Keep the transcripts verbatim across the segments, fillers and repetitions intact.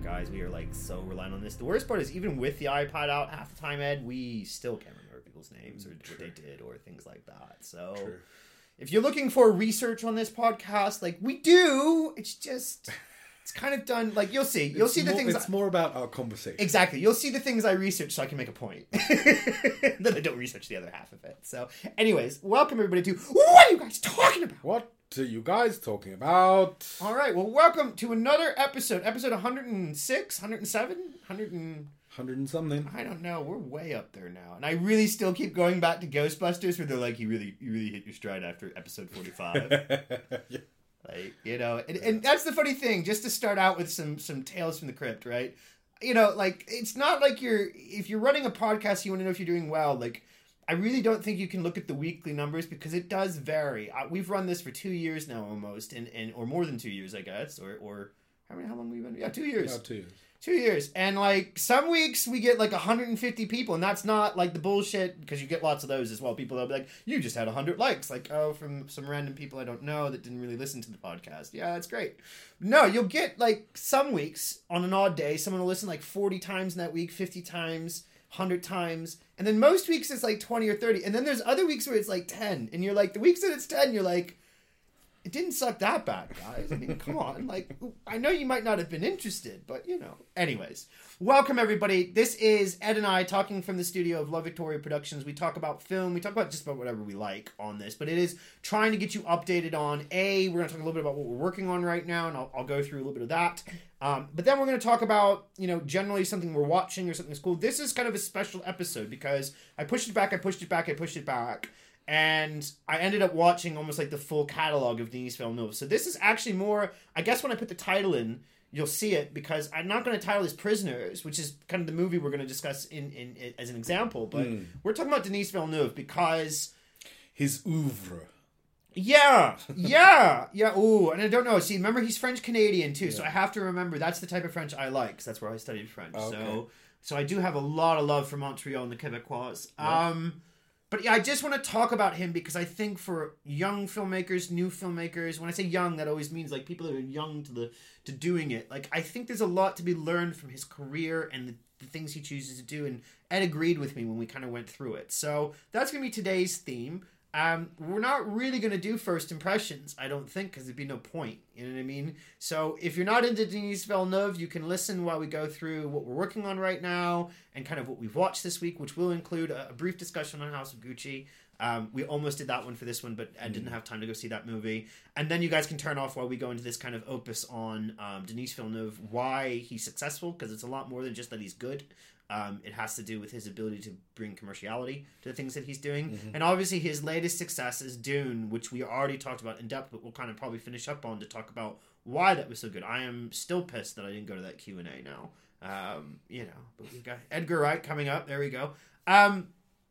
guys. We are like so reliant on this. The worst part is even with the iPod out half the time, Ed, we still can't remember people's names or True. What they did or things like that. So True. If you're looking for research on this podcast, like we do, it's just... It's kind of done, like, you'll see. You'll it's see the more, things... It's I, more about our conversation. Exactly. You'll see the things I research so I can make a point. Then I don't research the other half of it. So, anyways, welcome everybody to... What are you guys talking about? What are you guys talking about? All right. Well, welcome to another episode. Episode one hundred six, one hundred seven, one hundred and... one hundred and something. I don't know. We're way up there now. And I really still keep going back to Ghostbusters where they're like, you really, you really hit your stride after episode forty-five. Yeah. Like, you know, and, and that's the funny thing, just to start out with some, some Tales from the Crypt, right? You know, like, it's not like you're, if you're running a podcast, you want to know if you're doing well. Like, I really don't think you can look at the weekly numbers because it does vary. I, we've run this for two years now almost, and, and or more than two years, I guess, or, or how many, how long have we been? Yeah, two years. Yeah, two years. Two years. And, like, some weeks we get, like, one hundred fifty people, and that's not, like, the bullshit, because you get lots of those as well. People that'll be like, you just had one hundred likes. Like, oh, from some random people I don't know that didn't really listen to the podcast. Yeah, that's great. No, you'll get, like, some weeks, on an odd day, someone will listen, like, forty times in that week, fifty times, one hundred times. And then most weeks it's, like, twenty or thirty. And then there's other weeks where it's, like, ten. And you're like, the weeks that it's ten, you're like... It didn't suck that bad, guys. I mean, come on. Like, I know you might not have been interested, but, you know. Anyways, welcome, everybody. This is Ed and I talking from the studio of Love Victoria Productions. We talk about film. We talk about just about whatever we like on this. But it is trying to get you updated on, A, we're going to talk a little bit about what we're working on right now, and I'll, I'll go through a little bit of that. Um, but then we're going to talk about, you know, generally something we're watching or something that's cool. This is kind of a special episode because I pushed it back, I pushed it back, I pushed it back. And I ended up watching almost like the full catalog of Denis Villeneuve. So this is actually more, I guess when I put the title in, you'll see it, because I'm not going to title this Prisoners, which is kind of the movie we're going to discuss in, in, in as an example. But mm. we're talking about Denis Villeneuve because... His oeuvre. Yeah, yeah, yeah. Ooh, and I don't know. See, remember, he's French-Canadian too, yeah. So I have to remember that's the type of French I like, because that's where I studied French. Oh, okay. So so I do have a lot of love for Montreal and the Quebecois. Yeah. Um... But yeah, I just want to talk about him because I think for young filmmakers, new filmmakers, when I say young, that always means like people that are young to the to doing it. Like, I think there's a lot to be learned from his career and the, the things he chooses to do. And Ed agreed with me when we kind of went through it. So that's going to be today's theme. Um, we're not really going to do first impressions, I don't think, because there'd be no point. You know what I mean? So if you're not into Denis Villeneuve, you can listen while we go through what we're working on right now and kind of what we've watched this week, which will include a, a brief discussion on House of Gucci. Um, we almost did that one for this one, but I didn't have time to go see that movie. And then you guys can turn off while we go into this kind of opus on um, Denis Villeneuve, why he's successful, because it's a lot more than just that he's good. Um, it has to do with his ability to bring commerciality to the things that he's doing. Mm-hmm. And obviously his latest success is Dune, which we already talked about in depth, but we'll kind of probably finish up on to talk about why that was so good. I am still pissed that I didn't go to that Q and A now. Um, you know, but we've got Edgar Wright coming up. There we go. Um,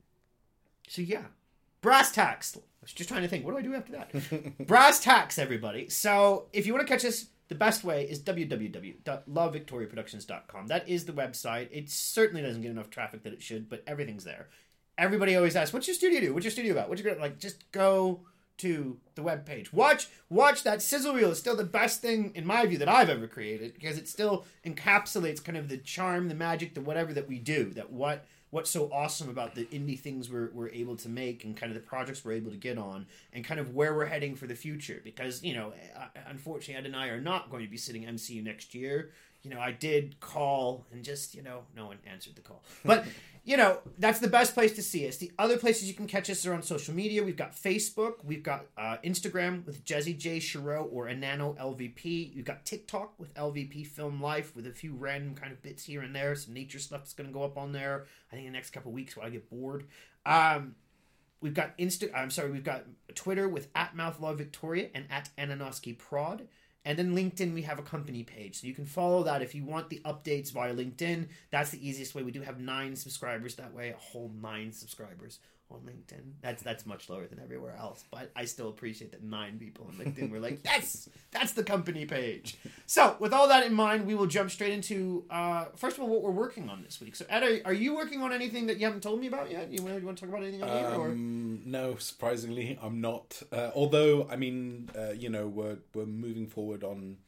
so yeah, brass tacks. I was just trying to think, what do I do after that? Brass tacks, everybody. So if you want to catch us, the best way is w w w dot love victoria productions dot com. That is the website. It certainly doesn't get enough traffic that it should, but everything's there. Everybody always asks, what's your studio do? What's your studio about? What's your, like, just go to the webpage. Watch, watch that sizzle reel. It's still the best thing, in my view, that I've ever created, because it still encapsulates kind of the charm, the magic, the whatever that we do. That what... What's so awesome about the indie things we're, we're able to make and kind of the projects we're able to get on and kind of where we're heading for the future. Because, you know, unfortunately, Ed and I are not going to be sitting M C U next year. You know, I did call and just, you know, no one answered the call. But, you know, that's the best place to see us. The other places you can catch us are on social media. We've got Facebook. We've got uh, Instagram with Jesse J. Chiro or Anano L V P. We've got TikTok with L V P Film Life with a few random kind of bits here and there. Some nature stuff that's going to go up on there, I think, in the next couple of weeks while I get bored. Um, we've got Insta. I'm sorry. We've got Twitter with at MouthLoveVictoria and at Ananoski Prod. And then LinkedIn, we have a company page. So you can follow that if you want the updates via LinkedIn. That's the easiest way. We do have nine subscribers that way, a whole nine subscribers on LinkedIn. That's that's much lower than everywhere else. But I still appreciate that nine people on LinkedIn were like, yes, that's the company page. So with all that in mind, we will jump straight into, uh, first of all, what we're working on this week. So Ed, are, are you working on anything that you haven't told me about yet? You, you want to talk about anything on um, here? Or? No, surprisingly, I'm not. Uh, although, I mean, uh, you know, we're we're moving forward on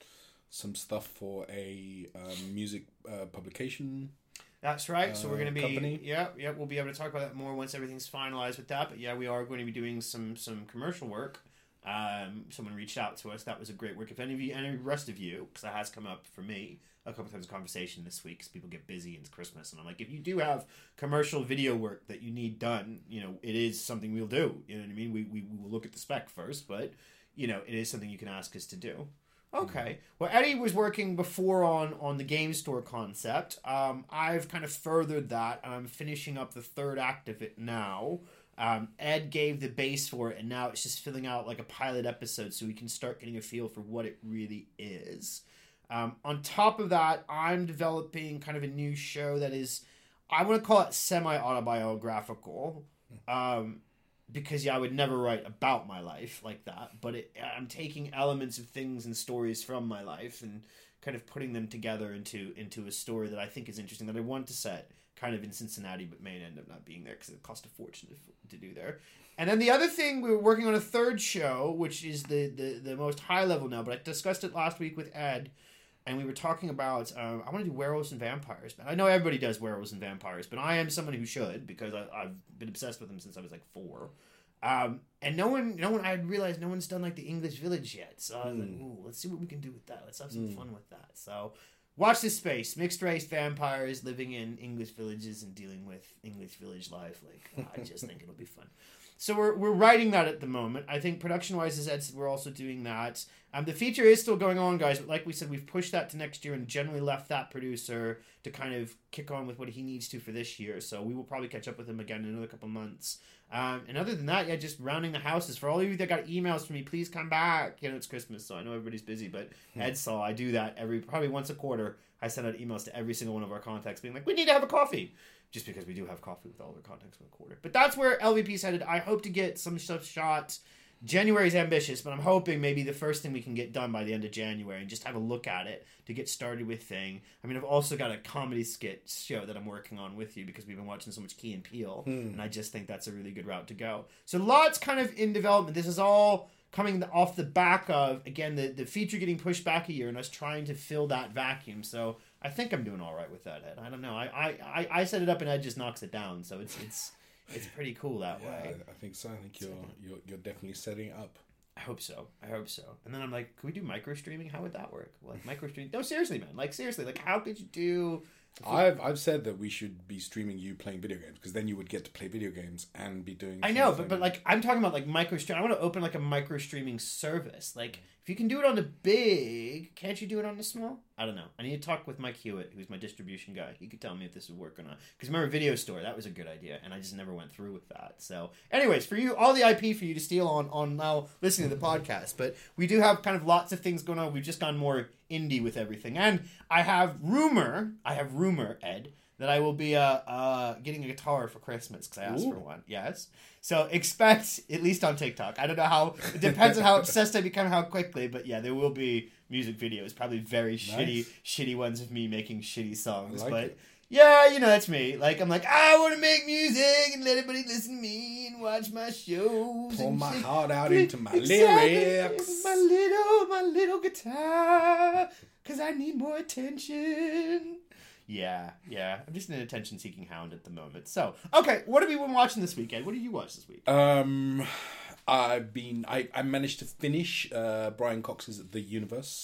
some stuff for a um, music uh, publication. That's right. So we're going to be, company. yeah, yeah. We'll be able to talk about that more once everything's finalized with that. But yeah, we are going to be doing some some commercial work. Um, someone reached out to us. That was a great work. If any of you, any rest of you, because that has come up for me a couple times in conversation this week, because people get busy and it's Christmas, and I'm like, if you do have commercial video work that you need done, you know, it is something we'll do. You know what I mean? We we, we will look at the spec first, but you know, it is something you can ask us to do. Okay. Well, Eddie was working before on, on the game store concept. Um, I've kind of furthered that, and I'm finishing up the third act of it now. Um, Ed gave the base for it, and now it's just filling out like a pilot episode so we can start getting a feel for what it really is. Um, on top of that, I'm developing kind of a new show that is, I want to call it semi-autobiographical. Um... Because, yeah, I would never write about my life like that. But it, I'm taking elements of things and stories from my life and kind of putting them together into into a story that I think is interesting, that I want to set kind of in Cincinnati, but may end up not being there because it cost a fortune to, to do there. And then the other thing, we were working on a third show, which is the, the, the most high level now. But I discussed it last week with Ed. And we were talking about, um, I want to do werewolves and vampires. I know everybody does werewolves and vampires, but I am someone who should, because I, I've been obsessed with them since I was like four. Um, and no one, no one, I realized no one's done like the English Village yet. So I was mm. like, ooh, let's see what we can do with that. Let's have some mm. fun with that. So watch this space. Mixed race vampires living in English villages and dealing with English village life. Like, I just think it'll be fun. So we're we're writing that at the moment. I think production-wise, as Ed said, we're also doing that. Um, the feature is still going on, guys, but like we said, we've pushed that to next year and generally left that producer to kind of kick on with what he needs to for this year. So we will probably catch up with him again in another couple months. Um, and other than that, yeah, just rounding the houses. For all of you that got emails from me, please come back. You know, it's Christmas, so I know everybody's busy, but hmm. Ed saw I do that every probably once a quarter. I send out emails to every single one of our contacts being like, we need to have a coffee. Just because we do have coffee with all of our contacts in a quarter. But that's where L V P's headed. I hope to get some stuff shot. January's ambitious, but I'm hoping maybe the first thing we can get done by the end of January and just have a look at it to get started with thing. I mean, I've also got a comedy skit show that I'm working on with you because we've been watching so much Key and Peele, hmm. and I just think that's a really good route to go. So lots kind of in development. This is all coming off the back of, again, the, the feature getting pushed back a year and us trying to fill that vacuum. So I think I'm doing all right with that, Ed. I don't know. I, I, I set it up and Ed just knocks it down. So it's it's it's pretty cool that yeah, way. I think so. I think you're, you're you're definitely setting it up. I hope so. I hope so. And then I'm like, could we do micro streaming? How would that work? Like micro streaming? No, seriously, man. Like seriously, like how could you do? I've I've said that we should be streaming you playing video games because then you would get to play video games and be doing. I know, but but like I'm talking about like micro stream. I want to open like a micro streaming service. Like if you can do it on the big, can't you do it on the small? I don't know. I need to talk with Mike Hewitt, who's my distribution guy. He could tell me if this would work or not. Because remember, Video Store, that was a good idea, and I just never went through with that. So, anyways, for you, all the I P for you to steal on on now listening to the podcast. But we do have kind of lots of things going on. We've just gone more indie with everything, and I have rumor. I have rumor, Ed, that I will be uh, uh, getting a guitar for Christmas because I asked Ooh. for one. Yes. So expect, at least on TikTok. I don't know how, it depends on how obsessed I become, how quickly, but yeah, there will be music videos, probably very nice. shitty, shitty ones of me making shitty songs. Like but it. yeah, you know, that's me. Like, I'm like, I want to make music and let everybody listen to me and watch my shows. Pull and my shit. heart out into my exactly. lyrics. My little, my little guitar, because I need more attention. Yeah, yeah. I'm just an attention-seeking hound at the moment. So, okay, what have you been watching this weekend? What did you watch this week? Um, I've been. I, I managed to finish uh, Brian Cox's The Universe.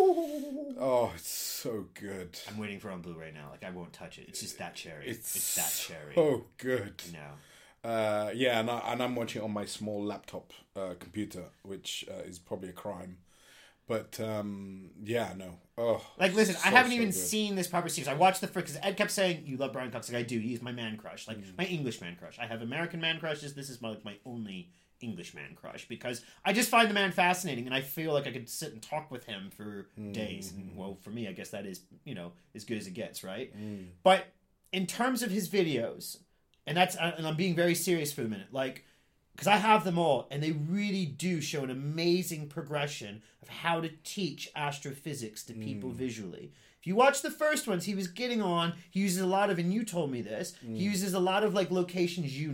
Ooh. Oh, it's so good. I'm waiting for it on Blu-ray now. Like I won't touch it. It's just that cherry. It's, it's that cherry. So good. No. Uh, yeah, and, I, and I'm watching it on my small laptop uh, computer, which uh, is probably a crime. But, um, yeah, no. Oh, like, listen, so, I haven't so even good. seen this proper series. I watched the first, because Ed kept saying, you love Brian Cox. Like, I do. He's my man crush. Like, mm. my English man crush. I have American man crushes. This is my, like, my only English man crush. Because I just find the man fascinating, and I feel like I could sit and talk with him for mm. days. And, well, for me, I guess that is, you know, as good as it gets, right? Mm. But in terms of his videos, and that's, and I'm being very serious for a minute, like, because I have them all, and they really do show an amazing progression of how to teach astrophysics to people mm. visually. If you watch the first ones, he was getting on, he uses a lot of, and you told me this, mm. he uses a lot of, like, locations you know.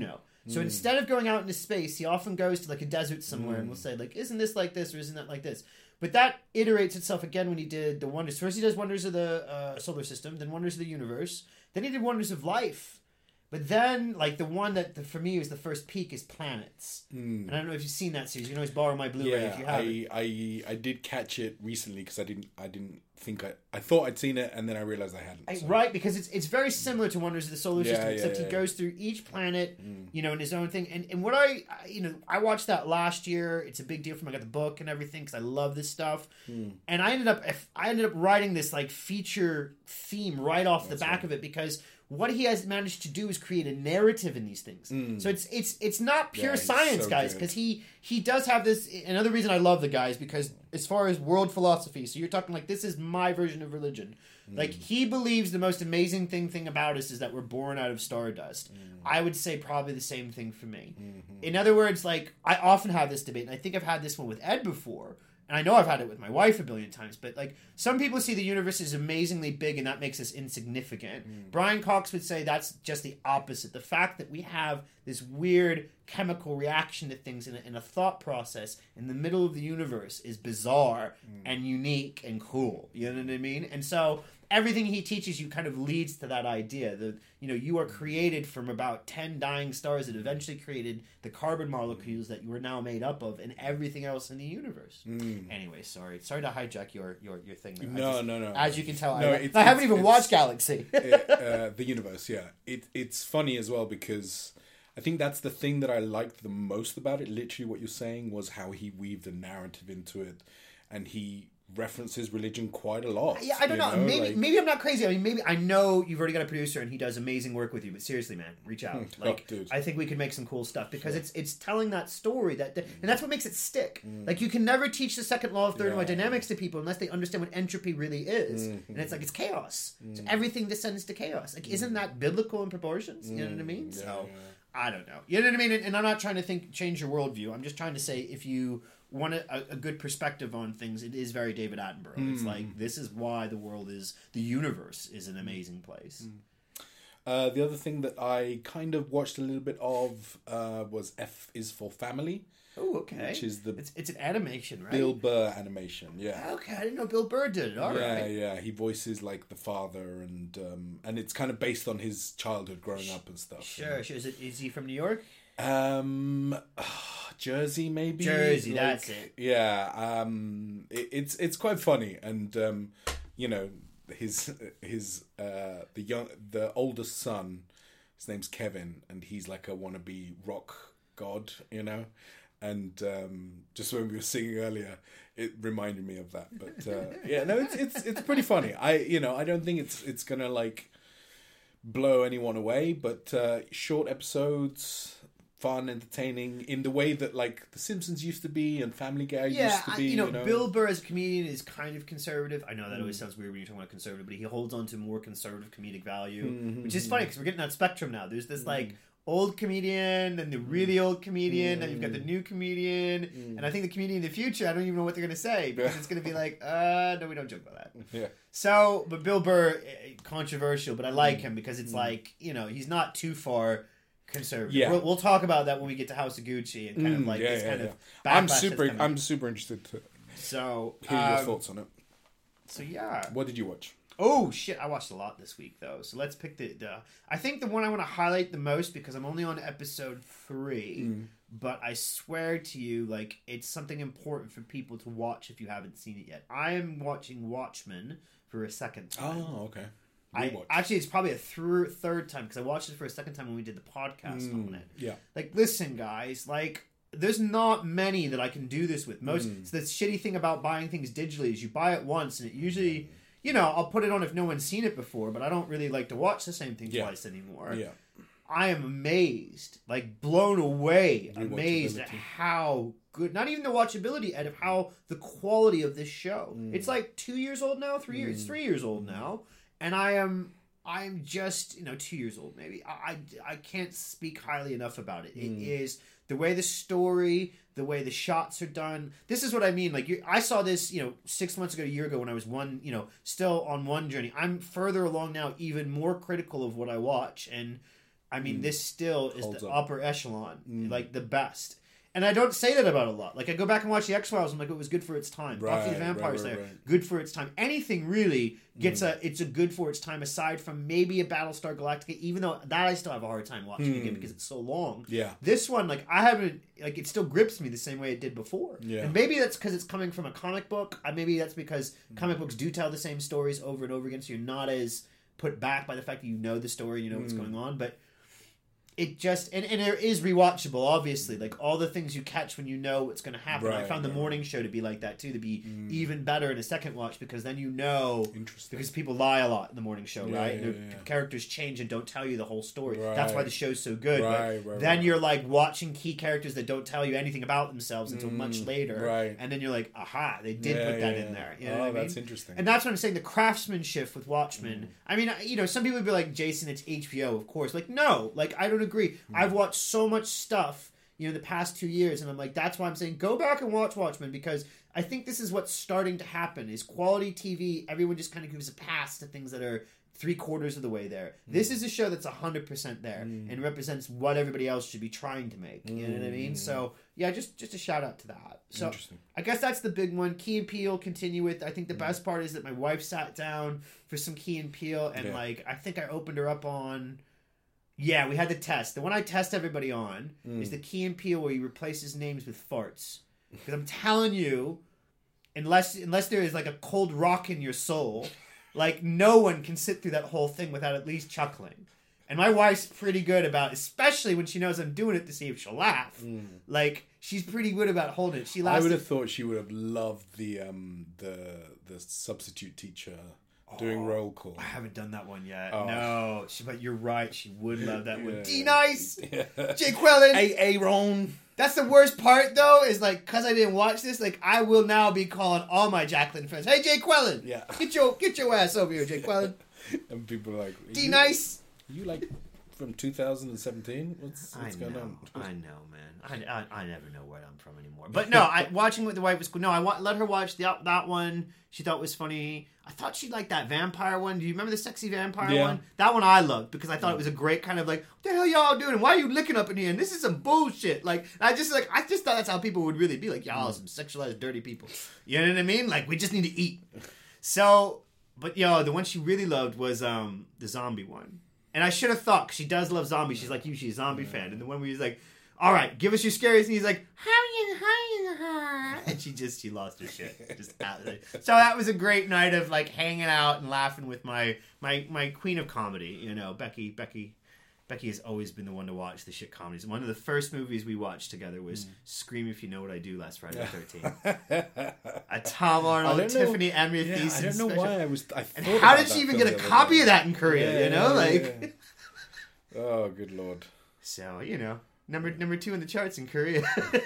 So mm. instead of going out into space, he often goes to like a desert somewhere mm. and will say like, isn't this like this or isn't that like this? But that iterates itself again when he did the Wonders. First he does Wonders of the uh, Solar System, then Wonders of the Universe. Then he did Wonders of Life. But then, like, the one that, the, for me, was the first peak is Planets. Mm. And I don't know if you've seen that series. You can always borrow my Blu-ray yeah, if you have I, it. I, I did catch it recently because I didn't I didn't think I... I thought I'd seen it and then I realised I hadn't. I, so. right, because it's it's very similar to Wonders of the Solar yeah, System, yeah, except yeah, he yeah. goes through each planet, mm. you know, in his own thing. And and what I, you know, I watched that last year. It's a big deal for me. I got the book and everything because I love this stuff. Mm. And I ended up I ended up writing this, like, feature theme right off That's the back right. of it because... what he has managed to do is create a narrative in these things. Mm. So it's it's it's not pure yeah, science, so guys, because he he does have this. Another reason I love the guy is because as far as world philosophy, so you're talking like this is my version of religion. Mm. Like he believes the most amazing thing thing about us is that we're born out of stardust. Mm. I would say probably the same thing for me. Mm-hmm. In other words, like I often have this debate, and I think I've had this one with Ed before. And I know I've had it with my wife a billion times, but like some people see the universe as amazingly big and that makes us insignificant. Mm. Brian Cox would say that's just the opposite. The fact that we have this weird chemical reaction to things in a, in a thought process in the middle of the universe is bizarre mm. and unique and cool. You know what I mean? And so everything he teaches you kind of leads to that idea that, you know, you are created from about ten dying stars that eventually created the carbon molecules that you are now made up of and everything else in the universe. Mm. Anyway, sorry. Sorry to hijack your your, your thing there. No, just, no, no. As you can tell, no, I, it's, I haven't it's, even it's, watched Galaxy. it, uh, the universe, yeah. It It's funny as well because I think that's the thing that I liked the most about it. Literally what you're saying was how he weaved a narrative into it and he references religion quite a lot. Yeah, I don't know. know. Maybe like, maybe I'm not crazy. I mean, maybe I know you've already got a producer and he does amazing work with you. But seriously, man, reach out. Like, oh, dude. I think we could make some cool stuff because sure. it's it's telling that story that, and that's what makes it stick. Mm. Like you can never teach the second law of thermodynamics yeah. to people unless they understand what entropy really is. Mm-hmm. And it's like it's chaos. Mm. So everything descends to chaos. Like, mm. isn't that biblical in proportions? You know what I mean? Yeah, so yeah. I don't know. You know what I mean? And, and I'm not trying to think change your worldview. I'm just trying to say if you want a, a good perspective on things, it is very David Attenborough. Mm. It's like, this is why the world is, the universe is an amazing place. Mm. Uh, the other thing that I kind of watched a little bit of uh, was F is for Family. Oh, okay. Which is the... It's, it's an animation, right? Bill Burr animation, yeah. Okay, I didn't know Bill Burr did it. All yeah, right. Yeah, yeah. He voices, like, the father, and um, and it's kind of based on his childhood growing up and stuff. Sure, you know? sure. Is, it, is he from New York? Um, Jersey, maybe? Jersey, like, that's it. Yeah, um, it, it's it's quite funny, and, um, you know, his, his uh, the young, the oldest son, his name's Kevin, and he's like a wannabe rock god, you know? And um, just when we were singing earlier, it reminded me of that. But uh, yeah, no, it's it's it's pretty funny. I you know I don't think it's it's gonna like blow anyone away, but uh, short episodes, fun, entertaining in the way that like The Simpsons used to be and Family Guy yeah, used to be. I, you, know, you know, Bill Burr as a comedian is kind of conservative. I know that mm. always sounds weird when you're talking about conservative, but he holds on to more conservative comedic value, mm-hmm. which is funny because we're getting that spectrum now. There's this like. Mm. Old comedian, then the really old comedian, mm. then you've got the new comedian, mm. and I think the comedian in the future, I don't even know what they're going to say, because it's going to be like, uh, no, we don't joke about that. Yeah. So, but Bill Burr, controversial, but I like mm. him, because it's mm. like, you know, he's not too far conservative. Yeah. We'll, we'll talk about that when we get to House of Gucci, and kind mm. of like yeah, this yeah, kind yeah. of I'm super, I'm super interested to so, hear um, your thoughts on it. So, yeah. What did you watch? Oh shit! I watched a lot this week though, so let's pick the. the I think the one I want to highlight the most because I'm only on episode three, mm. but I swear to you, like it's something important for people to watch if you haven't seen it yet. I am watching Watchmen for a second time. Oh, okay. I, actually, it's probably a th- third time because I watched it for a second time when we did the podcast mm. on it. Yeah. Like, listen, guys, like. There's not many that I can do this with. Most mm. so the shitty thing about buying things digitally is you buy it once and it usually. Mm. You know, I'll put it on if no one's seen it before, but I don't really like to watch the same thing yeah. twice anymore. Yeah. I am amazed, like blown away, amazed at how good, not even the watchability, Ed, of how the quality of this show. Mm. It's like two years old now, three years, mm. it's three years old now, and I am, I'm just, you know, two years old maybe. I, I, I can't speak highly enough about it. Mm. It is the way the story, the way the shots are done. This is what I mean. Like you, I saw this, you know, six months ago, a year ago, when I was one, you know, still on one journey. I'm further along now, even more critical of what I watch, and I mean, mm. this still is Holds the up. upper echelon, mm. like the best. And I don't say that about a lot. Like, I go back and watch the X-Files, I'm like, it was good for its time. Right, Buffy the Vampire right, Slayer, right, right. good for its time. Anything really gets mm. a, it's a good for its time, aside from maybe a Battlestar Galactica, even though that I still have a hard time watching mm. again because it's so long. Yeah. This one, like, I haven't, like, it still grips me the same way it did before. Yeah. And maybe that's because it's coming from a comic book. Maybe that's because mm. comic books do tell the same stories over and over again, so you're not as put back by the fact that you know the story, you know what's mm. going on, but it just, and, and it is rewatchable, obviously. Like, all the things you catch when you know what's going to happen. Right, I found the right. morning show to be like that, too, to be mm. even better in a second watch, because then you know, Interesting. because people lie a lot in the morning show, yeah, right? Yeah, Their yeah. characters change and don't tell you the whole story. Right. That's why the show's so good. Right, but right, then right. you're, like, watching key characters that don't tell you anything about themselves until mm. much later. Right. And then you're like, aha, they did yeah, put that yeah, in yeah. there. You know oh, what I mean? that's interesting. And that's what I'm saying, the craftsmanship with Watchmen. Mm. I mean, you know, some people would be like, Jason, it's H B O, of course. Like, no. Like, I don't agree. Mm. I've watched so much stuff, you know, the past two years, and I'm like, that's why I'm saying go back and watch Watchmen, because I think this is what's starting to happen, is quality T V, everyone just kind of gives a pass to things that are three quarters of the way there. Mm. This is a show that's one hundred percent there, mm. and represents what everybody else should be trying to make, you mm. know what I mean? So, yeah, just just a shout out to that. So, I guess that's the big one. Key and Peele continue with, I think the mm. best part is that my wife sat down for some Key and Peele, and, yeah. like, I think I opened her up on... Yeah, we had the test. The one I test everybody on mm. is the Key and Peele where he replaces names with farts. Because I'm telling you, unless unless there is like a cold rock in your soul, like no one can sit through that whole thing without at least chuckling. And my wife's pretty good about, especially when she knows I'm doing it to see if she'll laugh. Mm. Like, she's pretty good about holding it. She I would have thought she would have loved the um the the substitute teacher. Doing oh, roll call. I haven't done that one yet. Oh. No, she, but you're right. She would love that yeah. one. D nice, yeah. Jay Quellen, A Aaron. That's the worst part, though. Is like, because I didn't watch this, like I will now be calling all my Jacqueline friends. Hey, Jay Quellen. Yeah. Get your get your ass over here, Jay Quellen. And people are like, D nice. You like from two thousand seventeen? What's what's I going know, on? I know, man. I, I, I never know where I'm from anymore. But no, I watching with the wife was cool. No, I wa- let her watch the, that one. She thought was funny. I thought she liked that vampire one. Do you remember the sexy vampire yeah. one? That one I loved because I thought it was a great kind of like, what the hell y'all doing? Why are you licking up in here? And this is some bullshit. Like, I just like, I just thought that's how people would really be. Like, y'all are some sexualized, dirty people. You know what I mean? Like, we just need to eat. So, but yo, the one she really loved was um the zombie one. And I should have thought, because she does love zombies. She's like you, she's a zombie yeah. fan. And the one where he's like, all right, give us your scariest. And he's like, how you hiding? And she just, she lost her shit. Just out of it. So that was a great night of like hanging out and laughing with my, my, my queen of comedy, you know, Becky, Becky. Becky has always been the one to watch the shit comedies. One of the first movies we watched together was mm. Scream If You Know What I Do last Friday the thirteenth. A Tom Arnold, and Tiffany Amber yeah, Thiessen I don't know special. why I was. I and how did she even get a copy day. of that in Korea? Yeah, you know, yeah, like. Yeah. Oh, good lord. So you know, number number two in the charts in Korea.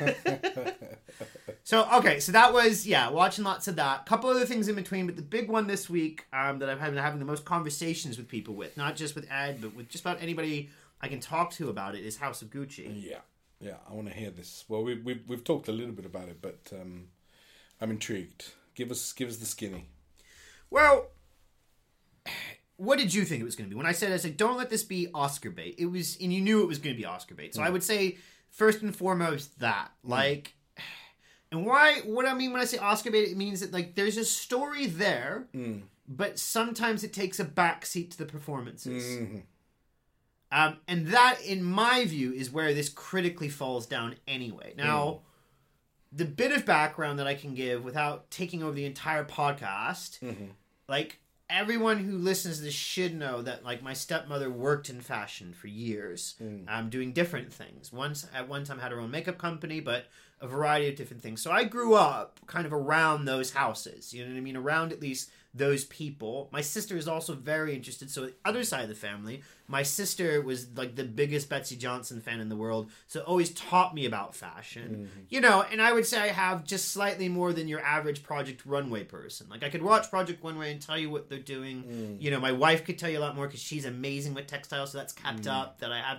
So okay, so that was yeah, watching lots of that. Couple other things in between, but the big one this week um, that I've been having the most conversations with people with, not just with Ed, but with just about anybody I can talk to about it, is House of Gucci. Yeah, yeah, I want to hear this. Well, we, we've we've talked a little bit about it, but um, I'm intrigued. Give us give us the skinny. Well, what did you think it was going to be? When I said, I said, don't let this be Oscar bait. It was, and you knew it was going to be Oscar bait. So mm. I would say, first and foremost, that. Mm. Like, and why, what I mean when I say Oscar bait, it means that, like, there's a story there, mm. but sometimes it takes a backseat to the performances. Mm-hmm. Um, and that, in my view, is where this critically falls down anyway. Now, mm. the bit of background that I can give without taking over the entire podcast, mm-hmm. like, everyone who listens to this should know that, like, my stepmother worked in fashion for years, mm. um, doing different things. Once, at one time, had her own makeup company, but a variety of different things. So I grew up kind of around those houses, you know what I mean? Around at least those people. My sister is also very interested. So the other side of the family, my sister was like the biggest Betsy Johnson fan in the world. So always taught me about fashion, mm-hmm. you know, and I would say I have just slightly more than your average Project Runway person. Like I could watch Project Runway and tell you what they're doing. Mm. You know, my wife could tell you a lot more because she's amazing with textiles. So that's kept mm. up that I have that.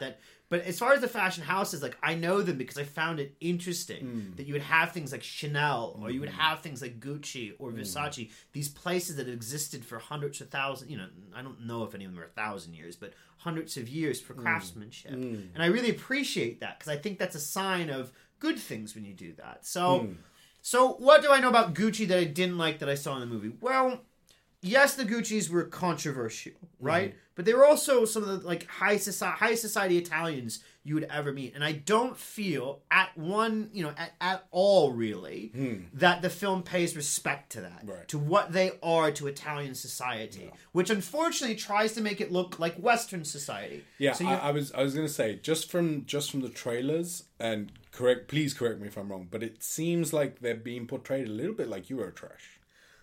But as far as the fashion houses, like, I know them because I found it interesting Mm. that you would have things like Chanel, or you would Mm. have things like Gucci or Versace. These places that existed for hundreds of thousands, you know, I don't know if any of them are a thousand years, but hundreds of years for craftsmanship. Mm. And I really appreciate that because I think that's a sign of good things when you do that. So, Mm. so what do I know about Gucci that I didn't like that I saw in the movie? Well, yes, the Guccis were controversial, right? Mm. But they were also some of the like high society, high society Italians you would ever meet, and I don't feel at one, you know, at, at all really mm. that the film pays respect to that, right. to what they are to Italian society, yeah. which unfortunately tries to make it look like Western society. Yeah, so I, I was I was gonna say just from just from the trailers, and correct, please correct me if I'm wrong, but it seems like they're being portrayed a little bit like Eurotrash.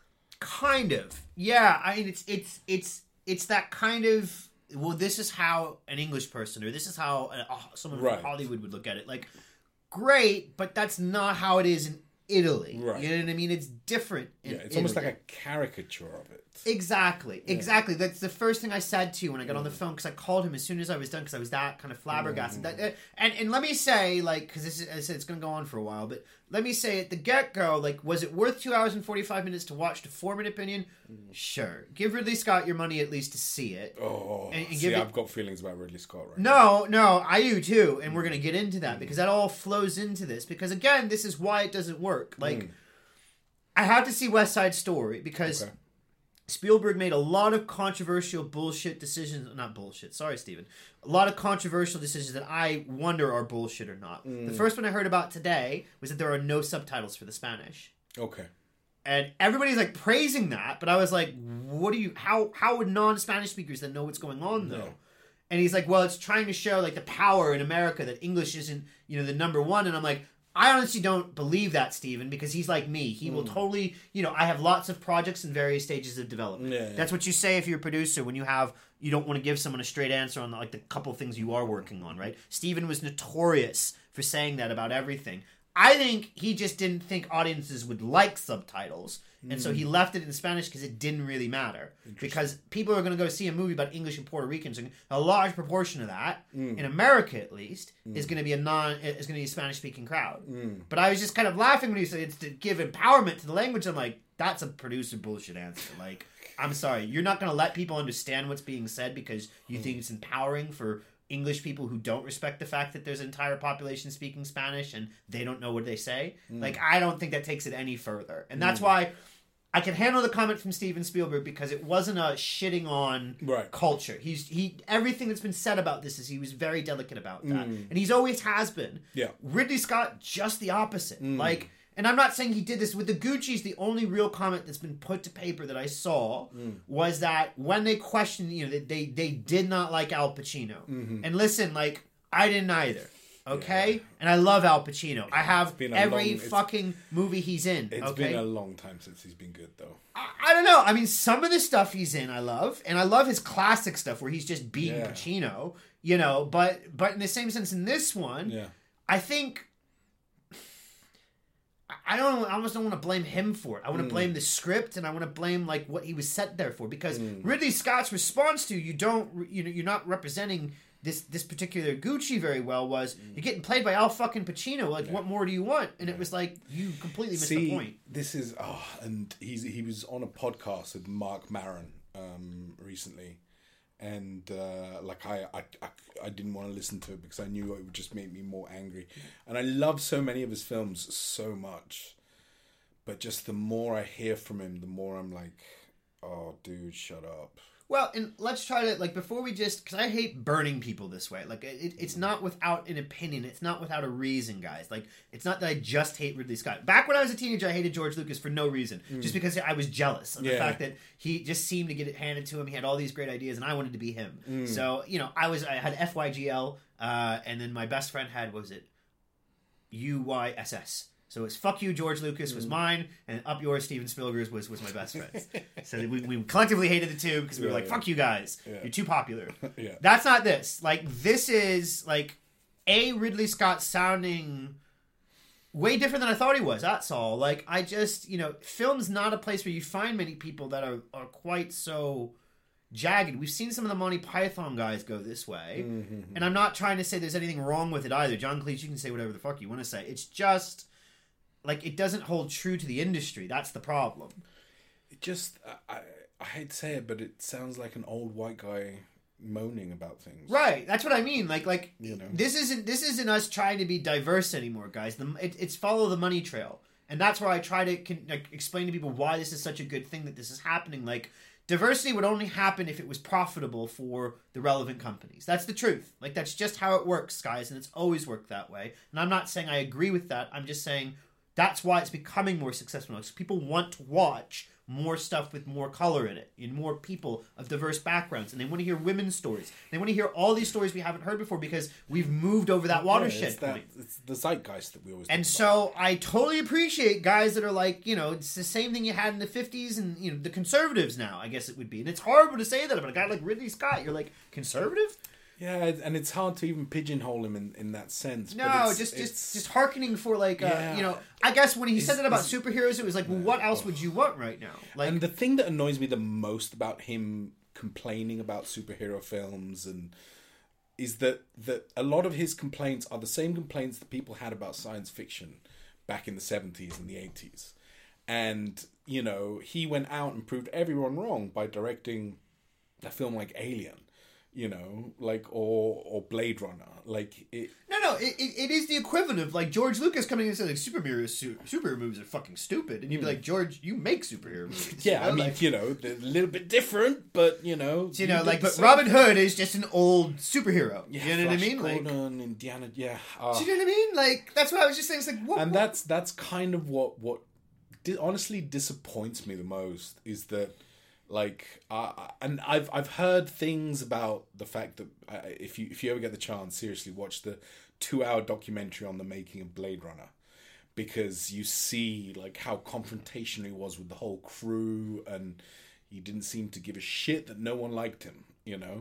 Kind of, yeah. I mean, it's it's it's it's that kind of. Well, this is how an English person, or this is how uh, someone right. from Hollywood would look at it. Like, great, but that's not how it is in Italy. Right. You know what I mean? It's different. In yeah, it's Italy. almost like a caricature of it. Exactly, yeah. exactly. That's the first thing I said to you when I got mm. on the phone, because I called him as soon as I was done, because I was that kind of flabbergasted. Mm. That, and and let me say, like, because this is, I said it's going to go on for a while, but let me say at the get go, like, was it worth two hours and forty five minutes to watch to form an opinion? Mm. Sure, give Ridley Scott your money at least to see it. Oh, and, and see, give it... I've got feelings about Ridley Scott right no, now. No, I do too, and mm. we're going to get into that mm. because that all flows into this. Because again, this is why it doesn't work. Like, mm. I have to see West Side Story because. Okay. Spielberg made a lot of controversial bullshit decisions. Not bullshit. Sorry, Steven. A lot of controversial decisions that I wonder are bullshit or not. Mm. The first one I heard about today was that there are no subtitles for the Spanish. Okay. And everybody's like praising that, but I was like, what do you, how, how would non-Spanish speakers then know what's going on though? No. And he's like, well, it's trying to show like the power in America that English isn't, you know, the number one. And I'm like, I honestly don't believe that, Steven, because he's like me. He mm. will totally, you know, I have lots of projects in various stages of development. Yeah, yeah. That's what you say if you're a producer when you have, you don't want to give someone a straight answer on like the couple things you are working on, right? Steven was notorious for saying that about everything. I think he just didn't think audiences would like subtitles. And mm. so he left it in Spanish because it didn't really matter. Because people are going to go see a movie about English and Puerto Ricans. And a large proportion of that, mm. in America at least, mm. is going to be a non is going to be a Spanish speaking crowd. Mm. But I was just kind of laughing when he said it's to give empowerment to the language. I'm like, that's a producer bullshit answer. Like, I'm sorry, you're not going to let people understand what's being said because you mm. think it's empowering for English people who don't respect the fact that there's an entire population speaking Spanish and they don't know what they say. Mm. Like, I don't think that takes it any further. And that's mm. why I can handle the comment from Steven Spielberg because it wasn't a shitting on right. culture. He's he everything that's been said about this is he was very delicate about that. Mm. And he's always has been. Yeah. Ridley Scott, just the opposite. Mm. Like, and I'm not saying he did this with the Gucci's. The only real comment that's been put to paper that I saw mm. was that when they questioned, you know, they they, they did not like Al Pacino. Mm-hmm. And listen, like, I didn't either. Okay? Yeah. And I love Al Pacino. I have every long, fucking movie he's in. It's okay? been a long time since he's been good, though. I, I don't know. I mean, some of the stuff he's in I love. And I love his classic stuff where he's just being yeah. Pacino. You know, but but in the same sense in this one, yeah. I think... I don't. I almost don't want to blame him for it. I want to mm. blame the script, and I want to blame like what he was set there for. Because mm. Ridley Scott's response to you don't, you know, you're not representing this this particular Gucci very well. Was mm. you're getting played by Al fucking Pacino? Like, yeah. what more do you want? And yeah. it was like you completely missed See, the point. This is oh, and he's he was on a podcast with Mark Maron um, recently. And uh, like I, I, I, I didn't want to listen to it because I knew it would just make me more angry. And I love so many of his films so much, but just the more I hear from him, the more I'm like, oh, dude, shut up. Well, and let's try to, like, before we just, because I hate burning people this way. Like, it, it's not without an opinion. It's not without a reason, guys. Like, it's not that I just hate Ridley Scott. Back when I was a teenager, I hated George Lucas for no reason. Mm. Just because I was jealous of yeah. the fact that he just seemed to get it handed to him. He had all these great ideas, and I wanted to be him. Mm. So, you know, I was, I had F Y G L, uh, and then my best friend had, what was it? U Y S S. So it's fuck you, George Lucas was mine, and up yours, Steven Spielberg was was my best friend. So we, we collectively hated the two because we were yeah, like, fuck yeah. you guys, yeah. you're too popular. yeah. That's not this. Like, this is like a Ridley Scott sounding way different than I thought he was. That's all. Like, I just, you know, film's not a place where you find many people that are, are quite so jagged. We've seen some of the Monty Python guys go this way, Mm-hmm. and I'm not trying to say there's anything wrong with it either. John Cleese, you can say whatever the fuck you want to say. It's just like it doesn't hold true to the industry. That's the problem. It just, I, I hate to say it, but it sounds like an old white guy moaning about things. Right, that's what I mean. Like, like You know. this isn't this isn't us trying to be diverse anymore, guys. The, it, it's follow the money trail, and that's where I try to con, like, explain to people why this is such a good thing that this is happening. Like, diversity would only happen if it was profitable for the relevant companies. That's the truth. Like, that's just how it works, guys, and it's always worked that way. And I'm not saying I agree with that. I'm just saying that's why it's becoming more successful. Because people want to watch more stuff with more color in it, and more people of diverse backgrounds, and they want to hear women's stories. They want to hear all these stories we haven't heard before because we've moved over that watershed Yeah, it's that, point. it's the zeitgeist that we always. And talk so I totally appreciate guys that are like, you know, it's the same thing you had in the fifties and, you know, the conservatives now, I guess it would be. And it's horrible to say that about a guy like Ridley Scott. You're like, conservative? Yeah, and it's hard to even pigeonhole him in, in that sense. No, but it's, just it's, just just hearkening for like, uh, Yeah. you know, I guess when he Is- said that about is- superheroes, it was like, well, what else would you want right now? Like, and the thing that annoys me the most about him complaining about superhero films and is that that a lot of his complaints are the same complaints that people had about science fiction back in the seventies and the eighties. And, you know, he went out and proved everyone wrong by directing a film like Alien. You know, like, or or Blade Runner, like it. no, no, it, it, it is the equivalent of like George Lucas coming in and saying like superhero su- superhero movies are fucking stupid, and you'd be like, George, you make superhero movies. Hmm. Yeah, you know? I mean, like, you know, they're a little bit different, but you know, you know, did like, the but same- Robin Hood is just an old superhero. Yeah, you know what I Flash mean? Like, Gordon, Indiana, yeah. uh, do you know what I mean? Like, that's what I was just saying. It's like, what? and what- that's that's kind of what what di- honestly disappoints me the most is that like uh, and I've I've heard things about the fact that uh, if you if you ever get the chance, seriously watch the two hour documentary on the making of Blade Runner, because you see like how confrontational he was with the whole crew, and he didn't seem to give a shit that no one liked him, you know.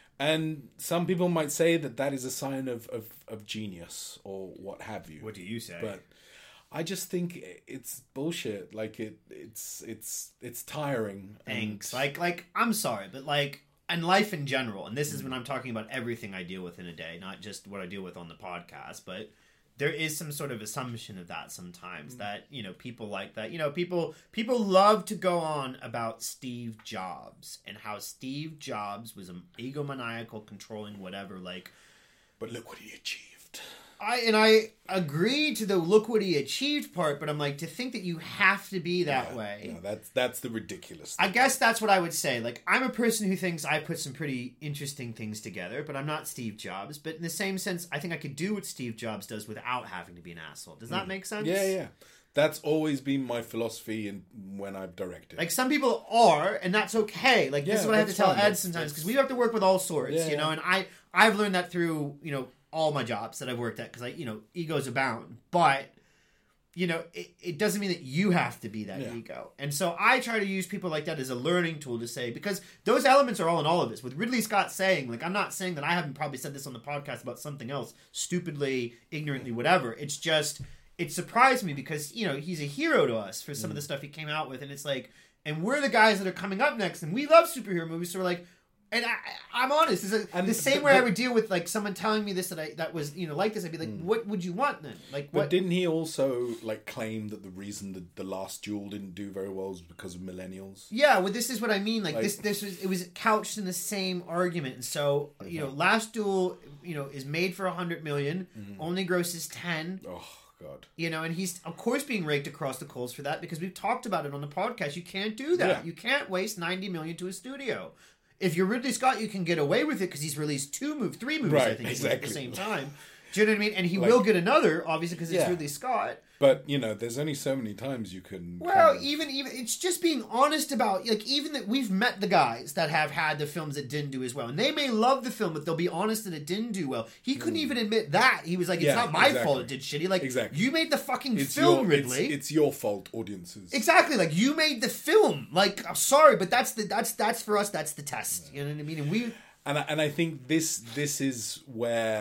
And some people might say that that is a sign of, of, of genius or what have you. What do you say? But I just think it's bullshit. Like it, it's it's it's tiring. and- Thanks. Like, like I'm sorry, but like, and life in general, and this is when I'm talking about everything I deal with in a day, not just what I deal with on the podcast, but there is some sort of assumption of that sometimes Mm. that, you know, people like that. You know, people people love to go on about Steve Jobs and how Steve Jobs was an egomaniacal, controlling, whatever. Like, But look what he achieved. I and I agree to the look what he achieved part, but I'm like, to think that you have to be that Yeah, way. No, that's that's the ridiculous I thing. guess that's what I would say. Like, I'm a person who thinks I put some pretty interesting things together, but I'm not Steve Jobs. But in the same sense, I think I could do what Steve Jobs does without having to be an asshole. Does that make sense? Yeah, yeah. That's always been my philosophy in, when I've directed. Like, some people are, and that's okay. Like, this Yeah, is what I have to that's tell fine. Ed That's- sometimes, because that's- we have to work with all sorts, Yeah, you know? yeah. And I, I've learned that through, you know, all my jobs that I've worked at, because, I, you know, egos abound. But, you know, it, it doesn't mean that you have to be that Yeah. ego. And so I try to use people like that as a learning tool to say, because those elements are all in all of this. With Ridley Scott saying, like, I'm not saying that I haven't probably said this on the podcast about something else, stupidly, ignorantly, whatever. It's just, it surprised me because, you know, he's a hero to us for some of the stuff he came out with. And it's like, and we're the guys that are coming up next, and we love superhero movies, so we're like, and I, I'm honest. It's like, And the same but- way I but- would deal with like someone telling me this that I that was you know like this. I'd be like, what would you want then? Like, But what? didn't he also like claim that the reason that the last duel didn't do very well was because of millennials? Yeah, well, this is what I mean. Like, Like- this, this was it was couched in the same argument. And so you know, Last Duel, you know, is made for a hundred million, only grosses ten. Oh God. You know, and he's of course being raked across the coals for that because we've talked about it on the podcast. You can't do that. Yeah. You can't waste ninety million to a studio. If you're Ridley Scott, you can get away with it because he's released two movies, three movies, I Right, think, exactly. at the same time. Do you know what I mean? And he Like- will get another, obviously, because it's Yeah. Ridley Scott. But you know, there's only so many times you can. Well, kind of- even even it's just being honest about like even that we've met the guys that have had the films that didn't do as well, and they may love the film, but they'll be honest that it didn't do well. He couldn't even admit that. He was like, "It's Yeah, not my exactly. fault it did shitty." Like, Exactly. you made the fucking it's film, your, Ridley. It's, it's your fault, audiences. Exactly, like you made the film. Like, I'm sorry, but that's the that's that's for us. That's the test. You know what I mean? And we And I, and I think this this is where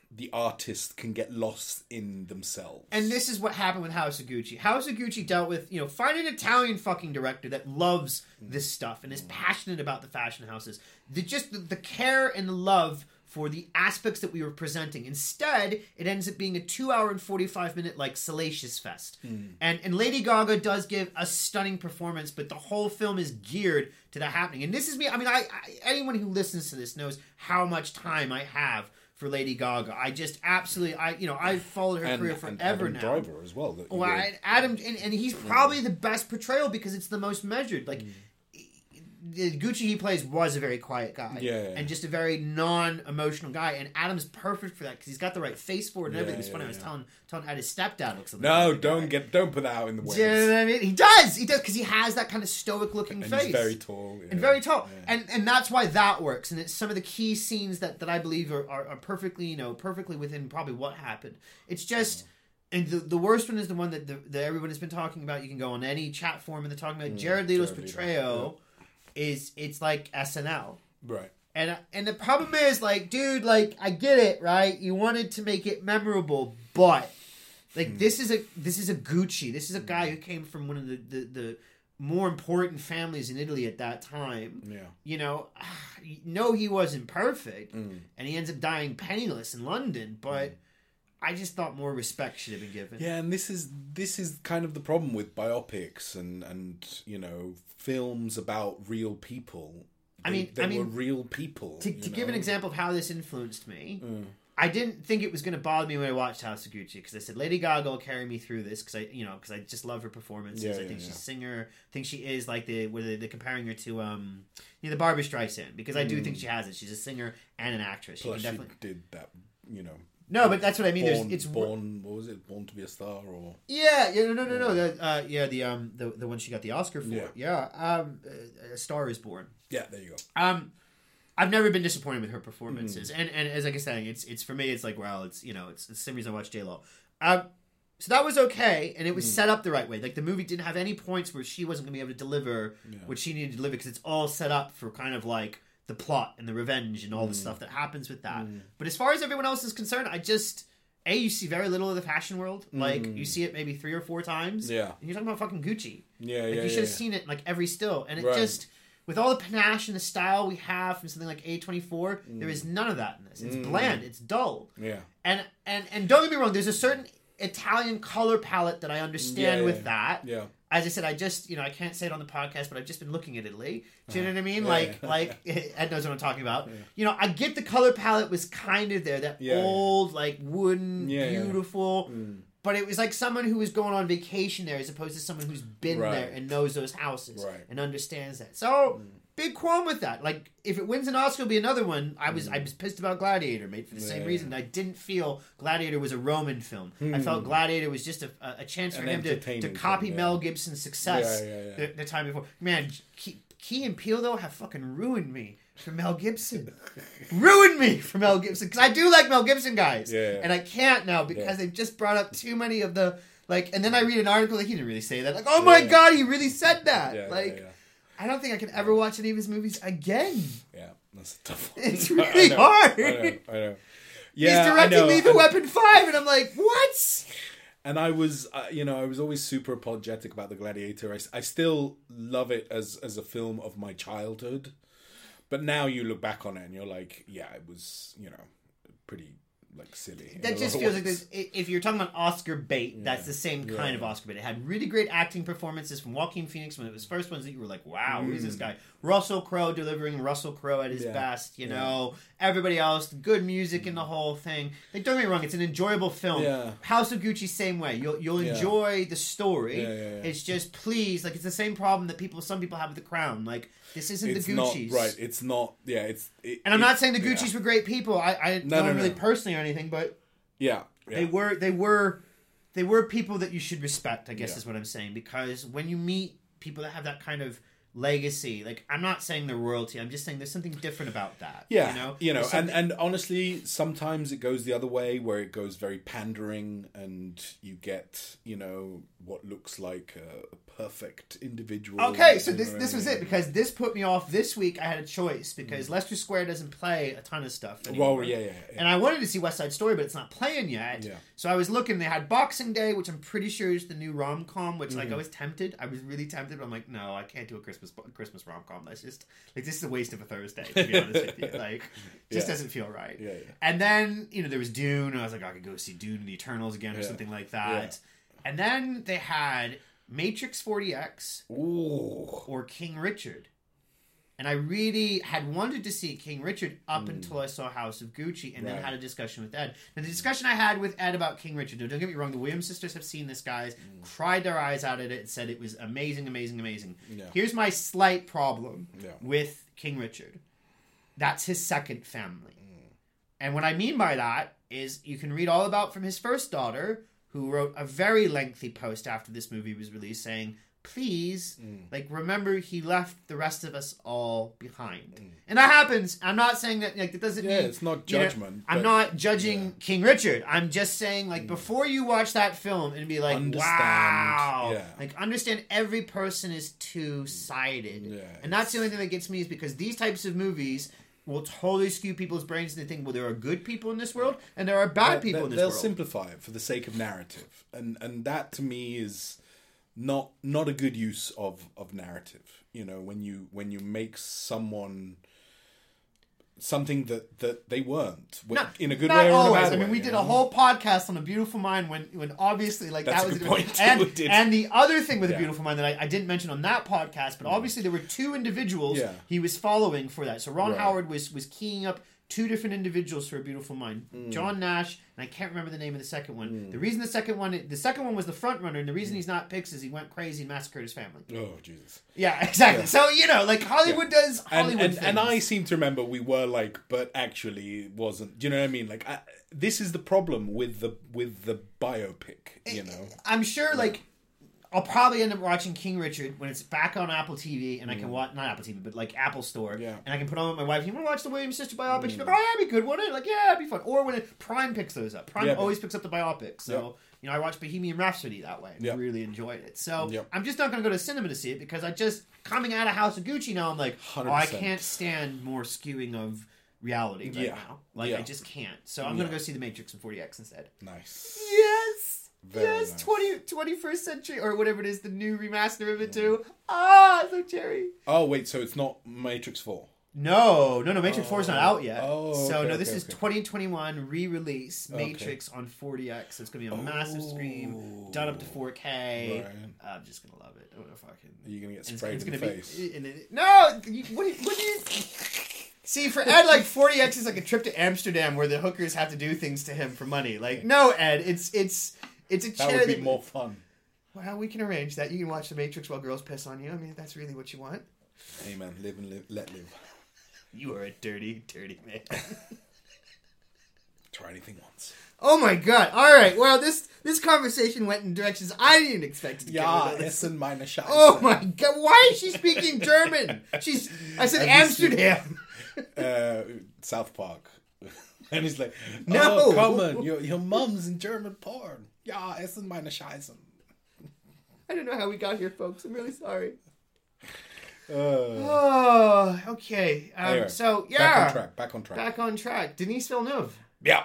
the artist can get lost in themselves. And this is what happened with House of Gucci. House of Gucci dealt with, you know, find an Italian fucking director that loves this stuff and is passionate about the fashion houses. The just the, the care and the love for the aspects that we were presenting. Instead, it ends up being a two hour and forty-five minute, like, salacious fest. Mm. And and Lady Gaga does give a stunning performance, but the whole film is geared to that happening. And this is me, I mean, I, I anyone who listens to this knows how much time I have for Lady Gaga. I just absolutely, I you know, I've followed her and, career forever and Adam now. Driver as well. Well, I, Adam, and, and he's probably the best portrayal because it's the most measured. Like, mm. the Gucci he plays was a very quiet guy. Yeah, yeah. And just a very non-emotional guy. And Adam's perfect for that because he's got the right face for it and yeah, everything. It's yeah, funny, yeah. I was telling, telling how his stepdad looks like No, that don't guy. get don't put that out in the way. Do you know what I mean? He does! He does, because he has that kind of stoic-looking and face. He's very tall. Yeah. And very tall. Yeah. And and that's why that works. And it's some of the key scenes that, that I believe are, are, are perfectly, you know, perfectly within probably what happened. It's just... And the, the worst one is the one that, the, that everyone has been talking about. You can go on any chat forum and they're talking about mm, Jared Leto's Jared portrayal. Leto. Yeah. Is it's like S N L, right? And and the problem is, like, dude, like, I get it, right? You wanted to make it memorable, but like hmm. this is a this is a Gucci. This is a guy who came from one of the, the, the more important families in Italy at that time. Yeah, you know, no, he wasn't perfect, mm. and he ends up dying penniless in London, but. Mm. I just thought more respect should have been given. Yeah, and this is this is kind of the problem with biopics and, and you know, films about real people. They, I mean, they I mean, were real people. To, to know? give an example of how this influenced me, mm. I didn't think it was going to bother me when I watched House of Gucci because I said Lady Gaga will carry me through this because I, you know, because I just love her performances. Yeah, I yeah, think yeah. she's a singer. I think she is like the where they, they're comparing her to um, you know, the Barbra Streisand because I do mm. think she has it. She's a singer and an actress. Plus, she can definitely she did that, you know. No, but that's what I mean. Born, There's it's born. What was it? Born to be a Star, or yeah, yeah, no, no, no, no. The, uh, yeah, the um, the the one she got the Oscar for. Yeah, yeah um, A Star Is Born. Yeah, there you go. Um, I've never been disappointed with her performances, mm. and and as like I was saying, it's it's for me, it's like well, it's you know, it's, it's the same reason I watch J Lo. Um, so that was okay, and it was mm. set up the right way. Like the movie didn't have any points where she wasn't going to be able to deliver yeah. what she needed to deliver because it's all set up for kind of like the plot and the revenge and all mm. the stuff that happens with that. Mm. But as far as everyone else is concerned, I just. A, you see very little of the fashion world. Like, mm. you see it maybe three or four times. Yeah. And you're talking about fucking Gucci. Yeah, like, yeah, you should yeah, have yeah. seen it in, like, every still. And it right. just, with all the panache and the style we have from something like A twenty-four, mm. there is none of that in this. It's mm. bland. It's dull. Yeah. And, and, and don't get me wrong, there's a certain Italian color palette that I understand yeah, with yeah. that. Yeah. As I said, I just, you know, I can't say it on the podcast, but I've just been looking at Italy. Do you know what I mean? Yeah, like, yeah. like Ed knows what I'm talking about. Yeah. You know, I get the color palette was kind of there, that yeah, old, like, wooden, yeah, beautiful. Yeah. Mm. But it was like someone who was going on vacation there as opposed to someone who's been right. there and knows those houses right. and understands that. So, mm. big qualm with that. Like, if it wins an Oscar, it'll be another one. I was mm. I was pissed about Gladiator, mate, for the yeah. same reason. I didn't feel Gladiator was a Roman film. Mm. I felt Gladiator was just a, a chance for An him to, to copy film, yeah. Mel Gibson's success yeah, yeah, yeah. The, the time before. Man, Key, Key and Peele, though, have fucking ruined me for Mel Gibson. Ruined me for Mel Gibson. Because I do like Mel Gibson, guys. Yeah, yeah. And I can't now because yeah. they've just brought up too many of the... Like, and then I read an article like he didn't really say that. Like, oh my yeah. god, he really said that. Yeah, like, yeah, yeah. I don't think I can ever watch any of his movies again. Yeah, that's a tough one. It's really I know, hard. I know, I know. Yeah, He's directing I know. Lethal and, Weapon five, and I'm like, what? And I was, uh, you know, I was always super apologetic about The Gladiator. I, I still love it as as a film of my childhood. But now you look back on it and you're like, yeah, it was, you know, pretty... like silly. That just feels like this, if you're talking about Oscar bait, yeah. that's the same kind yeah. of Oscar bait. It had really great acting performances from Joaquin Phoenix when it was first ones that you were like, wow, mm. who's this guy? Russell Crowe delivering Russell Crowe at his yeah. best, you yeah. know. Everybody else, good music in the whole thing. Like, don't get me wrong, it's an enjoyable film. Yeah. House of Gucci, same way. You'll you'll yeah. enjoy the story. Yeah, yeah, yeah. It's just, please, like, it's the same problem that people, some people have with The Crown. Like, this isn't it's the Gucci's. Not, right, it's not, yeah, it's... It, and I'm it, not saying the yeah. Gucci's were great people. I, I no, don't no, really no. personally or anything, but... Yeah, yeah. They were they were they were people that you should respect, I guess yeah. is what I'm saying. Because when you meet people that have that kind of legacy. Like, I'm not saying they're royalty. I'm just saying there's something different about that. Yeah, you know, you know, There's and, something- and honestly, sometimes it goes the other way, where it goes very pandering, and you get, you know, what looks like a perfect individual. Okay, so you this know what this I was mean? it, because this put me off. This week I had a choice because Leicester Square doesn't play a ton of stuff anymore. Well, yeah, yeah, yeah. And I wanted to see West Side Story, but it's not playing yet. Yeah. So I was looking. They had Boxing Day, which I'm pretty sure is the new rom com. Which Mm-hmm. like I was tempted. I was really tempted. But I'm like, no, I can't do a Christmas Christmas rom com. That's just like this is a waste of a Thursday. To be honest with you, like it just Yeah. doesn't feel right. Yeah, yeah. And then you know there was Dune. And I was like, I could go see Dune and the Eternals again or Yeah. something like that. And then they had Matrix forty X Ooh. or King Richard. And I really had wanted to see King Richard up until I saw House of Gucci and then Right. had a discussion with Ed. Now, the discussion I had with Ed about King Richard, now, don't get me wrong, the Williams sisters have seen this, guys, cried their eyes out at it and said it was amazing, amazing, amazing. Yeah. Here's my slight problem Yeah. with King Richard. That's his second family. And what I mean by that is you can read all about from his first daughter, who wrote a very lengthy post after this movie was released saying, please, like, remember he left the rest of us all behind. And that happens. I'm not saying that, like, it doesn't Yeah, mean... it's not you know, judgment. I'm but- not judging yeah. King Richard. I'm just saying, like, before you watch that film and be like, Understand, wow. yeah. Like, understand every person is two-sided. Yeah, and that's the only thing that gets me is because these types of movies will totally skew people's brains and they think, well, there are good people in this world and there are bad They'll- people in this they'll world. simplify it for the sake of narrative, and and that to me is not not a good use of of narrative. You know, when you when you make someone something that that they weren't No, in a good not way or in a always. bad I mean, way, we you did know? a whole podcast on A Beautiful Mind when, when obviously, like, That's that a was good point, too. And, We did. and the other thing with A Yeah. Beautiful Mind that I, I didn't mention on that podcast, but obviously there were two individuals Yeah. he was following for that. So Ron Right. Howard was was keying up two different individuals for A Beautiful Mind. Mm. John Nash, and I can't remember the name of the second one. The reason the second one, the second one was the front runner, and the Mm. reason he's not picked is he went crazy and massacred his family. Oh Jesus! Yeah, exactly. Yeah. So you know, like Hollywood does And Hollywood and, things. and I seem to remember we were like, but actually it wasn't. Do you know what I mean? Like, I, this is the problem with the with the biopic. You know, I'm sure, like, I'll probably end up watching King Richard when it's back on Apple T V, and I can watch, not Apple T V, but, like, Apple Store, Yeah. and I can put on with my wife, you want to watch the Williams sister biopic? She's like, oh, yeah, that'd be good, wouldn't it? Like, yeah, that'd be fun. Or when it, Prime picks those up. Prime Yeah. always picks up the biopics, so... Yeah. You know, I watched Bohemian Rhapsody that way and Yeah. really enjoyed it. So Yeah. I'm just not going to go to cinema to see it because I just, coming out of House of Gucci now, I'm like, one hundred oh, I percent. can't stand more skewing of reality right Yeah. now. Like, Yeah. I just can't. So I'm going to Yeah. go see The Matrix and forty X instead. nice. Yes! Very yes! nice. twenty, twenty-first century, or whatever it is, the new remaster of it too. Ah, so cherry. Oh wait, so it's not Matrix Four. No, no, no, Matrix four is not out yet. Oh, so, okay, no, this okay, is okay. twenty twenty-one re-release Okay. Matrix on forty X. So it's going to be a massive screen, Oh. done up to four K. Right. I'm just going to love it. I don't know if I can. Are you gonna get And it's- sprayed it's in the gonna face? Be, and it, no! You, what, do you, what do you... See, for Ed, like, forty X is like a trip to Amsterdam where the hookers have to do things to him for money. Like, no, Ed, it's it's it's a That charity. would be more fun. Well, we can arrange that. You can watch The Matrix while girls piss on you. I mean, if that's really what you want. Hey man, live and live, let live. You are a dirty, dirty man. Try anything once. Oh my god! All right. Well, this this conversation went in directions I didn't expect it to Ja, go. Essen meine Scheiße. Oh my god! Why is she speaking German? She's. I said Have you seen- Amsterdam. Uh, South Park. And he's like, No. oh, come on, your, your mum's in German porn. Ja, Essen meine Scheiße. I don't know how we got here, folks. I'm really sorry. Uh, Oh, okay. Um, Anyway, so yeah, Back on track, back on track. Back on track. Denise Villeneuve. Yeah.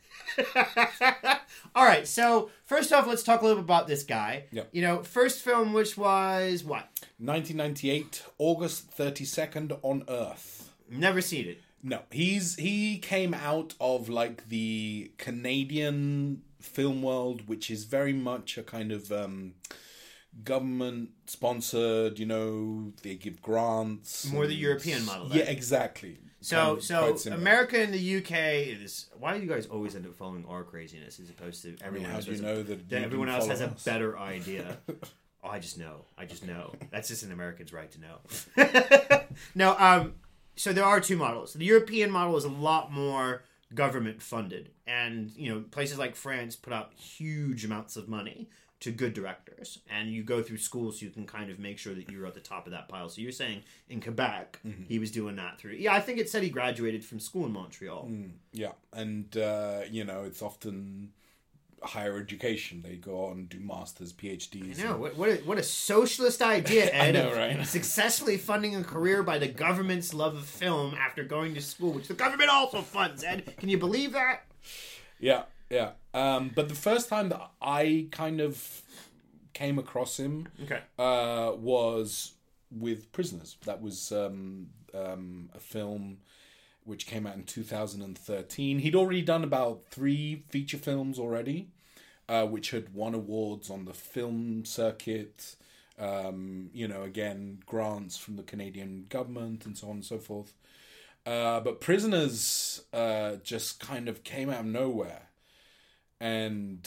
All right. So first off, let's talk a little bit about this guy. Yep. You know, first film, which was what? nineteen ninety-eight, August thirty-second on Earth. Never seen it. No, he's he came out of like the Canadian film world, which is very much a kind of um, government sponsored. You know, they give grants. More the and- European model, then. Yeah, exactly. So, Kind of so quite similar. America and the U K is. Why do you guys always end up following our craziness as opposed to I mean, everyone how else? do you has a- know that that you everyone didn't else has follow a us? better idea. Oh, I just know. I just know. That's just an American's right to know. No, um, so there are two models. The European model is a lot more government funded, and you know places like France put out huge amounts of money to good directors, and you go through schools so you can kind of make sure that you're at the top of that pile. So you're saying in Quebec, mm-hmm. he was doing that through. Yeah, I think it said he graduated from school in Montreal. Mm, yeah, and uh, you know, it's often higher education. They go on and do masters, PhDs. I know. And... What what a, what a socialist idea, Ed. I know, right? Successfully funding a career by the government's love of film after going to school, which the government also funds, Ed. Can you believe that? Yeah. Yeah, um, but the first time that I kind of came across him okay. uh, was with Prisoners. That was um, um, a film which came out in two thousand thirteen. He'd already done about three feature films already, uh, which had won awards on the film circuit. Um, you know, again, grants from the Canadian government and so on and so forth. Uh, but Prisoners uh, just kind of came out of nowhere. And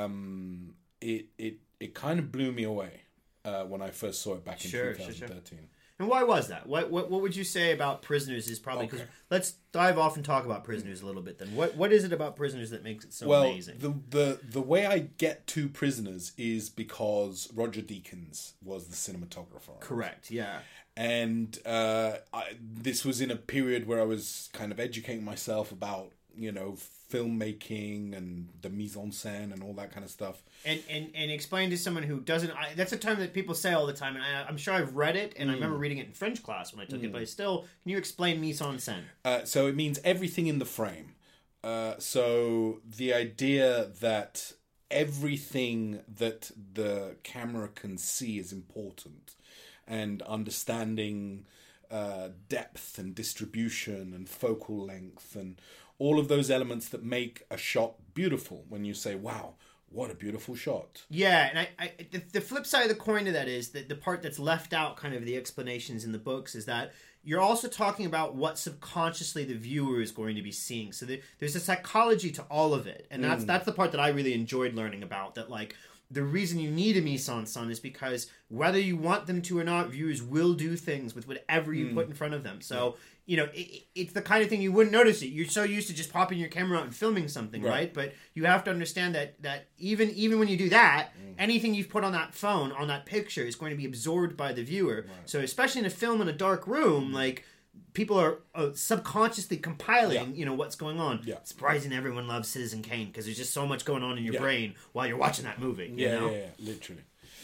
um, it it it kind of blew me away uh, when I first saw it back in sure, twenty thirteen. Sure, sure. And why was that? What what what would you say about Prisoners is probably because okay. let's dive off and talk about Prisoners a little bit. Then what what is it about Prisoners that makes it so well, amazing? Well, the, the the way I get to Prisoners is because Roger Deakins was the cinematographer. Correct. Yeah. And uh, I, this was in a period where I was kind of educating myself about, you know, filmmaking and the mise en scène and all that kind of stuff. And and, and explain to someone who doesn't... I, that's a term that people say all the time, and I, I'm sure I've read it, and mm. I remember reading it in French class when I took mm. it, but still, can you explain mise en scène? Uh, so it means everything in the frame. Uh, so the idea that everything that the camera can see is important, and understanding uh, depth and distribution and focal length and all of those elements that make a shot beautiful when you say, wow, what a beautiful shot. Yeah, and I, I the, the flip side of the coin to that is that the part that's left out kind of the explanations in the books is that you're also talking about what subconsciously the viewer is going to be seeing. So the, there's a psychology to all of it. And that's mm. that's the part that I really enjoyed learning about, that like the reason you need a mise en scène is because whether you want them to or not, viewers will do things with whatever you mm. put in front of them. So, yeah. you know, it, it's the kind of thing you wouldn't notice it. You're so used to just popping your camera out and filming something, right? right? But you have to understand that that even even when you do that, mm. anything you've put on that phone, on that picture, is going to be absorbed by the viewer. Right. So especially in a film in a dark room, mm. like... people are uh, subconsciously compiling, yeah. you know, what's going on. Yeah. Surprising everyone loves Citizen Kane because there's just so much going on in your yeah. brain while you're watching that movie. You yeah, know? yeah, yeah, literally.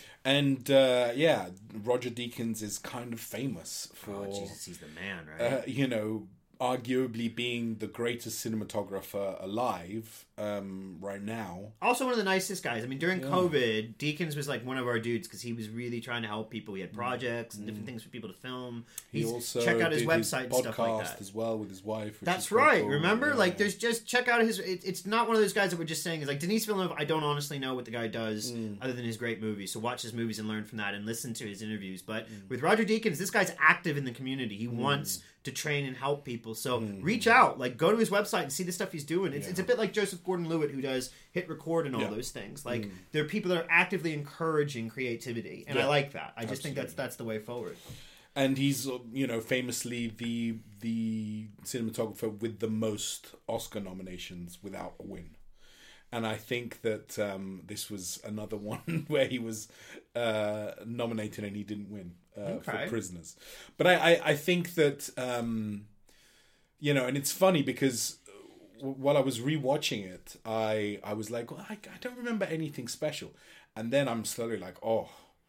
And uh, yeah, Roger Deakins is kind of famous for... Oh, Jesus, he's the man, right? Uh, you know, arguably being the greatest cinematographer alive um, right now. Also one of the nicest guys. I mean, during yeah. COVID, Deakins was like one of our dudes because he was really trying to help people. He had projects and different things for people to film. He He's, also check out his did website his and stuff like that. as well with his wife. That's right. Cool. Remember? Yeah. Like, there's just, check out his... It, it's not one of those guys that we're just saying is like, Denis Villeneuve, I don't honestly know what the guy does mm. other than his great movies. So watch his movies and learn from that and listen to his interviews. But mm. with Roger Deakins, this guy's active in the community. He mm. wants to train and help people. So mm. reach out. Like, go to his website and see the stuff he's doing. It's, yeah. it's a bit like Joseph Gordon-Levitt, who does hit record and all yeah. those things. Like, mm. there are people that are actively encouraging creativity. And yeah. I like that. I just Absolutely. think that's that's the way forward. And he's, you know, famously the the cinematographer with the most Oscar nominations without a win. And I think that um, this was another one where he was uh, nominated and he didn't win uh, okay. for Prisoners. But I, I, I think that, um, you know, and it's funny because while I was rewatching it, I, I was like, well, I, I don't remember anything special. And then I'm slowly like, oh,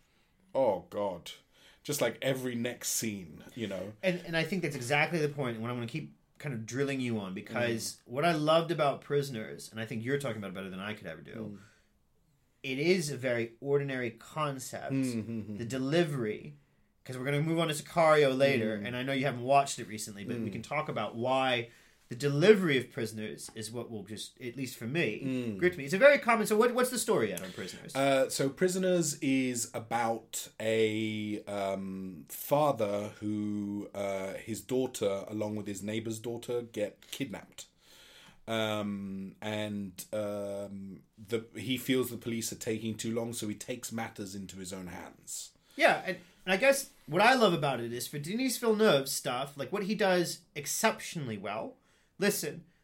oh, God. Just like every next scene, you know. And and I think that's exactly the point. And what I'm going to keep kind of drilling you on, because mm. what I loved about Prisoners, and I think you're talking about it better than I could ever do, mm. it is a very ordinary concept. Mm-hmm. The delivery, because we're going to move on to Sicario later, mm. and I know you haven't watched it recently, but mm. we can talk about why the delivery of Prisoners is what will just, at least for me, mm. grip me. It's a very common... So what, what's the story yet on Prisoners? Uh, so Prisoners is about a um, father who, uh, his daughter, along with his neighbor's daughter, get kidnapped. Um, and um, the he feels the police are taking too long, so he takes matters into his own hands. Yeah, and, and I guess what I love about it is for Denis Villeneuve's stuff, like what he does exceptionally well... Listen,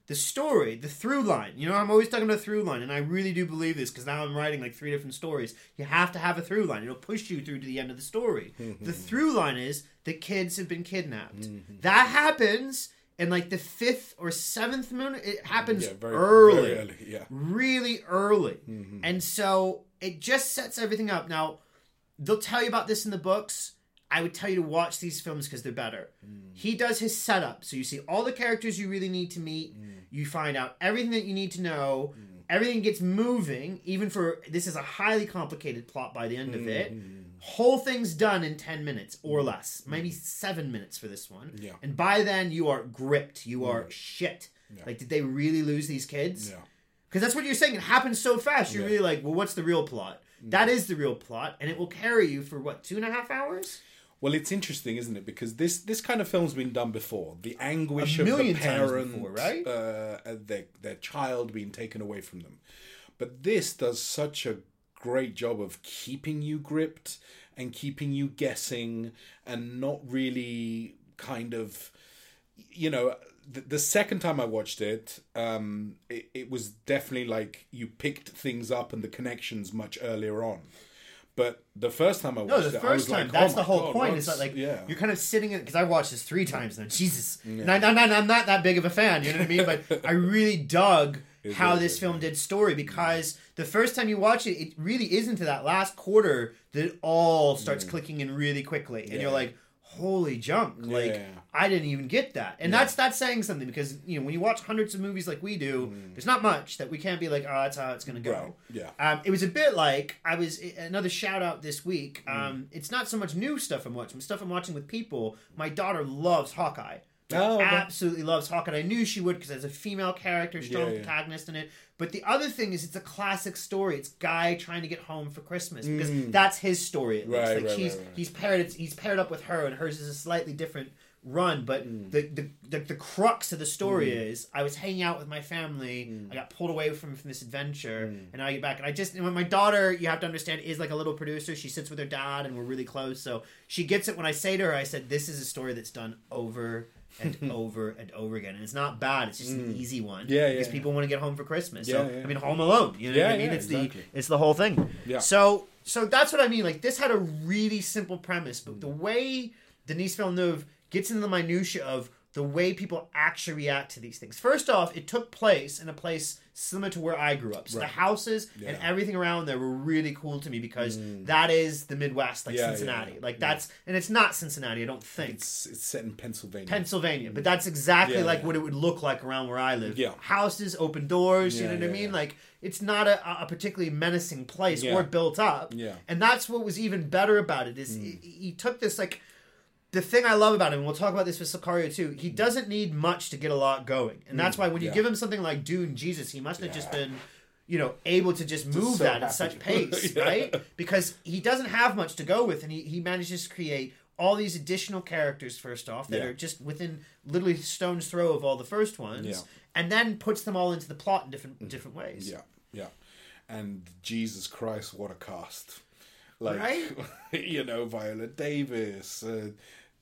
the story, the through line. You know, I'm always talking about a through line, and I really do believe this because now I'm writing like three different stories. You have to have a through line. It'll push you through to the end of the story. The through line is the kids have been kidnapped. That happens in like the fifth or seventh minute. It happens Yeah, very, early, very early, yeah. really early, and so it just sets everything up. Now, they'll tell you about this in the books. I would tell you to watch these films because they're better. Mm. He does his setup. So you see all the characters you really need to meet. Mm. You find out everything that you need to know. Mm. Everything gets moving. Even for... This is a highly complicated plot by the end of it. Mm. Whole thing's done in ten minutes or less. Maybe seven minutes for this one. Yeah. And by then, you are gripped. You are mm. shit. Yeah. Like, did they really lose these kids? Yeah. Because that's what you're saying. It happens so fast. You're yeah. really like, well, what's the real plot? Mm. That is the real plot. And it will carry you for, what, two and a half hours? Well, it's interesting, isn't it? Because this, this kind of film's been done before. The anguish a of million the parent, times before, right? uh, their, their child being taken away from them. But this does such a great job of keeping you gripped and keeping you guessing and not really kind of, you know... The, the second time I watched it, um, it, it was definitely like you picked things up and the connections much earlier on. But the first time I watched no, the it, first I was time, like, that's oh the whole God, point. what's... It's like, yeah. you're kind of sitting in... Because I watched this three times now. Jesus. Yeah. No, no, no, I'm not that big of a fan, you know what I mean? But I really dug It how is, this it film is. did story because the first time you watch it, it really isn't to that last quarter that it all starts Mm. clicking in really quickly. And Yeah. you're like, holy junk. Like, Yeah. I didn't even get that. And Yeah. that's that's saying something because, you know, when you watch hundreds of movies like we do, Mm. there's not much that we can't be like, oh, that's how it's going to go. Right. Yeah. Um, it was a bit like I was another shout out this week. Mm. Um, it's not so much new stuff I'm watching, stuff I'm watching with people. My daughter loves Hawkeye. Like, Oh, okay. absolutely loves Hawkeye. I knew she would because there's a female character, strong Yeah, yeah. protagonist in it. But the other thing is, it's a classic story. It's Guy trying to get home for Christmas because Mm. that's his story. At least. Right, like right, he's right, right. he's paired it's, he's paired up with her, and hers is a slightly different run. But Mm. the, the the the crux of the story Mm. is, I was hanging out with my family. Mm. I got pulled away from from this adventure, Mm. and I get back. And I just, and when my daughter, you have to understand, is like a little producer. She sits with her dad, and we're really close. So she gets it when I say to her, I said, "This is a story that's done over." and over and over again, and it's not bad. It's just an Mm. easy one, Yeah, because yeah. people want to get home for Christmas. Yeah, so yeah. I mean, Home Alone. You know Yeah, what I mean? yeah, it's exactly. the it's the whole thing. Yeah. So so that's what I mean. Like, this had a really simple premise, but the way Denis Villeneuve gets into the minutia of the way people actually react to these things. First off, it took place in a place similar to where I grew up. So Right. the houses Yeah. and everything around there were really cool to me because Mm. that is the Midwest, like Yeah, Cincinnati. yeah, yeah. Like Yeah. that's, and it's not Cincinnati, I don't think. It's it's set in Pennsylvania. Pennsylvania, but that's exactly Yeah, like yeah. what it would look like around where I live. Yeah. Houses, open doors, you Yeah, know what I yeah, mean? yeah. Like, it's not a, a particularly menacing place Yeah. or built up. Yeah. And that's what was even better about it is Mm. he, he took this, like, the thing I love about him, and we'll talk about this with Sicario too, he doesn't need much to get a lot going. And that's why when you Yeah. give him something like Dune Jesus, he must have Yeah. just been, you know, able to just move so that at happy. such pace, Yeah. right? Because he doesn't have much to go with, and he, he manages to create all these additional characters, first off, that Yeah. are just within literally stone's throw of all the first ones, Yeah. and then puts them all into the plot in different different ways. Yeah, yeah. And Jesus Christ, what a cast. Like, Right? you know, Viola Davis, uh,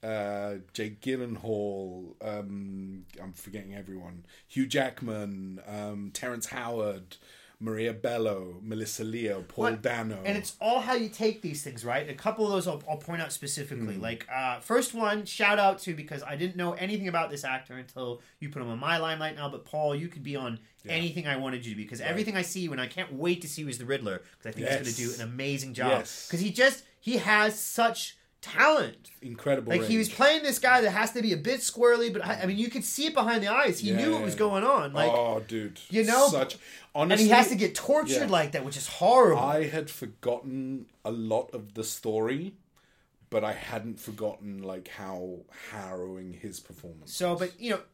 uh, Jake Gyllenhaal, um, I'm forgetting everyone, Hugh Jackman, um, Terrence Howard, Maria Bello, Melissa Leo, Paul What- Dano. And it's all how you take these things, right? A couple of those I'll, I'll point out specifically. Hmm. Like, uh, first one, shout out to, because I didn't know anything about this actor until you put him on my limelight now, but Paul, you could be on Yeah. anything I wanted you to be, because Right. everything I see you, and I can't wait to see you as the Riddler, because I think Yes. he's going to do an amazing job. Yes. Because he just, he has such talent. Incredible Like, range. he was playing this guy that has to be a bit squirrely, but I I mean, you could see it behind the eyes. He Yeah, knew what yeah, was yeah. going on. Like, oh, dude. you know? Such, and honestly, he has to get tortured yeah. like that, which is horrible. I had forgotten a lot of the story, but I hadn't forgotten like how harrowing his performance. So, was. but you know,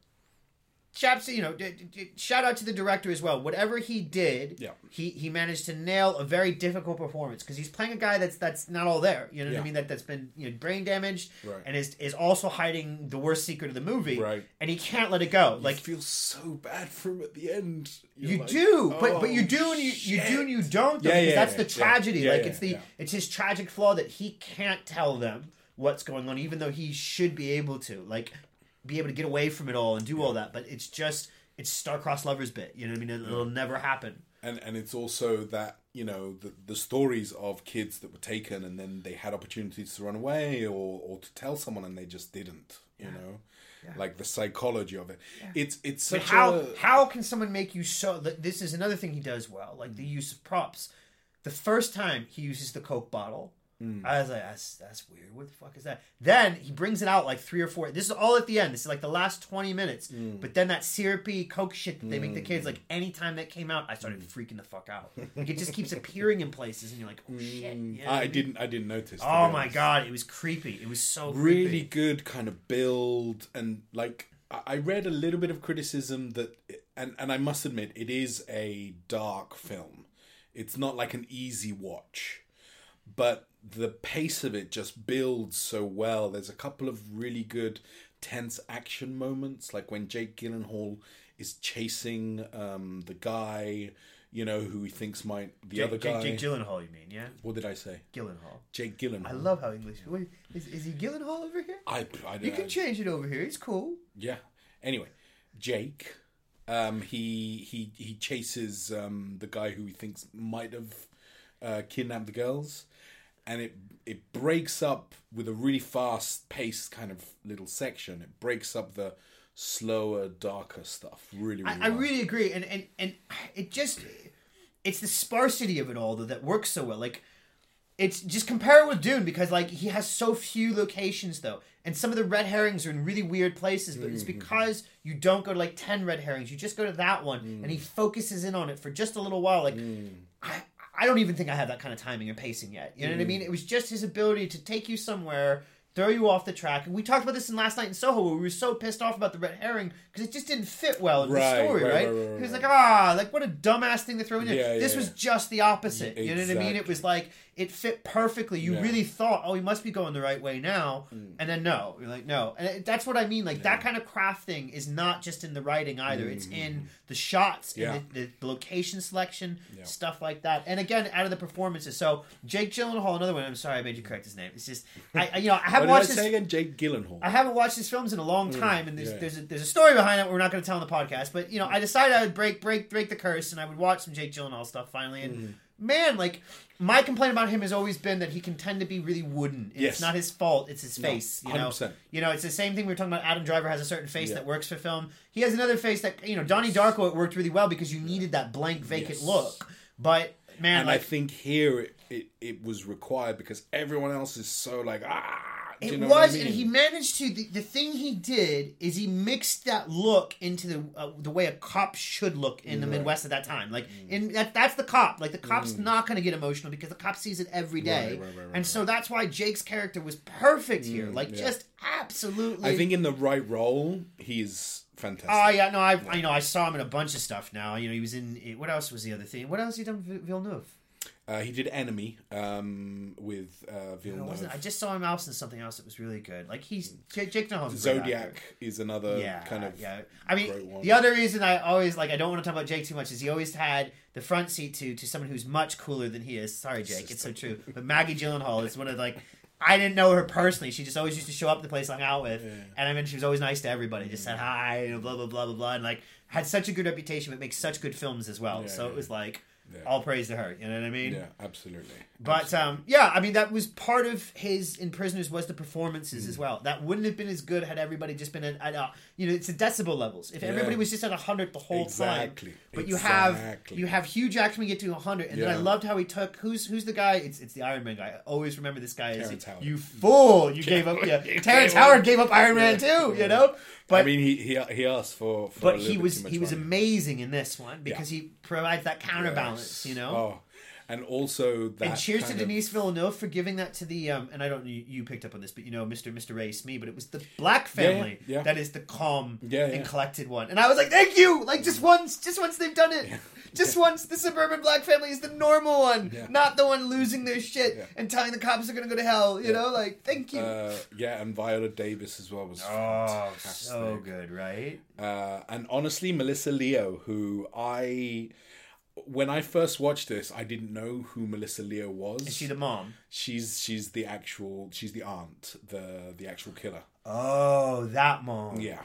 chaps, you know, d- d- d- shout out to the director as well. Whatever he did, Yeah. he he managed to nail a very difficult performance because he's playing a guy that's that's not all there. You know what Yeah. I mean? That that's been, you know, brain damaged Right. and is is also hiding the worst secret of the movie. Right. And he can't let it go. You like feel so bad for him at the end. You're you like, do, but but you "Oh, do and you, you shit." do and you don't. Though, Yeah, because yeah, that's yeah, the yeah. tragedy. Yeah, like yeah, it's the yeah. it's his tragic flaw that he can't tell them what's going on, even though he should be able to. Like, be able to get away from it all and do all that, but it's just it's star-crossed lovers bit. You know what I mean? It, it'll never happen. And and it's also that, you know, the the stories of kids that were taken and then they had opportunities to run away or, or to tell someone and they just didn't, you yeah. know? Yeah. Like the psychology of it. Yeah. It's it's such but how, a... how can someone make you so... This is another thing he does well, like the use of props. The first time he uses the Coke bottle, mm. I was like, that's that's weird. What the fuck is that? Then he brings it out like three or four. This is all at the end. This is like the last twenty minutes. Mm. But then that syrupy Coke shit that they mm. make the kids, like anytime that came out, I started mm. freaking the fuck out. Like it just keeps appearing in places, and you're like, oh shit. You know I, I mean? didn't. I didn't notice. Oh my god, it was creepy. It was so really creepy. Good kind of build, and like I read a little bit of criticism that, and and I must admit, it is a dark film. It's not like an easy watch, but the pace of it just builds so well. There's a couple of really good tense action moments, like when Jake Gyllenhaal is chasing um, the guy, you know, who he thinks might the Jake, other guy. Jake, Jake Gyllenhaal, you mean? Yeah. What did I say? Gyllenhaal. Jake Gyllenhaal. I love how English. Wait, is is he Gyllenhaal over here? I, I You can change it over here. It's cool. Yeah. Anyway, Jake. Um, he he he chases um, the guy who he thinks might have uh, kidnapped the girls, and it it breaks up with a really fast paced kind of little section. It breaks up the slower, darker stuff. Really, really I, I really agree, and, and and it just it's the sparsity of it all though that works so well. Like it's just compare it with Dune because like he has so few locations though. And some of the red herrings are in really weird places, but mm-hmm. it's because you don't go to like ten red herrings. You just go to that one, mm. and he focuses in on it for just a little while. Like, mm. I, I don't even think I have that kind of timing or pacing yet. You know mm. what I mean? It was just his ability to take you somewhere, throw you off the track. And we talked about this in Last Night in Soho, where we were so pissed off about the red herring because it just didn't fit well in right, the story, right? right? right, right, right. He was like, ah, like what a dumbass thing to throw in there. Yeah, this yeah, was yeah. just the opposite. You exactly. know what I mean? It was like, it fit perfectly. You yeah. really thought, oh, he must be going the right way now. Mm. And then no. You're like, no. And it, that's what I mean. Like, yeah. that kind of craft thing is not just in the writing either. Mm. It's in the shots, yeah. in the, the location selection, yeah. stuff like that. And again, out of the performances. So, Jake Gyllenhaal, another one. I'm sorry I made you correct his name. It's just, I, I you know, I haven't what watched did I this. say again? Jake Gyllenhaal. I haven't watched his films in a long time. Mm. And there's, yeah. there's, a, there's a story behind it we're not going to tell on the podcast. But, you know, I decided I would break, break, break the curse and I would watch some Jake Gyllenhaal stuff finally. And, mm. man, like, my complaint about him has always been that he can tend to be really wooden. Yes. It's not his fault, it's his face. No, you know? one hundred percent. You know, it's the same thing we were talking about. Adam Driver has a certain face yeah. that works for film. He has another face that, you know, Donnie Darko, it worked really well because you needed that blank, vacant yes. look. But, man, and like, I think here it, it, it was required because everyone else is so like, ah. It you know was, I mean? and he managed to. The, the thing he did is he mixed that look into the uh, the way a cop should look in the right. Midwest at that time. Like, mm. in that that's the cop. Like, the cop's mm. not going to get emotional because the cop sees it every day, right, right, right, right, and so that's why Jake's character was perfect here. Mm, like, yeah. just absolutely. I think in the right role, he is fantastic. Oh yeah, no, I, I you know I saw him in a bunch of stuff now. You know, he was in. What else was the other thing? What else he done with Villeneuve? Uh, he did Enemy um, with uh, Villeneuve. No, I just saw him else in something else that was really good. Like he's Jake, Jake Gyllenhaal's Zodiac is another yeah, kind of yeah. I mean, the other reason I always like I don't want to talk about Jake too much is he always had the front seat to to someone who's much cooler than he is. Sorry, Jake, it's so true. But Maggie Gyllenhaal is one of like. I didn't know her personally. She just always used to show up at the place I hung out with, yeah. and I mean, she was always nice to everybody. Just said hi, and blah blah blah blah blah, and like had such a good reputation, but makes such good films as well. Yeah, so yeah. it was like. Yeah. All praise to her, you know what I mean? Yeah, absolutely. But absolutely. um, yeah, I mean that was part of his in Prisoners was the performances mm. as well. That wouldn't have been as good had everybody just been at, at uh, you know, it's the decibel levels. If yeah. everybody was just at a hundred the whole exactly. time, but exactly. you have you have Hugh Jackman get to a hundred, and yeah. then I loved how he took who's who's the guy? It's it's the Iron Man guy. I always remember this guy as you fool. You gave up. Yeah, Terrence Howard gave up Iron Man too. You know. But, I mean, he he he asked for, for but a he was he was money. amazing in this one because yeah. he provides that counterbalance, yes. you know. Oh, and also that. And cheers to of... Denis Villeneuve for giving that to the um. And I don't know you, you picked up on this, but you know, Mister Mister Ray Smee, but it was the black family yeah, yeah. that is the calm yeah, yeah. and collected one. And I was like, thank you, like just once, just once they've done it. Yeah. Just once, the suburban black family is the normal one, yeah. not the one losing their shit yeah. and telling the cops they're going to go to hell. You yeah. know, like, thank you. Uh, yeah, and Viola Davis as well was oh, fantastic. So good, right? Uh, and honestly, Melissa Leo, who I... When I first watched this, I didn't know who Melissa Leo was. Is she the mom? She's she's the actual... She's the aunt, the the actual killer. Oh, that mom. Yeah.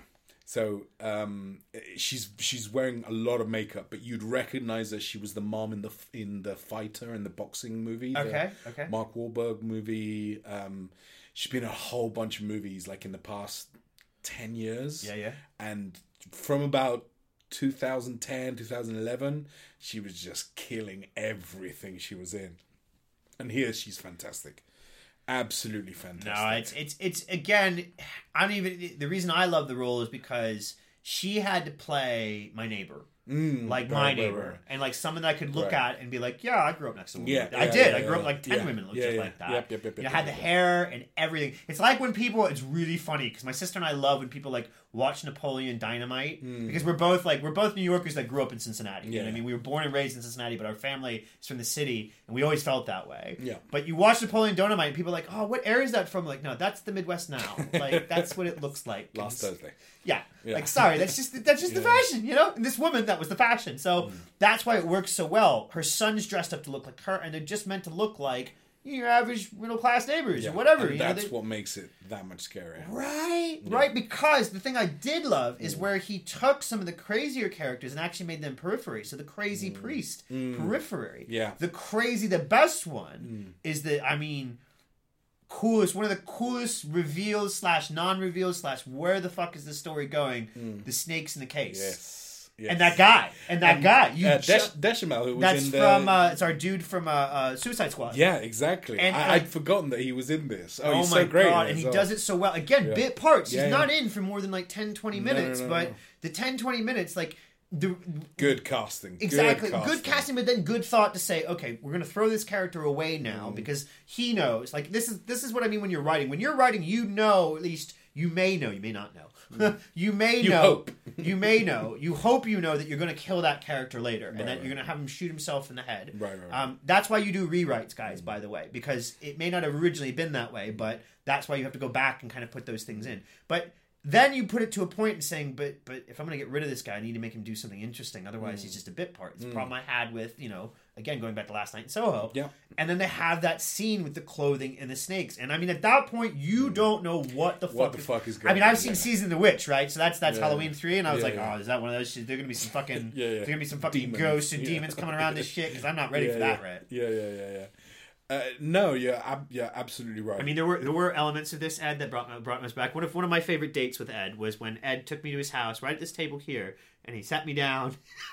So um, she's she's wearing a lot of makeup, but you'd recognize her. She was the mom in the in the Fighter in the boxing movie. Okay, okay. Mark Wahlberg movie. Um, she's been in a whole bunch of movies like in the past ten years. Yeah, yeah. And from about two thousand ten, two thousand eleven, she was just killing everything she was in. And here she's fantastic. Absolutely fantastic. No, it's it's it's again. I don't even. The reason I love the role is because she had to play my neighbor, mm, like right, my right, neighbor, right. and like someone that I could look Right. at and be like, yeah, I grew up next to a woman. Yeah, I yeah, did. yeah, I grew up yeah, like ten yeah. women looked Yeah, just yeah. like that. Yep, yep, yep, you yep, had yep, the yep. hair and everything. It's like when people. It's really funny because my sister and I love when people like watch Napoleon Dynamite because we're both like we're both New Yorkers that grew up in Cincinnati. You know what I Hmm. Yeah. mean? We were born and raised in Cincinnati, but our family is from the city, and we always felt that way. Yeah. But you watch Napoleon Dynamite, and people are like, oh, what area is that from? Like, no, that's the Midwest now. Like, that's what it looks like. Last It's- Thursday. Yeah. Yeah. Like, sorry, that's just that's just the Yeah. fashion, you know? And this woman, that was the fashion. So that's why it works so well. Her son's dressed up to look like her, and they're just meant to look like your average middle class neighbors Yeah. or whatever. And you know, that's they- what makes it that much scarier. Right, right. Because the thing I did love is Mm. where he took some of the crazier characters and actually made them periphery. So the crazy priest, periphery. Mm. Yeah. The crazy, the best one is the, I mean, coolest, one of the coolest reveals slash non-reveals slash where the fuck is the story going? The snakes in the case. Yes. Yes. And that guy. And that And, guy. You uh, ju- Desch- Deschanel, who was that's in the... from, uh, it's our dude from uh, uh, Suicide Squad. Yeah, exactly. And, I, uh, I'd forgotten that he was in this. Oh, Oh he's my so great. god, in and as he well. does it so well. Again, Yeah. bit parts. Yeah, He's yeah. not in for more than like ten, twenty No, no, minutes, no, but no. the ten, twenty minutes, like the Good casting. exactly Good good casting. but then good thought to say, okay, we're gonna throw this character away Mm. now because he knows. Like this is this is what I mean when you're writing. When you're writing, you know at least you may know, you may not know. you may You know. hope. you may know. You hope you know that you're going to kill that character later, and Right, that right. you're going to have him shoot himself in the head. Right, right, right. Um, that's why you do rewrites, guys. By the way, because it may not have originally been that Mm. way, but that's why you have to go back and kind of put those things in. But then you put it to a point and saying, but but if I'm going to get rid of this guy, I need to make him do something interesting. Otherwise, Mm. he's just a bit part. It's a problem I had with, you know, again, going back to Last Night in Soho. Yeah. And then they have that scene with the clothing and the snakes. And I mean, at that point, you don't know what the fuck. Mm. What the fuck is going I mean, I've on, seen yeah. Season of the Witch, right? So that's that's Yeah. Halloween three, and I was Yeah, like, yeah. oh, is that one of those shit? There are gonna be some fucking, Yeah, yeah. there's gonna be some fucking Demons. ghosts and Yeah. demons coming around this shit because I'm not ready yeah, for that, yeah. right? Yeah, yeah, yeah, yeah. Uh, no, yeah, ab- yeah, absolutely right. I mean, there were there were elements of this Ed that brought brought us back. One of one of my favorite dates with Ed was when Ed took me to his house right at this table here, and he sat me down.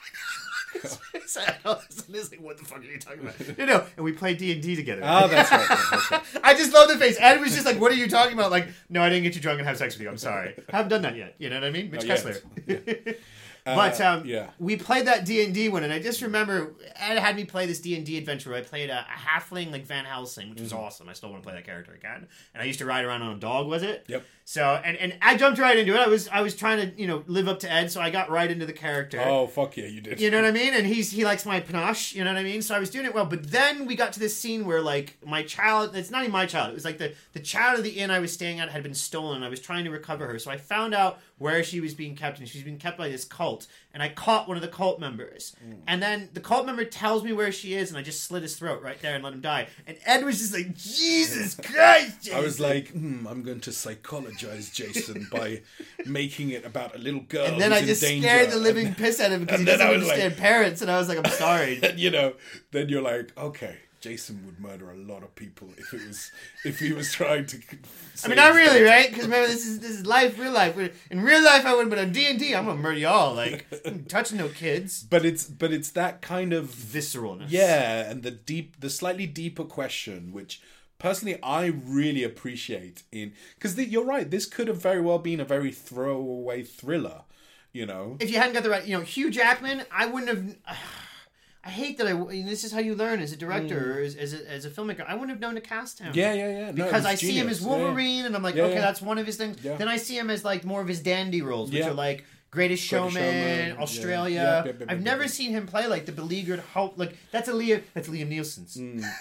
I was like, what the fuck are you talking about? You know, and we played D and D together. oh, that's right. That's right. I just love the face. Ed was just like, "What are you talking about?" Like, no, I didn't get you drunk and have sex with you. I'm sorry. I haven't done that yet. You know what I mean? Mitch Not yet. Kessler. Uh, But um, yeah. we played that D and D one, and I just remember Ed had me play this D and D adventure where I played a, a halfling like Van Helsing, which was Mm-hmm. awesome. I still want to play that character again. And I used to ride around on a dog, was it? Yep. So and, and I jumped right into it. I was I was trying to you know live up to Ed, so I got right into the character. Oh, fuck yeah, you did. You know what I mean? And he's he likes my panache, you know what I mean? So I was doing it well. But then we got to this scene where like my child, it's not even my child, it was like the, the child of the inn I was staying at had been stolen and I was trying to recover her. So I found out where she was being kept and she was being kept by this cult. And I caught one of the cult members. Mm. And then the cult member tells me where she is and I just slit his throat right there and let him die. And Ed was just like, Jesus Christ, Jason. I was like, hmm, I'm going to psychologize Jason by making it about a little girl. and then who's I just in danger. scared the living And, piss out of him because he and then doesn't I was like- understand parents. And I was like, I'm sorry. and, you know, then you're like, okay, Jason would murder a lot of people if it was if he was trying to. I mean, not really, right? Because remember, this is this is life, real life. In real life, I would, but on D and D, I'm gonna murder y'all. Like, I'm touching no kids. But it's but it's that kind of Visceralness. yeah, and the deep, the slightly deeper question, which personally I really appreciate in because you're right. This could have very well been a very throwaway thriller, you know. If you hadn't got the right, you know, Hugh Jackman, I wouldn't have. I hate that I. And this is how you learn as a director or as, as, a, as a filmmaker. I wouldn't have known to cast him. Yeah, yeah, yeah. No, Because it was I see him genius. as Yeah, yeah. Wolverine, and I'm like, Yeah, okay, yeah. that's one of his things. Yeah. Then I see him as like more of his dandy roles, which Yeah. are like Greatest Showman, Greatest Showman, yeah. Australia. Yeah, yeah, yeah, yeah, I've yeah, never yeah. seen him play like the beleaguered Hulk. Like that's a Liam. That's Liam Nielsen's.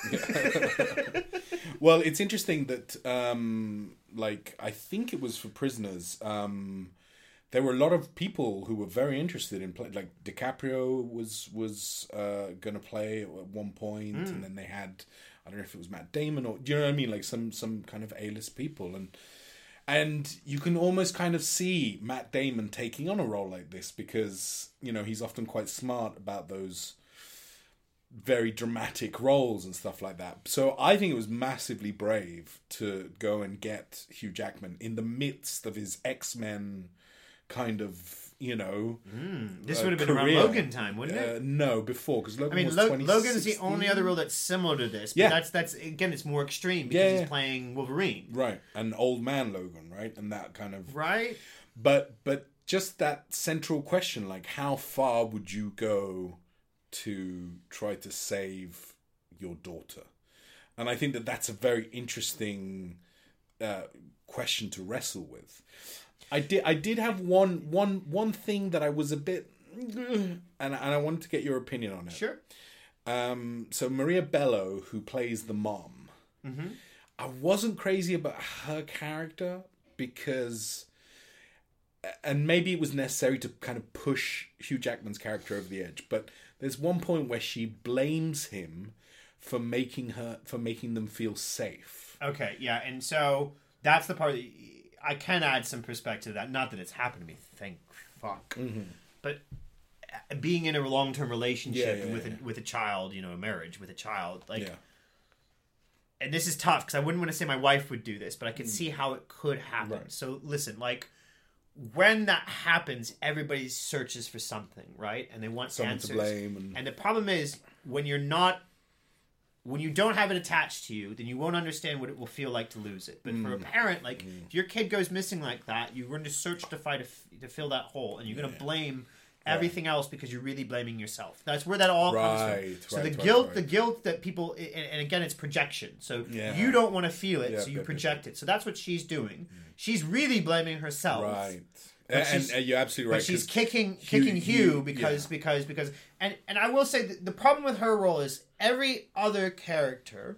Well, it's interesting that, um, like, I think it was for Prisoners. Um, there were a lot of people who were very interested in play. Like DiCaprio was was uh, going to play at one point, and then they had I don't know if it was Matt Damon or do you know what I mean? Like some some kind of A-list people, and And you can almost kind of see Matt Damon taking on a role like this because, you know, he's often quite smart about those very dramatic roles and stuff like that. So I think it was massively brave to go and get Hugh Jackman in the midst of his X-Men kind of, you know... Mm, this uh, would have been career. around Logan time, wouldn't it? Uh, no, before, because Logan I mean, was Lo- twenty Logan's the sixteen. only other role that's similar to this. But Yeah. that's, that's again, it's more extreme because Yeah, yeah. he's playing Wolverine. Right, an old man Logan, right? And that kind of... Right? But but just that central question, like how far would you go to try to save your daughter? And I think that that's a very interesting uh, question to wrestle with. I did I did have one one one thing that I was a bit and and I wanted to get your opinion on it. Sure. Um, so Maria Bello, who plays the mom, Mm-hmm. I wasn't crazy about her character because, and maybe it was necessary to kind of push Hugh Jackman's character over the edge, but there's one point where she blames him for making her for making them feel safe. Okay, yeah, and so that's the part that I can add some perspective to that. Not that it's happened to me, thank fuck. Mm-hmm. But being in a long-term relationship Yeah, yeah, with yeah. a, with a child, you know, a marriage with a child, like, Yeah. and this is tough because I wouldn't want to say my wife would do this, but I could see how it could happen. Right. So listen, like, when that happens, everybody searches for something, right? And they want Someone answers. to blame. And... And the problem is when you're not, when you don't have it attached to you, then you won't understand what it will feel like to lose it. But Mm. for a parent, like if your kid goes missing like that, you're going to search to find to, f- to fill that hole, and you're going to Yeah. blame everything else because you're really blaming yourself. That's where that all comes Right, from. So right, the right, guilt, right. the guilt that people, and, and again, it's projection. So Yeah. you don't want to feel it, Yeah, so you yeah, yeah, project it. So that's what she's doing. She's really blaming herself. Right. But And, she's- and you're absolutely right. But she's 'cause kicking Hugh- kicking Hugh, Hugh- because yeah. because because and and I will say that the problem with her role is every other character,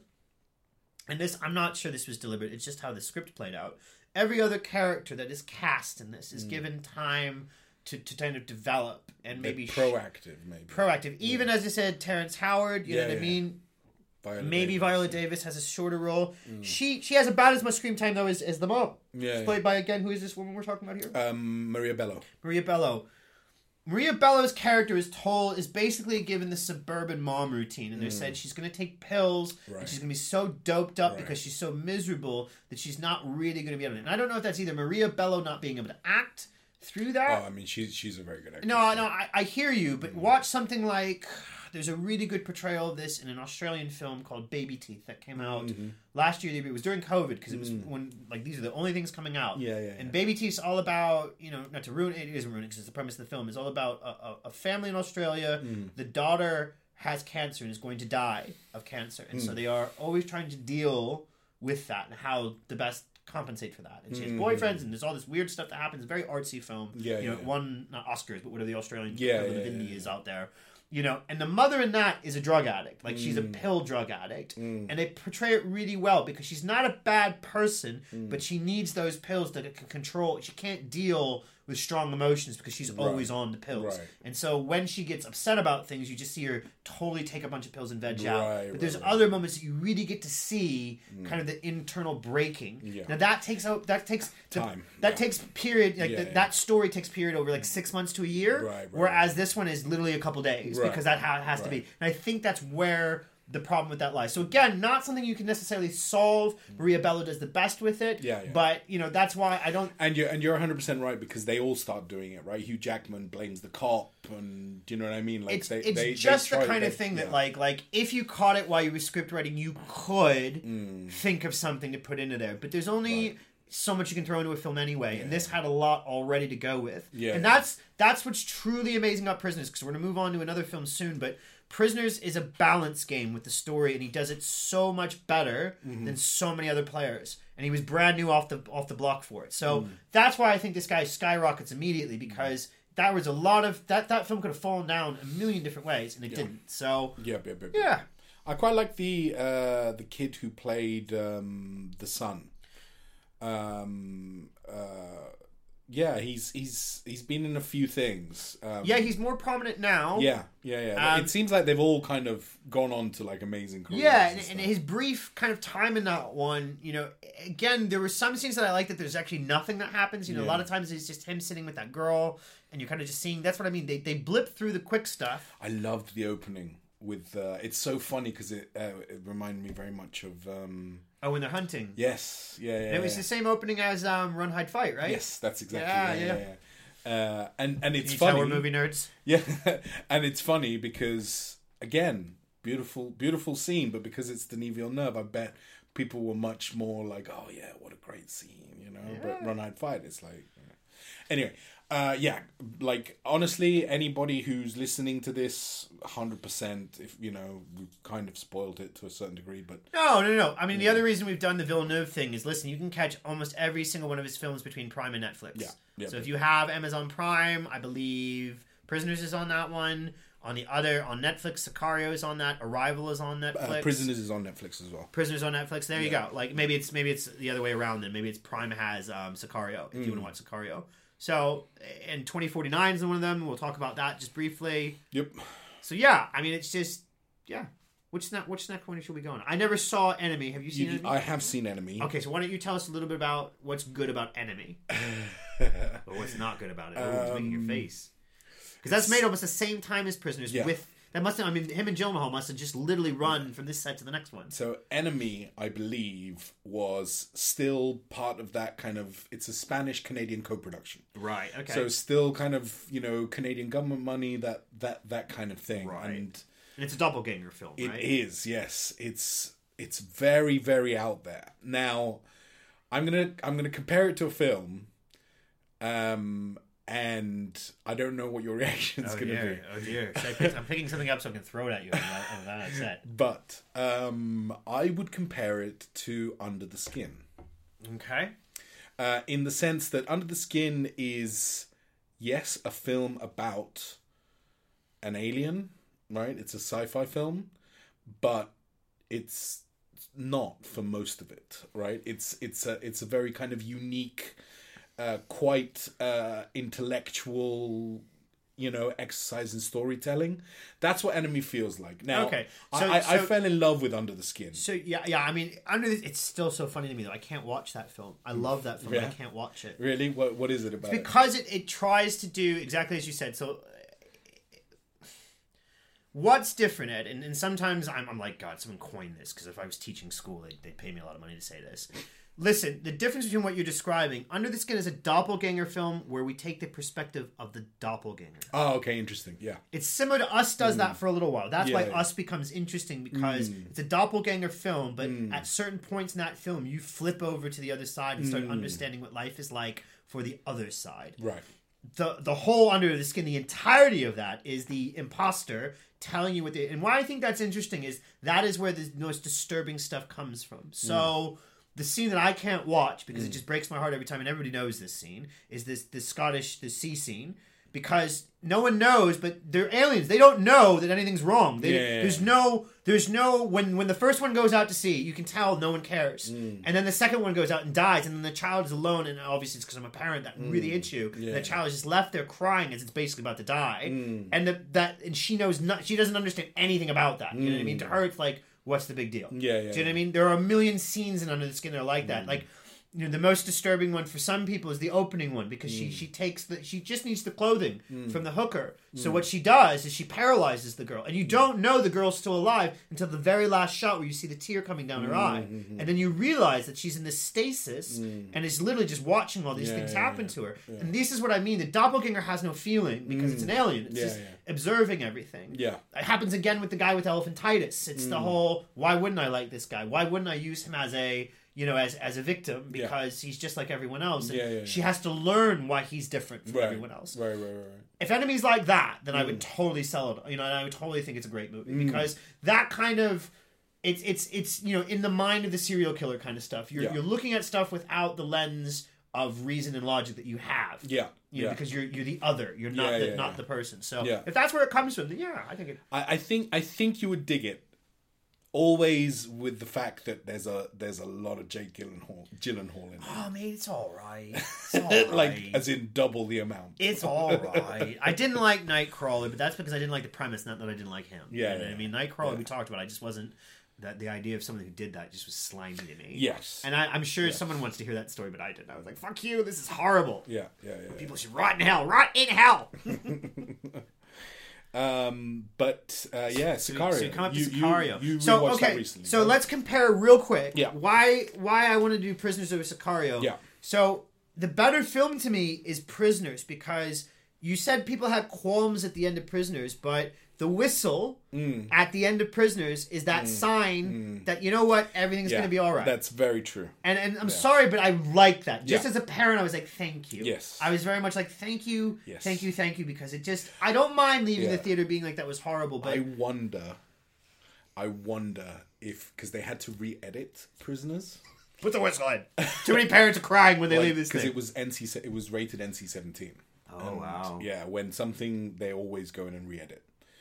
and this I'm not sure this was deliberate. It's just how the script played out. Every other character that is cast in this is Mm. given time to, to kind of develop and They're maybe sh- proactive, maybe. proactive. Even as I said, Terrence Howard. You Yeah, know what yeah. I mean. Viola Maybe Davis. Viola Davis has a shorter role. She she has about as much screen time though as, as the mom. Yeah, She's yeah. played by again who is this woman we're talking about here? Um, Maria Bello. Maria Bello. Maria Bello's character is told is basically given the suburban mom routine, and they said she's going to take pills, Right. and she's going to be so doped up Right. because she's so miserable that she's not really going to be able to. And I don't know if that's either Maria Bello not being able to act through that. Oh, I mean, she's she's a very good actress. No, no, I, I hear you, but watch something like there's a really good portrayal of this in an Australian film called Baby Teeth that came out Mm-hmm. last year. It was during COVID because it was when like these are the only things coming out. Mm. Yeah, yeah, And yeah. Baby Teeth's all about, you know, not to ruin it, it isn't ruining because the premise of the film is all about a, a, a family in Australia. Mm. The daughter has cancer and is going to die of cancer, and Mm. so they are always trying to deal with that and how the best compensate for that. And she has Mm. boyfriends, and there's all this weird stuff that happens. Very artsy film. Yeah, you know, yeah. one not Oscars, but what are the Australian Yeah, equivalent yeah, of yeah, Indie is yeah. out there. You know, and the mother in that is a drug addict. Like she's a Mm. pill drug addict, and they portray it really well because she's not a bad person, Mm. but she needs those pills that can control. She can't deal with strong emotions because she's always on the pills. Right. And so when she gets upset about things, you just see her totally take a bunch of pills and veg out. Right, But there's right, right. other moments that you really get to see kind of the internal breaking. Yeah. Now that takes out that takes the- Time. That Yeah. takes period like Yeah, the, yeah. that story takes period over like six months to a year. Right, right, whereas right. this one is literally a couple days Right. because that ha- has to be. Right. And I think that's where the problem with that lies. So again, not something you can necessarily solve. Maria Bello does the best with it. Yeah, yeah. But you know that's why I don't. And you're and you're one hundred percent right because they all start doing it, right? Hugh Jackman blames the cop, and do you know what I mean? Like It's they, it's they, just they the try- kind they- of thing that yeah. like like if you caught it while you were script writing, you could Mm. think of something to put into there. But there's only Right. so much you can throw into a film anyway, and Yeah. this had a lot already to go with. Yeah, and yeah. that's that's what's truly amazing about Prisoners, because we're gonna move on to another film soon, but. Prisoners is a balance game with the story, and he does it so much better Mm-hmm. than so many other players. And he was brand new off the off the block for it. So Mm. that's why I think this guy skyrockets immediately, because that was a lot of that. That film could have fallen down a million different ways, and it Yeah. didn't. So Yeah, yeah, yeah, yeah, I quite like the uh, the kid who played um, the son. Um, uh, yeah, he's he's he's been in a few things. Um, yeah, he's more prominent now. Yeah, yeah, yeah. Um, it seems like they've all kind of gone on to like amazing careers. Yeah, and, and, and his brief kind of time in that one, you know, again, there were some scenes that I like that there's actually nothing that happens. You know, yeah. a lot of times it's just him sitting with that girl, and you're kind of just seeing. That's what I mean. They they blip through the quick stuff. I loved the opening with. Uh, it's so funny because it uh, it reminded me very much of. Um, Oh, when they're hunting. Yes, yeah, yeah. And it was yeah. the same opening as um, Run, Hide, Fight, right? Yes, that's exactly. Yeah, yeah, yeah. yeah. yeah. Uh, and and it's Can you funny. Tell we're movie nerds. Yeah, and it's funny because again, beautiful, beautiful scene, but because it's Denis Villeneuve, I bet people were much more like, "Oh yeah, what a great scene," you know. Yeah. But Run, Hide, Fight, it's like. Yeah. Anyway, uh, yeah, like honestly, anybody who's listening to this, hundred percent, if you know, we've kind of spoiled it to a certain degree, but no, no, no. I mean, yeah. the other reason we've done the Villeneuve thing is, listen, you can catch almost every single one of his films between Prime and Netflix. Yeah. yeah so if you have Amazon Prime, I believe Prisoners is on that one. On the other, on Netflix, Sicario is on that. Arrival is on Netflix. Uh, Prisoners is on Netflix as well. Prisoners on Netflix. There yeah. you go. Like maybe it's maybe it's the other way around. Then maybe it's Prime has um, Sicario if mm. you want to watch Sicario. So, and twenty forty-nine is one of them. We'll talk about that just briefly. Yep. So yeah, I mean, it's just yeah. Which next which next one should we go on? I never saw Enemy. Have you seen you, Enemy? I have seen Enemy. Okay, so why don't you tell us a little bit about what's good about Enemy, or what's not good about it? Or what's um, making your face? Because that's made almost the same time as Prisoners. Yeah. With that must have, I mean, him and Gyllenhaal must have just literally run from this set to the next one. So Enemy, I believe, was still part of that kind of. It's a Spanish-Canadian co-production, right? Okay. So still kind of, you know, Canadian government money, that that that kind of thing, right? And, and it's a doppelganger film, it right? It is, yes. It's it's very very out there. Now, I'm gonna I'm gonna compare it to a film. Um. And I don't know what your reaction's oh, going to be. Oh dear! So I pick, I'm picking something up so I can throw it at you on that, on that set. But um, I would compare it to Under the Skin. Okay. Uh, in the sense that Under the Skin is, yes, a film about an alien, right? It's a sci-fi film, but it's not for most of it, right? It's it's a it's a very kind of unique. Uh, quite uh, intellectual, you know, exercise in storytelling. That's what Enemy feels like. Now, okay, so, I, I, so, I fell in love with Under the Skin. So yeah, yeah. I mean, Under the, it's still so funny to me though. I can't watch that film. I love that film. Yeah. But I can't watch it. Really? What What is it about? It's because it, it tries to do exactly as you said. So. What's different, Ed? And, and sometimes I'm, I'm like, God, someone coined this because if I was teaching school, they'd, they'd pay me a lot of money to say this. Listen, the difference between what you're describing, Under the Skin is a doppelganger film where we take the perspective of the doppelganger. Oh, okay, interesting, yeah. It's similar to Us does mm. that for a little while. That's yeah, why yeah. Us becomes interesting because mm. it's a doppelganger film, but mm. at certain points in that film, you flip over to the other side and start mm. understanding what life is like for the other side. Right. The the whole Under the Skin, the entirety of that is the imposter telling you what they... And why I think that's interesting is that is where the most disturbing stuff comes from. So... Mm. The scene that I can't watch because mm. it just breaks my heart every time, and everybody knows this scene, is this this Scottish the sea scene, because no one knows, but they're aliens. They don't know that anything's wrong. They, yeah, yeah, there's yeah. no there's no when when the first one goes out to sea, you can tell no one cares, mm. and then the second one goes out and dies, and then the child is alone, and obviously it's because I'm a parent that mm. really hits you. Yeah. The child is just left there crying as it's basically about to die, mm. and the, that and she knows not she doesn't understand anything about that. You know what I mean? Mm. To her, it's like. What's the big deal? Yeah, yeah. Do you know yeah. what I mean? There are a million scenes in Under the Skin that are like mm. that. Like, you know, the most disturbing one for some people is the opening one because mm. she she takes the she just needs the clothing mm. from the hooker. So mm. what she does is she paralyzes the girl, and you don't know the girl's still alive until the very last shot where you see the tear coming down her mm. eye, mm-hmm. and then you realize that she's in this stasis mm. and is literally just watching all these yeah, things yeah, happen yeah. to her. Yeah. And this is what I mean. The doppelganger has no feeling because mm. it's an alien. It's yeah, just yeah. observing everything. Yeah, it happens again with the guy with elephantitis. It's mm. the whole why wouldn't I like this guy? Why wouldn't I use him as a you know as as a victim because yeah. he's just like everyone else. And yeah, yeah, yeah. she has to learn why he's different from right. everyone else. Right, right, right, right. If Enemy's like that, then mm. I would totally sell it. You know, and I would totally think it's a great movie mm. because that kind of it's it's it's you know in the mind of the serial killer kind of stuff. You're yeah. you're looking at stuff without the lens of reason and logic that you have. Yeah. You know, yeah. because you're you're the other. You're not yeah, the yeah, not yeah. the person. So yeah. if that's where it comes from, then yeah, I think it I, I think I think you would dig it. always with the fact that there's a there's a lot of Jake Gyllenhaal Gyllenhaal in it. Oh, mate, it's all right. It's all right. Like, as in double the amount. It's all right. I didn't like Nightcrawler, but that's because I didn't like the premise, not that I didn't like him. Yeah, you know yeah, what I mean, Nightcrawler yeah. we talked about. I just wasn't that the idea of someone who did that just was slimy to me. Yes. And I, I'm sure Yes. someone wants to hear that story, but I didn't. I was like, "Fuck you! This is horrible." Yeah, yeah, yeah. People should rot in hell. Rot in hell. Um, but uh, yeah, Sicario. So you come up to you, Sicario. You, you so rewatched okay, that recently. so right? let's compare real quick. Yeah. Why why I want to do Prisoners over Sicario? Yeah. So the better film to me is Prisoners because you said people had qualms at the end of Prisoners, but the whistle Mm. at the end of Prisoners is that sign that you know what, everything's Yeah, going to be all right. That's very true. And and I'm sorry, but I like that. Just Yeah. as a parent, I was like, thank you. Yes. I was very much like, thank you, Yes. thank you, thank you, because it just I don't mind leaving Yeah. the theater being like that was horrible, but I wonder, I wonder if because they had to re-edit Prisoners. put the whistle in. Too many parents are crying when they leave this Because thing. it was N C, se- it was rated N C seventeen. Oh, wow. Yeah, when something they always go in and re-edit,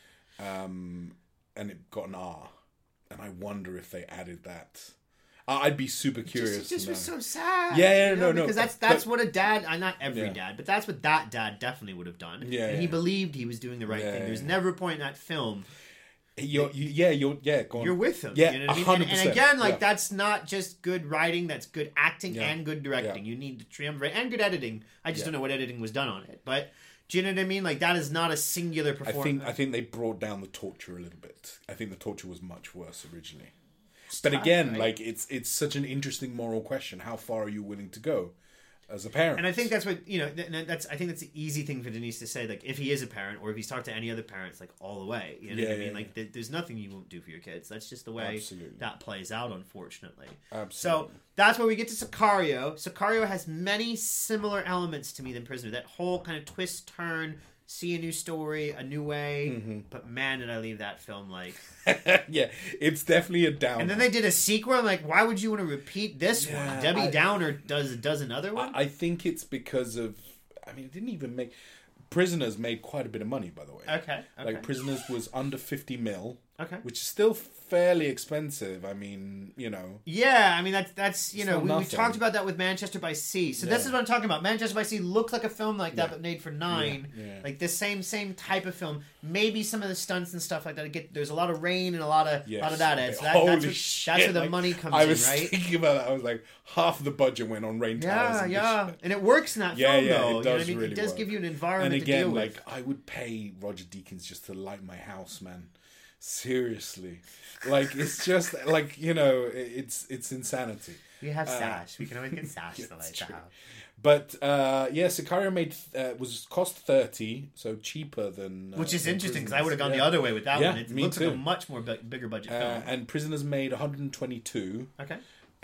um, and it got an R, and I wonder if they added that. I- I'd be super curious. It just, it just to was know. so sad. Yeah, yeah, you no, know, no, because that's but- that's what a dad. Uh, not every Yeah. dad, but that's what that dad definitely would have done. Yeah, and he yeah. believed he was doing the right Yeah, thing. There's yeah. never a point in that film You're, you, yeah, you're, yeah, go on. you're with him. Yeah, you know what I mean? one hundred And, and percent. again, like Yeah. that's not just good writing. That's good acting Yeah. and good directing. Yeah. You need to triumvirate and good editing. I just Yeah. don't know what editing was done on it, but. Do you know what I mean? Like that is not a singular I performance. think I think they brought down the torture a little bit. I think the torture was much worse originally. But tough, again, right? like it's it's such an interesting moral question. How far are you willing to go as a parent? And I think that's what you know. th- That's I think that's the easy thing for Denise to say. Like, if he is a parent, or if he's talked to any other parents, like all the way. You know Yeah, what I mean? yeah, Like, th- there's nothing you won't do for your kids. That's just the way Absolutely. that plays out, unfortunately. Absolutely. So that's where we get to Sicario. Sicario has many similar elements to me than Prisoner. That whole kind of twist, turn, see a new story, a new way. Mm-hmm. But man, did I leave that film like. yeah, it's definitely a down. And then they did a sequel. I'm like, why would you want to repeat this Yeah, one? Debbie I- Downer does does another one. I, I think it's because of. I mean, it didn't even make. Prisoners made quite a bit of money, by the way. okay, okay, Like Prisoners was under fifty mil, okay. which is still fairly expensive. I mean, you know. Yeah, I mean that's that's you It's know not we, we nothing. talked about that with Manchester by Sea. So this Yeah. is what I'm talking about. Manchester by Sea looks like a film like that, Yeah. but made for nine. Yeah, yeah. Like the same same type of film. Maybe some of the stunts and stuff like that. Get there's a lot of rain and a lot of Yes. lot of that. Ed. So that, Holy that's, what, shit. that's where the Like, money comes I was in, right? thinking about that. I was like, half the budget went on rain towers. Yeah, and yeah, this- and it works in that Yeah, film yeah, it though. you know does what I mean? really it does work. give you an And environment to again, deal like with. I would pay Roger Deakins just to light my house, man. Seriously, like it's just like you know, it- it's it's insanity. We have uh, Sash. We can always get Sash yeah, to light it's the true. house. But uh, yeah, Sicario made uh, was cost thirty, so cheaper than uh, Which is than interesting because I Prisoners. would have gone Yeah. the other way with that Yeah, one. It me looks like a too. much more bi- bigger budget Uh, film. and Prisoners made one hundred twenty-two, Okay.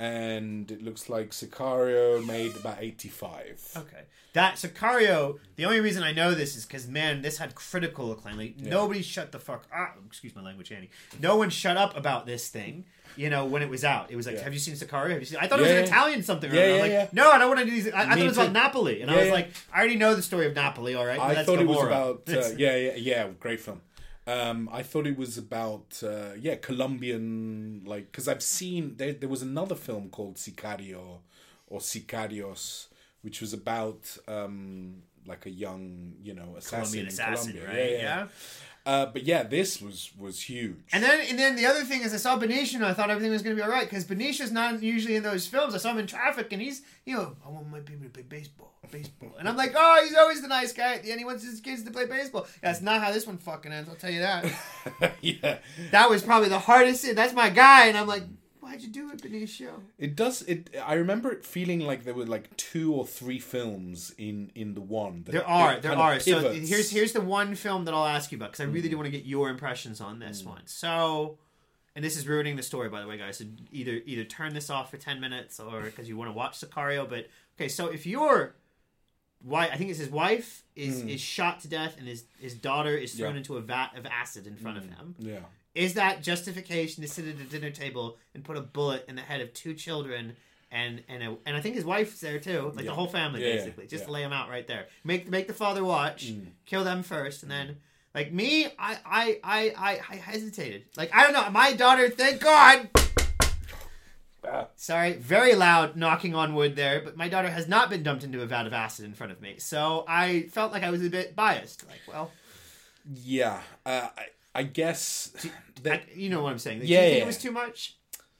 and it looks like Sicario made about eighty-five. Okay. That Sicario, the only reason I know this is because, man, this had critical acclaim. Like, nobody shut the fuck up. Excuse my language, Andy. No one shut up about this thing, you know, when it was out. It was like, Yeah. have you seen Sicario? Have you seen I thought it was Yeah, an yeah. Italian something. Yeah, or other. I'm yeah, like, yeah. no, I don't want to do these. I, I thought Me it was too. about Napoli. And I Yeah, was yeah. like, I already know the story of Napoli, all right? But I that's thought it was Gomorrah. about uh, It's- yeah, yeah, yeah, great film. Um, I thought it was about uh, yeah, Colombian like because I've seen there there was another film called Sicario or Sicarios, which was about um, like a young you know assassin Colombian in assassin, Colombia. right? Yeah, yeah. Uh, but yeah, this was was huge. And then, and then the other thing is, I saw Benicio, and I thought everything was going to be all right because Benicio's not usually in those films. I saw him in Traffic, and he's, you know, I want my people to play baseball, baseball, and I'm like, oh, he's always the nice guy at the end. He wants his kids to play baseball. That's not how this one fucking ends. I'll tell you that. yeah, That was probably the hardest thing. That's my guy, and I'm like, why'd you do it, Benicio? it does. It. I remember it feeling like there were like two or three films in in the one. That There it are, there kind of are. So pivots. here's here's the one film that I'll ask you about because I really do want to get your impressions on this one. So, and this is ruining the story, by the way, guys. So either either turn this off for ten minutes or because you want to watch Sicario. But okay, so if your wife, I think it's his wife, is is shot to death and his his daughter is thrown Yeah. into a vat of acid in front of him. Yeah. Is that justification to sit at a dinner table and put a bullet in the head of two children and and a, and I think his wife's there too, like Yeah. the whole family Yeah, yeah, basically, just yeah. lay them out right there. Make make the father watch, kill them first, and then Like me, I, I, I, I, I hesitated. Like, I don't know. My daughter, thank God. Ah. Sorry, very loud knocking on wood there, but my daughter has not been dumped into a vat of acid in front of me. So I felt like I was a bit biased. Like, well. Yeah. Uh, I, I guess. That, I, you know what I'm saying. Like, yeah, do you think yeah. it was too much?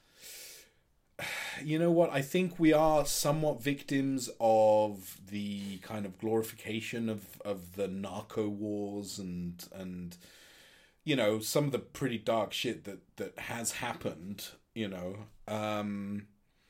You know what? I think we are somewhat victims of the kind of glorification of, of the narco wars and and you know some of the pretty dark shit that, that has happened. You know, um,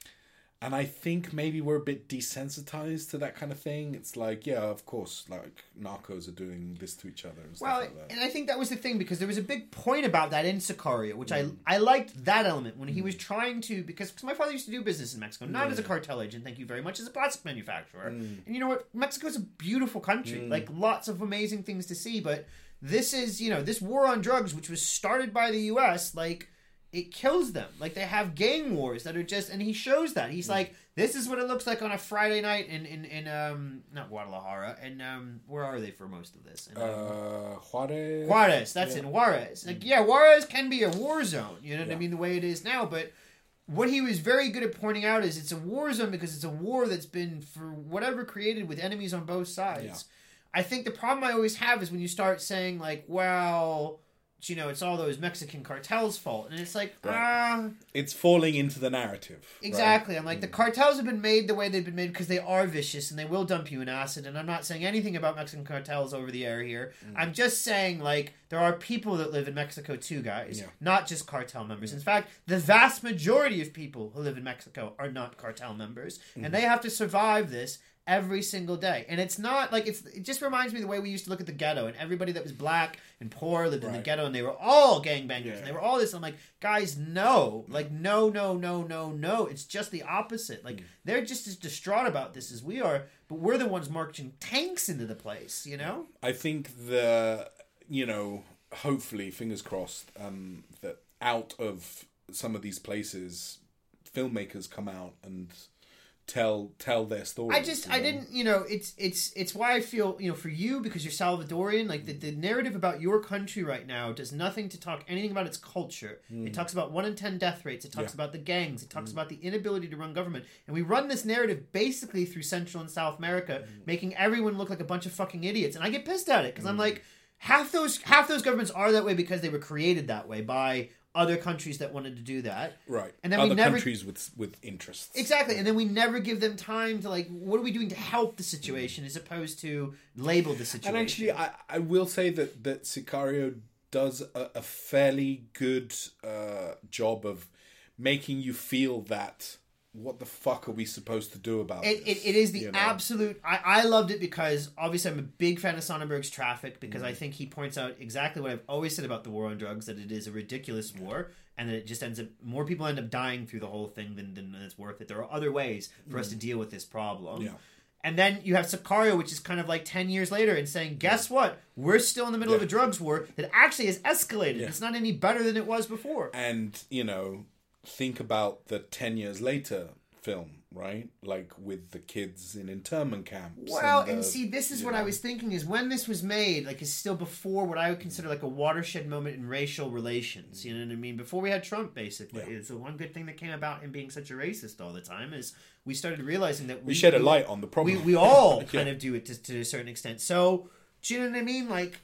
and I think maybe we're a bit desensitized to that kind of thing. It's like, yeah, of course, like narcos are doing this to each other and stuff well, like that. And I think that was the thing, because there was a big point about that in Sicario, which mm. I I liked that element when mm. he was trying to, because cause my father used to do business in Mexico, not yeah. as a cartel agent, thank you very much, as a plastic manufacturer. Mm. And you know what? Mexico is a beautiful country, mm. like lots of amazing things to see, but this is, you know, this war on drugs, which was started by the U S, like, it kills them. Like, they have gang wars that are just... And he shows that. He's mm. like, this is what it looks like on a Friday night in, in, in um... Not Guadalajara. And, um... Where are they for most of this? In, um, uh, Juarez? Juarez. That's yeah. in Juarez. Like, yeah, Juarez can be a war zone. You know what yeah. I mean? The way it is now. But what he was very good at pointing out is it's a war zone because it's a war that's been, for whatever, created with enemies on both sides. Yeah. I think the problem I always have is when you start saying, like, well... you know, it's all those Mexican cartels' fault. And it's like, ah... Right. Uh, it's falling into the narrative. Exactly. Right? I'm like, mm. the cartels have been made the way they've been made because they are vicious and they will dump you in acid. And I'm not saying anything about Mexican cartels over the air here. Mm. I'm just saying, like, there are people that live in Mexico too, guys. Yeah. Not just cartel members. Mm. In fact, the vast majority of people who live in Mexico are not cartel members. Mm. And they have to survive this every single day. And it's not like it's it just reminds me of the way we used to look at the ghetto, and everybody that was black and poor lived right. in the ghetto, and they were all gangbangers yeah. and they were all this. I'm like, guys, no, like no no no no no it's just the opposite. Like mm. they're just as distraught about this as we are, but we're the ones marching tanks into the place, you know. I think the you know hopefully, fingers crossed, um that out of some of these places filmmakers come out and tell tell their story. I just, you know? I didn't, you know, it's it's it's why I feel, you know, for you, because you're Salvadorian, like the, the narrative about your country right now does nothing to talk anything about its culture. Mm. It talks about one in ten death rates. It talks yeah. about the gangs. It talks mm. about the inability to run government. And we run this narrative basically through Central and South America, mm. making everyone look like a bunch of fucking idiots. And I get pissed at it because mm. I'm like, half those half those governments are that way because they were created that way by other countries that wanted to do that. Right. And then other we never, countries with with interests. Exactly. And then we never give them time to, like, what are we doing to help the situation as opposed to label the situation. And actually, I, I will say that, that Sicario does a, a fairly good uh, job of making you feel that what the fuck are we supposed to do about it? this? It, it is the you know? absolute... I, I loved it because, obviously, I'm a big fan of Sonnenberg's Traffic because mm. I think he points out exactly what I've always said about the war on drugs, that it is a ridiculous war and that it just ends up... More people end up dying through the whole thing than, than it's worth it. There are other ways for mm. us to deal with this problem. Yeah. And then you have Sicario, which is kind of like ten years later and saying, guess what? We're still in the middle yeah. of a drugs war that actually has escalated. Yeah. It's not any better than it was before. And, you know, think about the ten years later film, right? Like with the kids in internment camps. Well, and, the, and see, this is what know. I was thinking is when this was made, like, is still before what I would consider like a watershed moment in racial relations. You know what I mean? Before we had Trump, basically. Yeah. It's the one good thing that came about him being such a racist all the time is we started realizing that we, we shed a light on the problem. We, we all yeah. kind of do it to, to a certain extent. So, do you know what I mean? Like,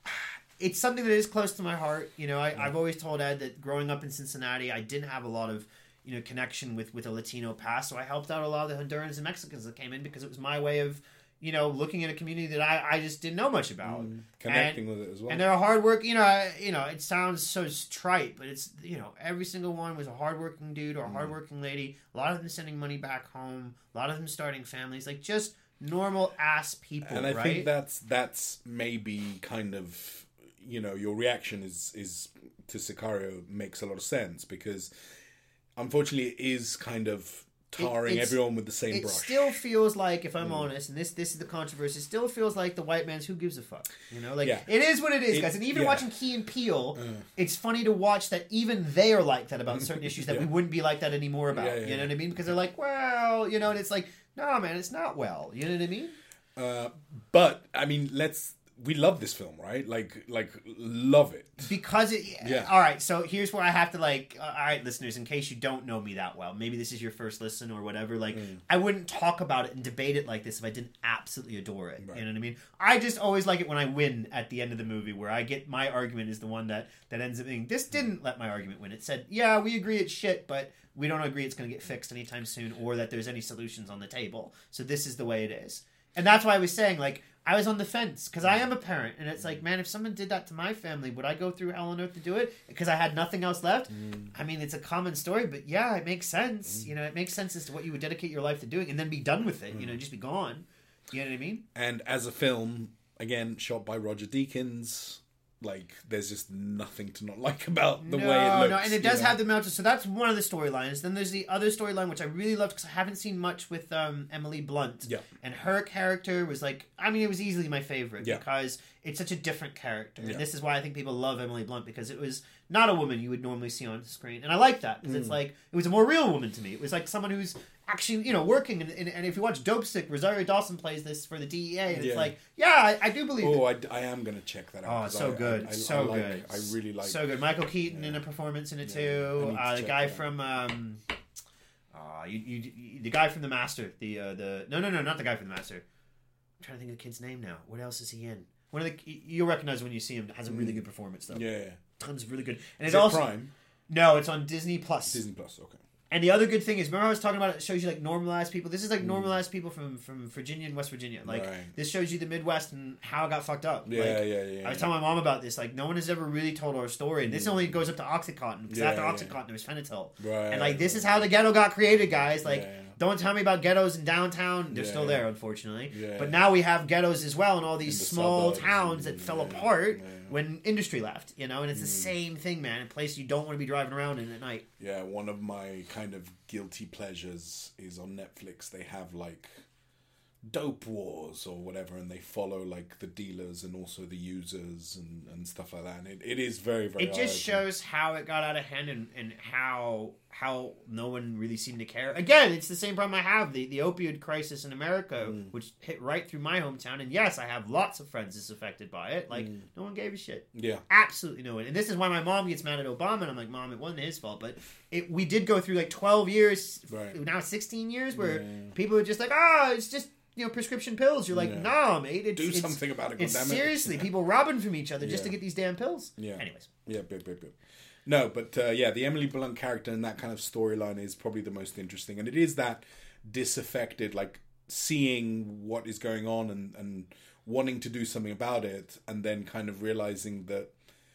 it's something that is close to my heart. You know, I, yeah. I've always told Ed that growing up in Cincinnati, I didn't have a lot of, you know, connection with, with a Latino past. So I helped out a lot of the Hondurans and Mexicans that came in because it was my way of, you know, looking at a community that I, I just didn't know much about. Mm, connecting and, with it as well. And they're a hard work, you know, I, you know, it sounds so trite, but it's, you know, every single one was a hardworking dude or a hardworking lady. A lot of them sending money back home. A lot of them starting families. Like, just normal ass people, and I right? think that's, that's maybe kind of, you know, your reaction is, is to Sicario makes a lot of sense because unfortunately, it is kind of tarring it, everyone with the same it brush. It still feels like, if I'm mm. honest, and this this is the controversy, it still feels like the white man's who gives a fuck. You know, like, yeah. it is what it is, it, guys. And even yeah. watching Key and Peele, uh. it's funny to watch that even they are like that about certain issues that yeah. we wouldn't be like that anymore about. Yeah, yeah, you know what I mean? Because they're like, well, you know, and it's like, no, man, it's not well. You know what I mean? Uh, but, I mean, let's... we love this film, right? Like, like love it because it. Yeah. All right, so here's where I have to like. Uh, all right, listeners, in case you don't know me that well, maybe this is your first listen or whatever. Like, mm. I wouldn't talk about it and debate it like this if I didn't absolutely adore it. Right. You know what I mean? I just always like it when I win at the end of the movie, where I get my argument is the one that that ends up being. This didn't let my argument win. It said, "Yeah, we agree it's shit, but we don't agree it's going to get fixed anytime soon, or that there's any solutions on the table. So this is the way it is." And that's why I was saying, like, I was on the fence, because I am a parent, and it's like, man, if someone did that to my family, would I go through hell on earth to do it? Because I had nothing else left? Mm. I mean, it's a common story, but yeah, it makes sense. Mm. You know, it makes sense as to what you would dedicate your life to doing, and then be done with it, mm. you know, just be gone. You know what I mean? And as a film, again, shot by Roger Deakins... Like, there's just nothing to not like about the no, way it looks. No, and it does know? have the mountains. So that's one of the storylines. Then there's the other storyline, which I really loved because I haven't seen much with um, Emily Blunt. Yeah. And her character was like, I mean, it was easily my favorite yeah. because it's such a different character. Yeah. And this is why I think people love Emily Blunt, because it was not a woman you would normally see on screen. And I like that because mm. it's like, it was a more real woman to me. It was like someone who's actually, you know, working. And, and, and if you watch Dope Sick, Rosario Dawson plays this for the D E A. And yeah. it's like, yeah, I, I do believe oh, it. Oh, I, I am going to check that out. Oh, it's so I, good. I, I, so I like, good. I really like So good. Michael Keaton yeah. in a performance in it yeah. too. Uh, the guy that. from... Um, uh, you, you, you, the guy from The Master. The uh, the No, no, no, not the guy from The Master. I'm trying to think of the kid's name now. What else is he in? One of the... You'll recognize when you see him. Has a really good performance, though. Yeah, yeah. Tons of really good... And is it it also, Prime? No, it's on Disney Plus. Disney Plus, okay. And the other good thing is, remember I was talking about it shows you like normalized people. This is like normalized people from, from Virginia and West Virginia. Like right. this shows you the Midwest and how it got fucked up. Yeah, like, yeah, yeah. I was yeah. telling my mom about this. Like no one has ever really told our story. And this mm. only goes up to OxyContin, because yeah, after yeah. OxyContin there was Fenital. Right. And like this is how the ghetto got created, guys. Like yeah, yeah. don't tell me about ghettos in downtown. They're yeah, still there, unfortunately. Yeah, but yeah. now we have ghettos as well in all these in small suburbs towns and, that fell yeah, apart. yeah. When industry left, you know, and it's mm. the same thing, man. A place you don't want to be driving around in at night. Yeah, one of my kind of guilty pleasures is on Netflix. They have like Dope Wars or whatever, and they follow like the dealers and also the users and, and stuff like that. And it, it is very, very It just shows how it got out of hand and, and how how no one really seemed to care. Again, it's the same problem I have. The, the opioid crisis in America, mm. which hit right through my hometown. And yes, I have lots of friends that's affected by it. Like, mm. no one gave a shit. Yeah. Absolutely no one. And this is why my mom gets mad at Obama. And I'm like, Mom, it wasn't his fault. But it we did go through like twelve years, right. now sixteen years, where yeah. people are just like, ah, oh, it's just... you know, prescription pills. You're like, yeah. nah, mate. It's, Do it's, something about it, It's goddammit. seriously people robbing from each other just yeah. to get these damn pills. Yeah. Anyways. Yeah, big, big, big. No, but uh, yeah, the Emily Blunt character and that kind of storyline is probably the most interesting. And it is that disaffected, like seeing what is going on and, and wanting to do something about it, and then kind of realizing that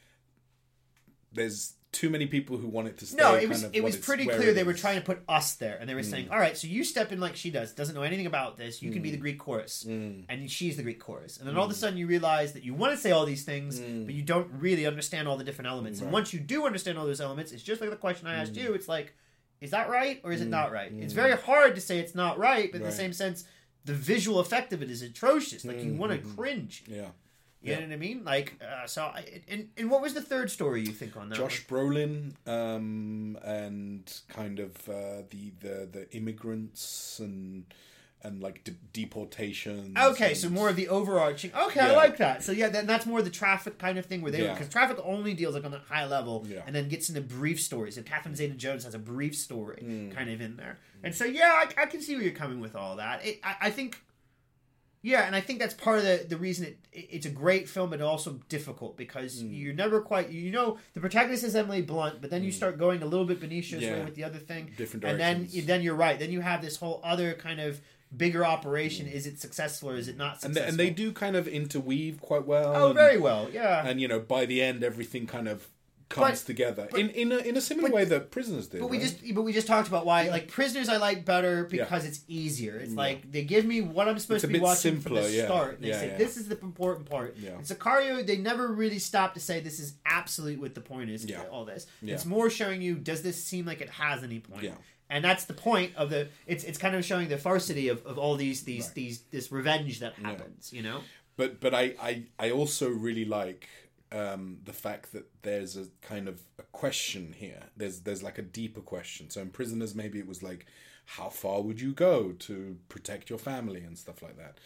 there's too many people who want it to stay. No, it was kind of it was pretty clear it they were is. trying to put us there, and they were Mm. saying, "All right, so you step in like she does, doesn't know anything about this. You can be the Greek chorus, Mm. and she's the Greek chorus." And then all of a sudden, you realize that you want to say all these things, Mm. but you don't really understand all the different elements. Right. And once you do understand all those elements, it's just like the question I asked Mm. you. It's like, is that right or is it Mm. not right? It's Mm. very hard to say it's not right, but in Right. the same sense, the visual effect of it is atrocious. Like you Mm. want to Mm. cringe. Yeah. You Yeah. know what I mean? Like, uh, so, I, and, and what was the third story you think on that? Josh Brolin um, and kind of uh, the, the the immigrants and and like de- deportations. Okay, and, so more of the overarching. Okay, I Yeah. like that. So yeah, then that's more the traffic kind of thing where they Yeah. because traffic only deals like on a high level Yeah. and then gets into brief stories. And Catherine Zeta-Jones has a brief story Mm. kind of in there, and so yeah, I, I can see where you're coming with all that. It, I, I think. Yeah, and I think that's part of the, the reason it, it it's a great film, but also difficult because Mm. you're never quite you know the protagonist is Emily Blunt, but then you Mm. start going a little bit Benicio Yeah. way with the other thing, different and directions. then then you're right. Then you have this whole other kind of bigger operation. Is it successful or is it not and successful? they, and they do kind of interweave quite well. Oh, and, very well, yeah. And you know, by the end, everything kind of comes But- together but- in in a, in a similar but- way that Prisoners did. But we right? just but we just talked about why like Prisoners I like better because it's easier. It's Yeah. like they give me what I'm supposed It's a to be bit watching simpler, from the yeah. start. And they Yeah, say yeah. this is the important part. Yeah. And Sicario, they never really stop to say this is absolute what the point is. Yeah. All this. Yeah. It's more showing you does this seem like it has any point. Yeah. And that's the point of the. It's it's kind of showing the farcity of, of all these these Right. these this revenge that Yeah. happens. You know. But but I, I, I also really like um, the fact that there's a kind of a question here. There's there's like a deeper question. So in Prisoners, maybe it was like, how far would you go to protect your family and stuff like that.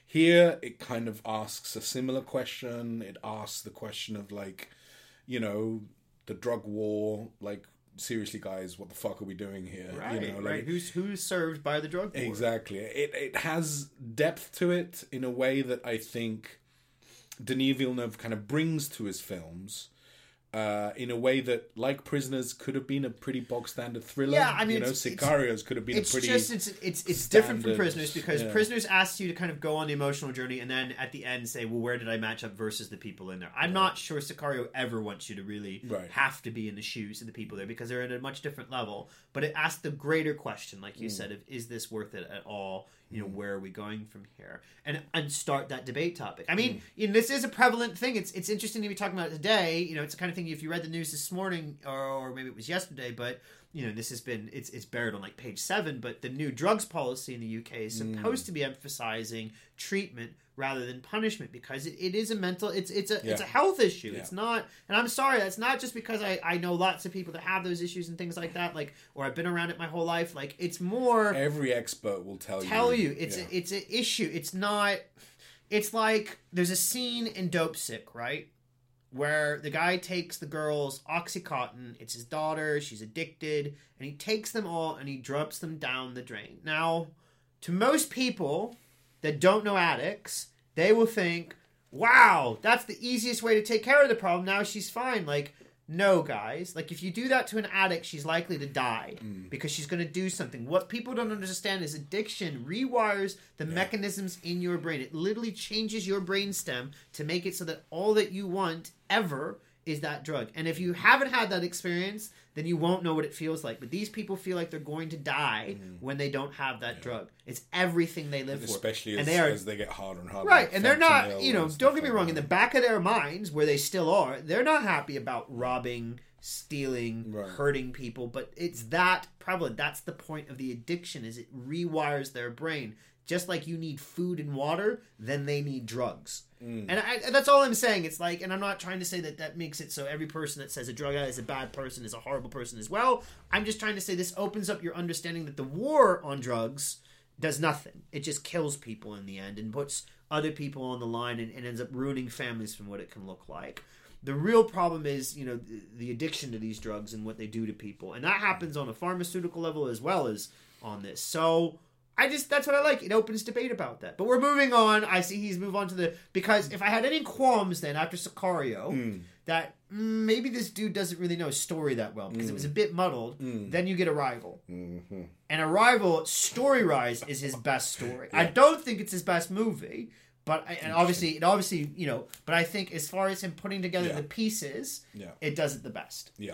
Here, it kind of asks a similar question. It asks the question of, like, you know, the drug war. Like, seriously, guys, what the fuck are we doing here? Right, you know, like, right. Who's who's served by the drug war? Exactly. It it has depth to it in a way that I think Denis Villeneuve kind of brings to his films. Uh, in a way that, like Prisoners, could have been a pretty bog standard thriller. Yeah, I mean, you know, it's, Sicarios it's, could have been it's a pretty. Just, it's it's it's different from standard, Prisoners because yeah. Prisoners asks you to kind of go on the emotional journey and then at the end say, well, where did I match up versus the people in there? I'm right. not sure Sicario ever wants you to really right. have to be in the shoes of the people there because they're at a much different level. But it asks the greater question, like you mm. said, of is this worth it at all? You know, mm. where are we going from here? And and start that debate topic. I mean, mm. you know, this is a prevalent thing. It's it's interesting to be talking about it today. You know, it's the kind of thing if you read the news this morning or, or maybe it was yesterday, but you know, this has been it's it's buried on like page seven. But the new drugs policy in the U K is supposed mm. to be emphasizing treatment rather than punishment because it, it is a mental it's it's a yeah. it's a health issue. Yeah. It's not, and I'm sorry, that's not just because I, I know lots of people that have those issues and things like that, like or I've been around it my whole life. Like it's more every expert will tell, tell you you it's yeah. a, it's an issue. It's not it's like there's a scene in Dope Sick, right? Where the guy takes the girl's Oxycontin, it's his daughter, she's addicted, and he takes them all and he drops them down the drain. Now, to most people that don't know addicts, they will think, wow, that's the easiest way to take care of the problem. Now she's fine. Like, no, guys. Like, if you do that to an addict, she's likely to die mm. because she's going to do something. What people don't understand is addiction rewires the yeah. mechanisms in your brain. It literally changes your brainstem to make it so that all that you want ever is that drug. And if you haven't had that experience, then you won't know what it feels like. But these people feel like they're going to die mm. when they don't have that yeah. drug. It's everything they live Especially for. Especially as, they are, as they get harder and harder. Right, like and they're not, you know, don't get me like wrong, that. in the back of their minds, where they still are, they're not happy about robbing, stealing, right. hurting people, but it's that prevalent. That's the point of the addiction, is it rewires their brain. Just like you need food and water, then they need drugs. Mm. And, I, and that's all I'm saying. It's like, and I'm not trying to say that that makes it so every person that says a drug addict is a bad person is a horrible person as well. I'm just trying to say this opens up your understanding that the war on drugs does nothing. It just kills people in the end and puts other people on the line and, and ends up ruining families from what it can look like. The real problem is, you know, the, the addiction to these drugs and what they do to people. And that happens on a pharmaceutical level as well as on this. So I just, that's what I like. It opens debate about that. But we're moving on. I see he's moved on to the, because if I had any qualms then after Sicario, mm. that mm, maybe this dude doesn't really know his story that well because mm. it was a bit muddled, mm. then you get Arrival. Mm-hmm. And Arrival, story-wise, is his best story. Yeah. I don't think it's his best movie, but I, and obviously, it obviously, you know, but I think as far as him putting together yeah. the pieces, yeah. it does it the best. Yeah.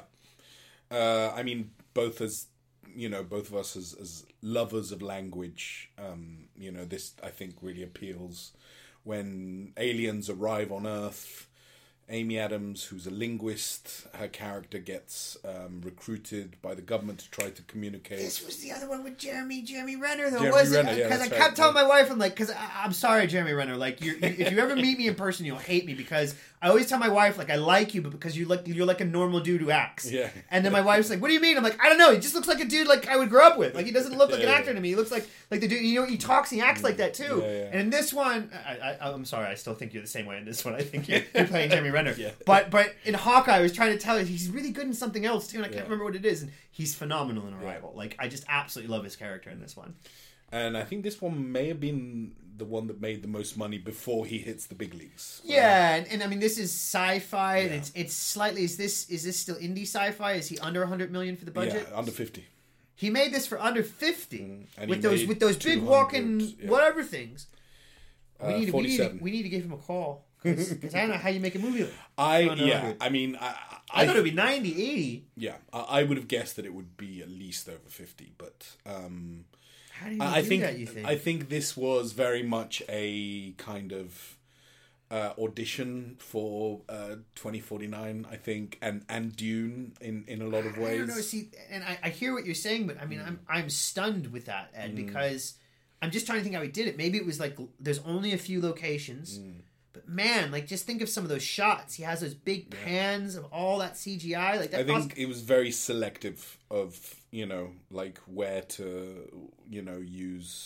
Uh, I mean, both as, you know, both of us as, as lovers of language, um, you know, this, I think, really appeals. When aliens arrive on Earth, Amy Adams, who's a linguist, her character gets um, recruited by the government to try to communicate. This was the other one with Jeremy Jeremy Renner, though, Jeremy wasn't Renner, it? Because yeah, I right, kept telling yeah. my wife, I'm like, because I'm sorry, Jeremy Renner, like, you're, you, if you ever meet me in person, you'll hate me because I always tell my wife, like, I like you, but because you look, you're like a normal dude who acts. Yeah. And then my wife's like, what do you mean? I'm like, I don't know. He just looks like a dude like I would grow up with. Like, he doesn't look like yeah, an actor yeah. to me. He looks like like the dude. You know, he talks, and he acts like that too. Yeah, yeah. And in this one, I, I, I'm sorry, I still think you're the same way in this one. I think you're, you're playing Jeremy Renner. Yeah. But but in Hawkeye, I was trying to tell you he's really good in something else too, and I can't yeah. remember what it is. And he's phenomenal in Arrival. Yeah. Like, I just absolutely love his character in this one. And I think this one may have been the one that made the most money before he hits the big leagues. Right? Yeah, and, and I mean, this is sci-fi, yeah. and it's it's slightly. Is this is this still indie sci-fi? Is he under a hundred million for the budget? Yeah, under fifty. He made this for under fifty mm, with those with those big walking yeah. whatever things. We uh, need, we need to, we need to give him a call because I don't know how you make a movie. Like I yeah, I mean, I, I, I thought it'd be ninety, eighty. Yeah, I, I would have guessed that it would be at least over fifty, but. Um, How do you I do think, that, you think? I think this was very much a kind of uh, audition for uh, twenty forty-nine, I think, and, and Dune in, in a lot of ways. I don't know, see, and I, I hear what you're saying, but I mean, mm. I'm I'm stunned with that, Ed, mm. because I'm just trying to think how he did it. Maybe it was like, there's only a few locations, mm. but man, like, just think of some of those shots. He has those big yeah. pans of all that C G I. Like that I think cost... it was very selective of, you know, like where to, you know, use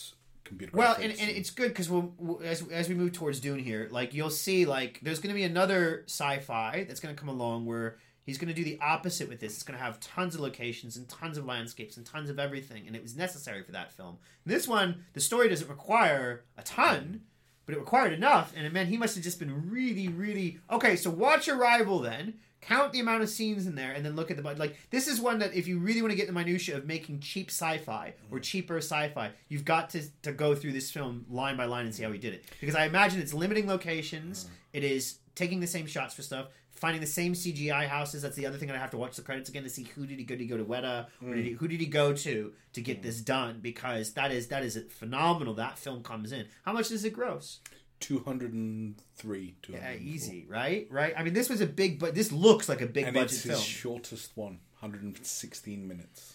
computer Well, graphics and, and it's good because we'll, we'll, as, as we move towards Dune here, like you'll see, like there's going to be another sci-fi that's going to come along where he's going to do the opposite with this. It's going to have tons of locations and tons of landscapes and tons of everything, and it was necessary for that film. This one, the story doesn't require a ton, but it required enough, and it meant he must have just been really, really... Okay, so watch Arrival then, count the amount of scenes in there, and then look at the budget. Like, this is one that if you really want to get the minutia of making cheap sci-fi or cheaper sci-fi, you've got to, to go through this film line by line and see how he did it. Because I imagine it's limiting locations, it is taking the same shots for stuff, finding the same C G I houses. That's the other thing that I have to watch the credits again to see who did he go to go to Weta, or did he, who did he go to to get this done? Because that is that is phenomenal. That film comes in. How much does it gross? two hundred three. Yeah, easy, right? Right. I mean, this was a big, but this looks like a big and budget it's film. his shortest one, one hundred sixteen minutes.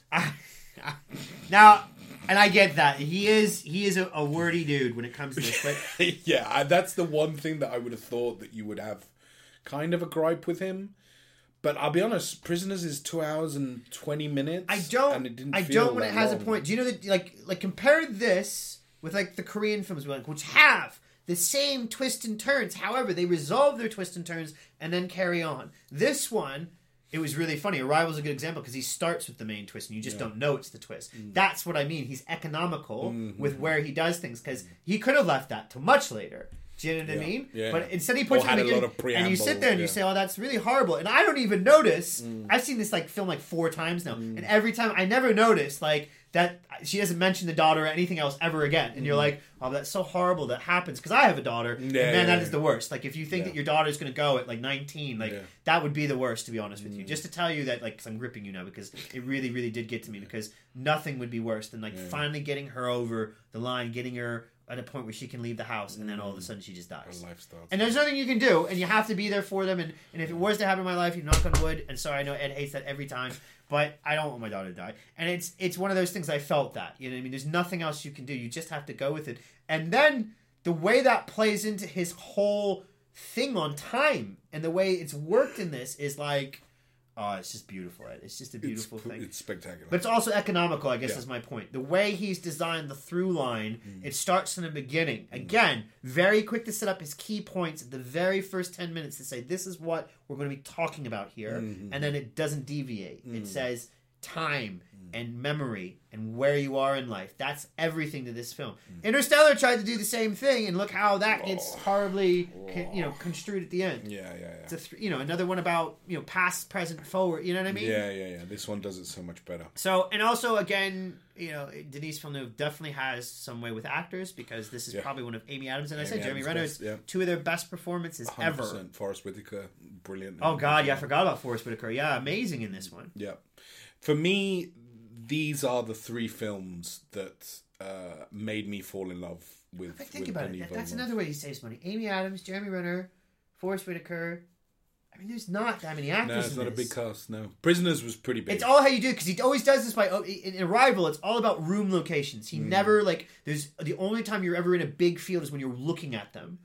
Now, and I get that he is he is a, a wordy dude when it comes to this, but yeah, that's the one thing that I would have thought that you would have kind of a gripe with him. But I'll be honest, Prisoners is two hours and twenty minutes. I don't. And it didn't I feel don't when that it has long. a point. Do you know that like like compare this with like the Korean films, like which have the same twists and turns. However, they resolve their twists and turns and then carry on. This one, it was really funny. Arrival's a good example because he starts with the main twist and you just yeah. don't know it's the twist. Mm. That's what I mean. He's economical mm-hmm. with where he does things because he could have left that till much later. Do you know what yeah. I mean? Yeah. But instead he puts it in the beginning, and you sit there and yeah. you say, "Oh, that's really horrible." And I don't even notice. Mm. I've seen this like film like four times now, mm. and every time I never notice like that she doesn't mention the daughter or anything else ever again. And mm. you're like, "Oh, that's so horrible that happens." Because I have a daughter, yeah, and man, yeah, that yeah. is the worst. Like if you think yeah. that your daughter's going to go at like nineteen, like yeah. that would be the worst. To be honest with mm. you, just to tell you that, like, cause I'm gripping you now because it really, really did get to me. Because nothing would be worse than like yeah. finally getting her over the line, getting her at a point where she can leave the house, and then all of a sudden she just dies. And there's nothing you can do, and you have to be there for them. And, and if it was to happen in my life, you knock on wood. And sorry, I know Ed hates that every time, but I don't want my daughter to die. And it's it's one of those things I felt that. You know what I mean? There's nothing else you can do. You just have to go with it. And then the way that plays into his whole thing on time and the way it's worked in this is like, oh, it's just beautiful. Ed. It's just a beautiful it's, thing. It's spectacular. But it's also economical, I guess yeah. is my point. The way he's designed the through line, mm. it starts in the beginning. Mm. Again, very quick to set up his key points at the very first ten minutes to say, this is what we're going to be talking about here. Mm-hmm. And then it doesn't deviate. Mm. It says time mm. and memory and where you are in life. That's everything to this film. Mm. Interstellar tried to do the same thing, and look how that oh. gets horribly oh. you know, construed at the end. Yeah, yeah, yeah. It's a th- you know, another one about, you know, past, present, forward. You know what I mean? Yeah, yeah, yeah. This one does it so much better. So, and also, again, you know, Denis Villeneuve definitely has some way with actors because this is yeah. probably one of Amy Adams and I Amy said Jeremy Adams Renner, best, yeah. two of their best performances one hundred percent. ever. Forrest Whitaker, brilliant. Oh God, yeah, I forgot about Forrest Whitaker. Yeah, amazing in this one. Yeah, for me, these are the three films that uh, made me fall in love with. But think with about Denis it. That's Villeneuve. another way he saves money. Amy Adams, Jeremy Renner, Forrest Whitaker. I mean, there's not that many actors. No, it's in not this. a big cast. No, Prisoners was pretty big. It's all how you do it because he always does this by in Arrival. It's all about room locations. He mm. never like. There's the only time you're ever in a big field is when you're looking at them.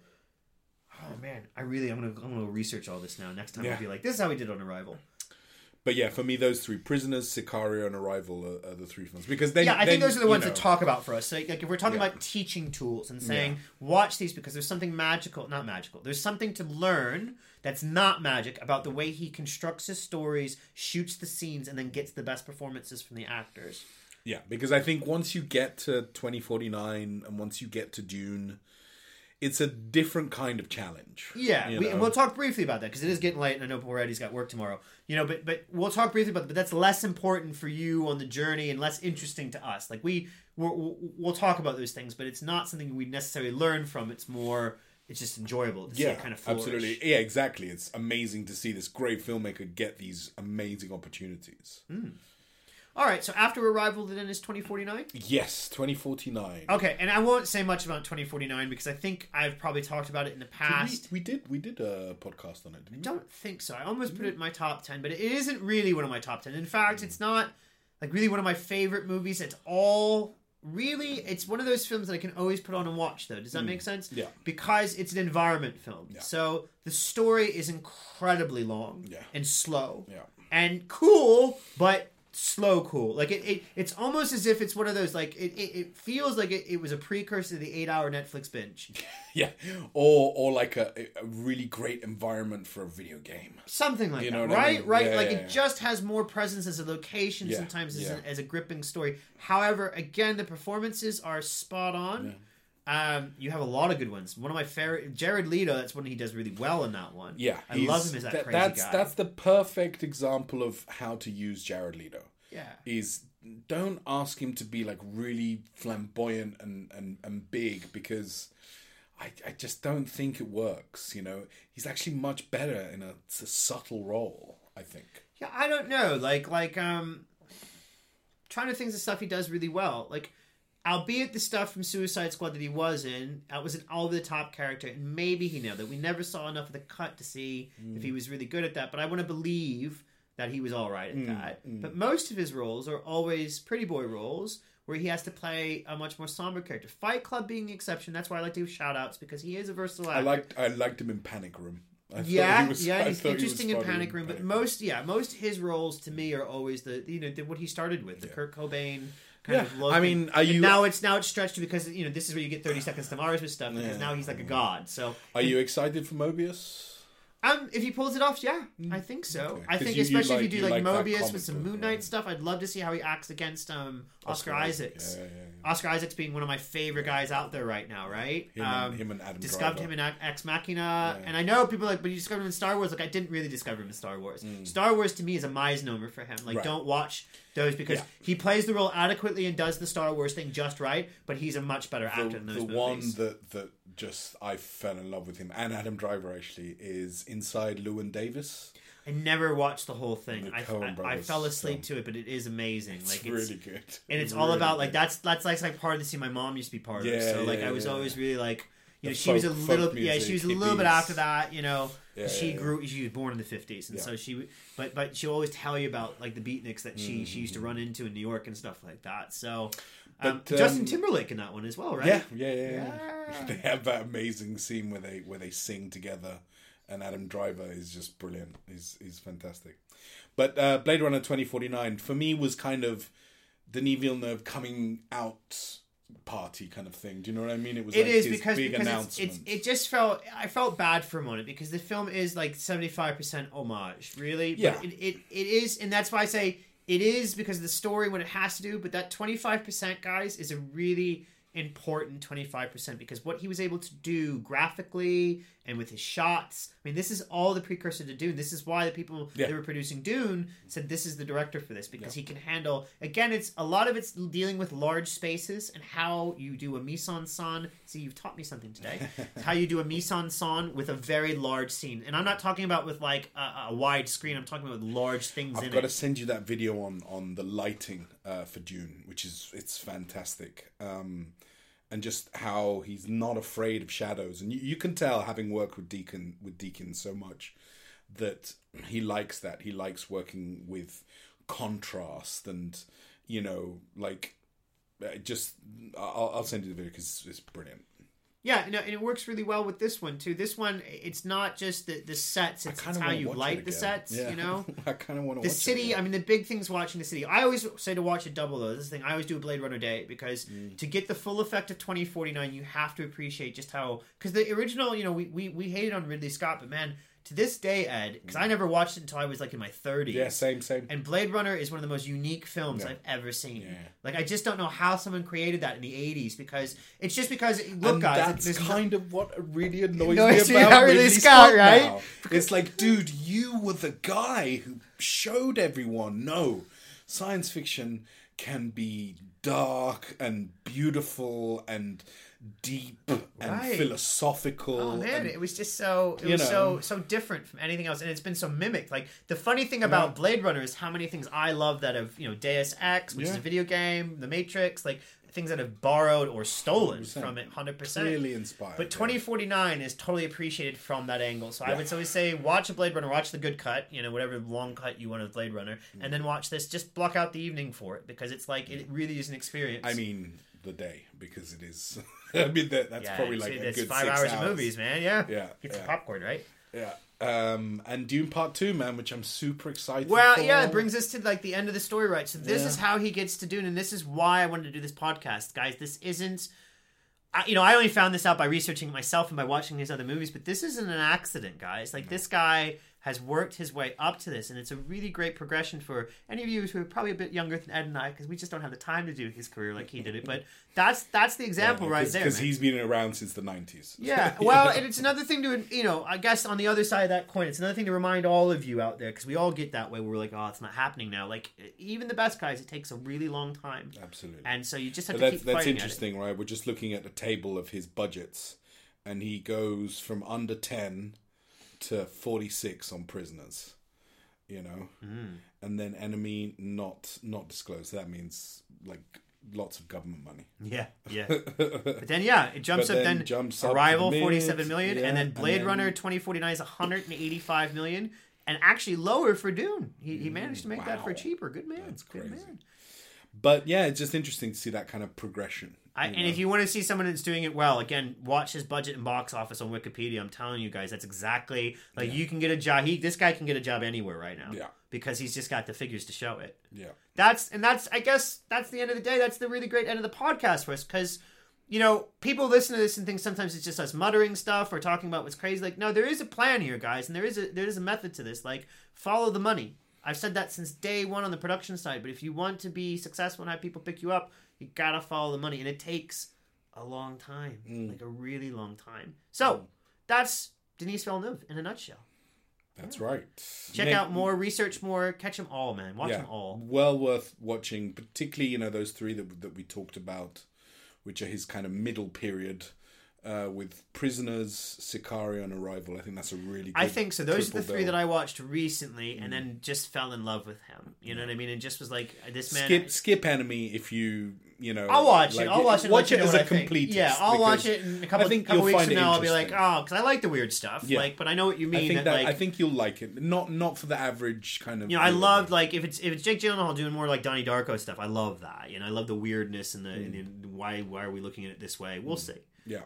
Oh man, I really I'm gonna I'm gonna research all this now. Next time yeah. I'll be like, this is how we did on Arrival. But yeah, for me, those three, Prisoners, Sicario, and Arrival are, are the three films. Because then, yeah, I then, think those are the ones you know, to talk about for us. So, like, if we're talking yeah. about teaching tools and saying, yeah. watch these because there's something magical, not magical, there's something to learn that's not magic about the way he constructs his stories, shoots the scenes, and then gets the best performances from the actors. Yeah, because I think once you get to twenty forty-nine and once you get to Dune, it's a different kind of challenge. Yeah, you we, know? and we'll talk briefly about that because it is getting late and I know poor Eddie's got work tomorrow. You know, but but we'll talk briefly about that. But that's less important for you on the journey and less interesting to us. Like we we'll, we'll talk about those things, but it's not something we necessarily learn from. It's more, it's just enjoyable to yeah, see it kind of flourish. Absolutely. Yeah, exactly. It's amazing to see this great filmmaker get these amazing opportunities. Mm. All right, so after Arrival, then is twenty forty-nine? Yes, twenty forty-nine. Okay, and I won't say much about twenty forty-nine because I think I've probably talked about it in the past. We, we did we did a podcast on it, didn't we? I don't think so. I almost put it in my top ten, but it isn't really one of my top ten. In fact, mm. it's not like really one of my favorite movies. It's all really, it's one of those films that I can always put on and watch, though. Does that mm. make sense? Yeah. Because it's an environment film. Yeah. So the story is incredibly long yeah. and slow yeah. and cool, but slow cool. Like it, it it's almost as if it's one of those like it, it, it feels like it, it was a precursor to the eight hour Netflix binge. Yeah, or or like a, a really great environment for a video game. Something like You that, know what I right? mean? Right? Yeah, like yeah, it yeah. just has more presence as a location Yeah, sometimes as, yeah. a, as a gripping story. However, again, the performances are spot on. Um, you have a lot of good ones. One of my favorite, Jared Leto. That's one he does really well in that one. Yeah, I he's- love him as that that- crazy that's guy. that's the perfect example of how to use Jared Leto. yeah. Is don't ask him to be like really flamboyant and, and, and big, because I, I just don't think it works. You know, he's actually much better in a, it's a subtle role, I think. Yeah, I don't know. Like, like, um, trying to think of the stuff he does really well. Like, albeit the stuff from Suicide Squad that he was in, that was an over-the-top character, and maybe he nailed it. We never saw enough of the cut to see mm. if he was really good at that, but I want to believe that he was all right at mm, that. Mm. But most of his roles are always pretty boy roles, where he has to play a much more somber character. Fight Club being the exception. That's why I like to do shout-outs, because he is a versatile actor. I liked, I liked him in Panic Room. I yeah, he was, yeah, I he's he interesting was in Panic in Room, but Panic most, yeah, most his roles to me are always the, you know, the, what he started with, the Yeah. Kurt Cobain kind Yeah, of look. I mean, are and you- now it's now it's stretched to, because you know this is where you get thirty Seconds to Mars with stuff, because Yeah. now he's like a god. So, Are you excited for Mobius? um, if he pulls it off, yeah, I think so. Okay. I 'Cause think you- you especially like- if you you do like, like that Mobius comic with some book, Moon Knight right? stuff, I'd love to see how he acts against um Oscar, Isaacs. Yeah, yeah, yeah. Oscar Isaacs being one of my favorite guys out there right now, right? Him, um, and, him and Adam discovered Driver. him in Ex Machina, Yeah. and I know people are like, but you discovered him in Star Wars. Like, I didn't really discover him in Star Wars. Star Wars to me is a misnomer for him. Like, Mm. Right. don't watch those, because Yeah. he plays the role adequately and does the Star Wars thing just right. But he's a much better actor the, than those the movies. one that that just I fell in love with him, and Adam Driver actually, is Inside Llewyn Davis. I never watched the whole thing. The I, Coen I, I Brothers fell asleep film. to it, but it is amazing. It's like really it's, good, and it's really all about like good. that's that's like, like part of the scene my mom used to be part Yeah, of. So like yeah, I was yeah. always really like. You know, The she was a folk- little, folk yeah, she was music, a little bit hippies. after that. You know, Yeah, she yeah, grew. She was born in the fifties, and Yeah. so she. But but she always tell you about like the beatniks that she Mm-hmm. she used to run into in New York and stuff like that. So, But, um, um, Justin Timberlake in that one as well, right? Yeah, yeah, yeah, yeah. Yeah. They have that amazing scene where they where they sing together, and Adam Driver is just brilliant. He's he's fantastic. But uh, Blade Runner twenty forty-nine for me was kind of Denis Villeneuve coming out party kind of thing. Do you know what I mean? It was It like is his because, big because it's, announcement. it's it just felt I felt bad for a moment, because the film is like seventy-five percent homage, really. Yeah. But it, it it is, and that's why I say it is, because of the story, what it has to do. But that twenty-five percent, guys, is a really important twenty-five percent, because what he was able to do graphically and with his shots, I mean, this is all the precursor to Dune. This is why the people Yeah. that were producing Dune said this is the director for this, because he can handle, again, it's a lot of it's dealing with large spaces and how you do a mise-en-scène. See, you've taught me something today. It's how you do a mise-en-scène with a very large scene. And I'm not talking about with like a, a wide screen. I'm talking about with large things I've in got to it. send you that video on on the lighting uh, for Dune, which is it's fantastic. Um, and just how he's not afraid of shadows, and you, you can tell, having worked with Deacon with Deacon so much, that he likes that. He likes working with contrast, and you know, like uh, just I'll, I'll send you the video because it's brilliant. Yeah, no, and it works really well with this one too. This one, it's not just the, the sets; it's, kinda it's how wanna you watch light it the again. sets. Yeah. You know, I kind of want to the watch city. It again. I mean, the big thing's watching the city. I always say to watch a double though. This is the thing. I always do a Blade Runner day, because Mm. to get the full effect of twenty forty-nine, you have to appreciate just how, because the original, you know, we, we we hated on Ridley Scott, but man, to this day, Ed, because I never watched it until I was like in my thirties. Yeah, same, same. And Blade Runner is one of the most unique films Yeah. I've ever seen. Yeah. Like, I just don't know how someone created that in the eighties, because it's just because, look, and guys, that's there's no- kind of what really annoys, Annoys me me about about Ridley, Ridley Scott, Scott, right? now. It's like, dude, you were the guy who showed everyone, no, science fiction can be dark and beautiful and deep and Right. philosophical. Oh man, and, it was just so it you was so know. so different from anything else, and it's been so mimicked. Like, the funny thing about Blade Runner is how many things I love that have, you know, Deus Ex, which is Yeah. a video game, The Matrix, like things that have borrowed or stolen one hundred percent. from it, one hundred percent. Clearly inspired. But yeah. twenty forty-nine is totally appreciated from that angle. So I Yeah. would always say, watch a Blade Runner, watch the good cut, you know, whatever long cut you want of Blade Runner, Mm. and then watch this. Just block out the evening for it, because it's like, it really is an experience. I mean, the day, because it is. I mean, that, that's yeah, probably it's, like a it's good five six hours, hours of movies, man. Yeah, Yeah, get some yeah. popcorn, right? Yeah. Um, and Dune Part Two, man, which I'm super excited well, for. yeah, it brings us to like the end of the story, right? So this Yeah. is how he gets to Dune, and this is why I wanted to do this podcast, guys. This isn't, I, you know, I only found this out by researching it myself and by watching his other movies, but this isn't an accident, guys. Like, no. This guy has worked his way up to this, and it's a really great progression for any of you who are probably a bit younger than Ed and I, because we just don't have the time to do his career like he did it. But that's that's the example yeah, right there. Because he's been around since the nineties. Yeah, well, and it's another thing to, you know, I guess on the other side of that coin, it's another thing to remind all of you out there, because we all get that way. Where we're like, oh, it's not happening now. Like, even the best guys, it takes a really long time. Absolutely. And so you just have but to that's, keep That's fighting interesting, at it. Right? We're just looking at the table of his budgets, and he goes from under ten to forty-six on Prisoners, you know, mm. and then Enemy not not disclosed. That means like lots of government money. Yeah, yeah. But then yeah, it jumps but up. Then, then jumps Arrival up forty-seven million, yeah, and then Blade and then, Runner twenty forty-nine is one hundred eighty-five million, and actually lower for Dune. He he managed to make wow. that for cheaper. Good man. That's Good crazy. man. But yeah, it's just interesting to see that kind of progression. I, and if you want to see someone that's doing it well, again, watch his budget and box office on Wikipedia. I'm telling you guys, that's exactly like yeah. you can get a job. He, this guy can get a job anywhere right now, yeah, because he's just got the figures to show it. Yeah, that's and that's I guess that's the end of the day. That's the really great end of the podcast for us, because you know people listen to this and think sometimes it's just us muttering stuff or talking about what's crazy. Like, no, there is a plan here, guys, and there is a there is a method to this. Like, follow the money. I've said that since day one on the production side. But if you want to be successful and have people pick you up, you gotta follow the money, and it takes a long time, mm. like a really long time. So mm. that's Denis Villeneuve in a nutshell. That's yeah. right. Check Nick, out more, research more, catch them all, man. Watch yeah, them all. Well worth watching, particularly, you know, those three that that we talked about, which are his kind of middle period. Uh, with Prisoners, Sicario, and Arrival. I think that's a really good I think so. Those are the three bill. that I watched recently, and mm. then just fell in love with him. You know what I mean? And just was like, this man... Skip skip Enemy if you, you know... I'll watch like, it. I'll watch it. Watch it as a completist. Yeah, I'll watch it in a couple, I think couple you'll weeks find from it now. I'll be like, oh, because I like the weird stuff. Yeah. Like, but I know what you mean. I think that, that like, I think you'll like it. Not not for the average kind of... You know, I loved, like, if it's if it's Jake Gyllenhaal doing more like Donnie Darko stuff, I love that. You know, I love the weirdness and the, mm. and the why, why are we looking at it this way? We'll mm. see. Yeah.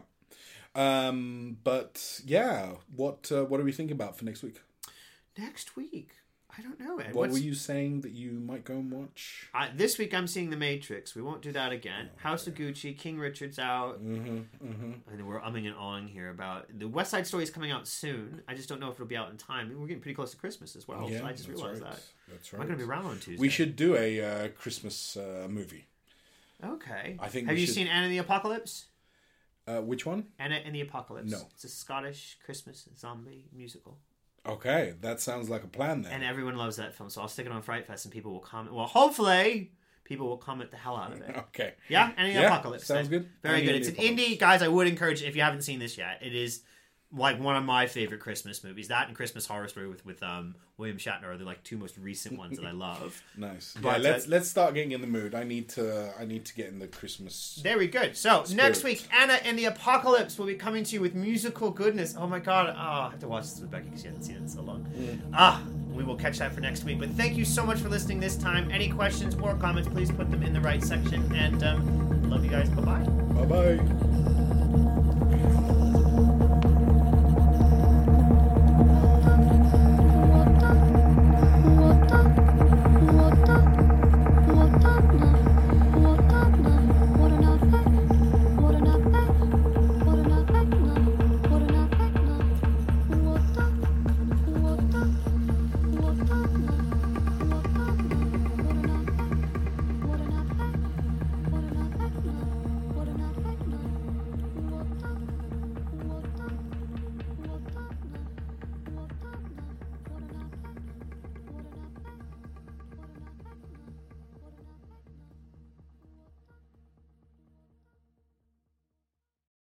Um, but yeah, what uh, what are we thinking about for next week? Next week, I don't know. Ed. What What's... were you saying that you might go and watch? I, this week I'm seeing The Matrix. We won't do that again. Oh, House okay. of Gucci, King Richard's out. Mm-hmm, mm-hmm. And we're umming and ahhing here about the West Side Story is coming out soon. I just don't know if it'll be out in time. We're getting pretty close to Christmas as well. Yeah, so I just realized right. that. That's right. I'm not going to be around on Tuesday. We should do a uh, Christmas uh, movie. Okay. I think. Have you should... seen Anna and the Apocalypse? Uh, which one? Anna and the Apocalypse. No. It's a Scottish Christmas zombie musical. Okay, that sounds like a plan then. And everyone loves that film, so I'll stick it on Fright Fest and people will comment. Well, hopefully, people will comment the hell out of it. Okay. Yeah? Anna and the yeah, Apocalypse. Sounds good. Very Anna good. It's an indie. Guys, I would encourage, if you haven't seen this yet, it is like one of my favorite Christmas movies. That and Christmas Horror Story with, with um, William Shatner are the like two most recent ones that I love. Nice. But, yeah, let's uh, let's start getting in the mood. I need to I need to get in the Christmas. Very good. So spirit. Next week, Anna and the Apocalypse will be coming to you with musical goodness. Oh my god! Oh, I have to watch this with Becky because she hasn't seen it in so long. Mm. Ah, we will catch that for next week. But thank you so much for listening this time. Any questions or comments, please put them in the right section. And um, love you guys. Bye bye. Bye bye.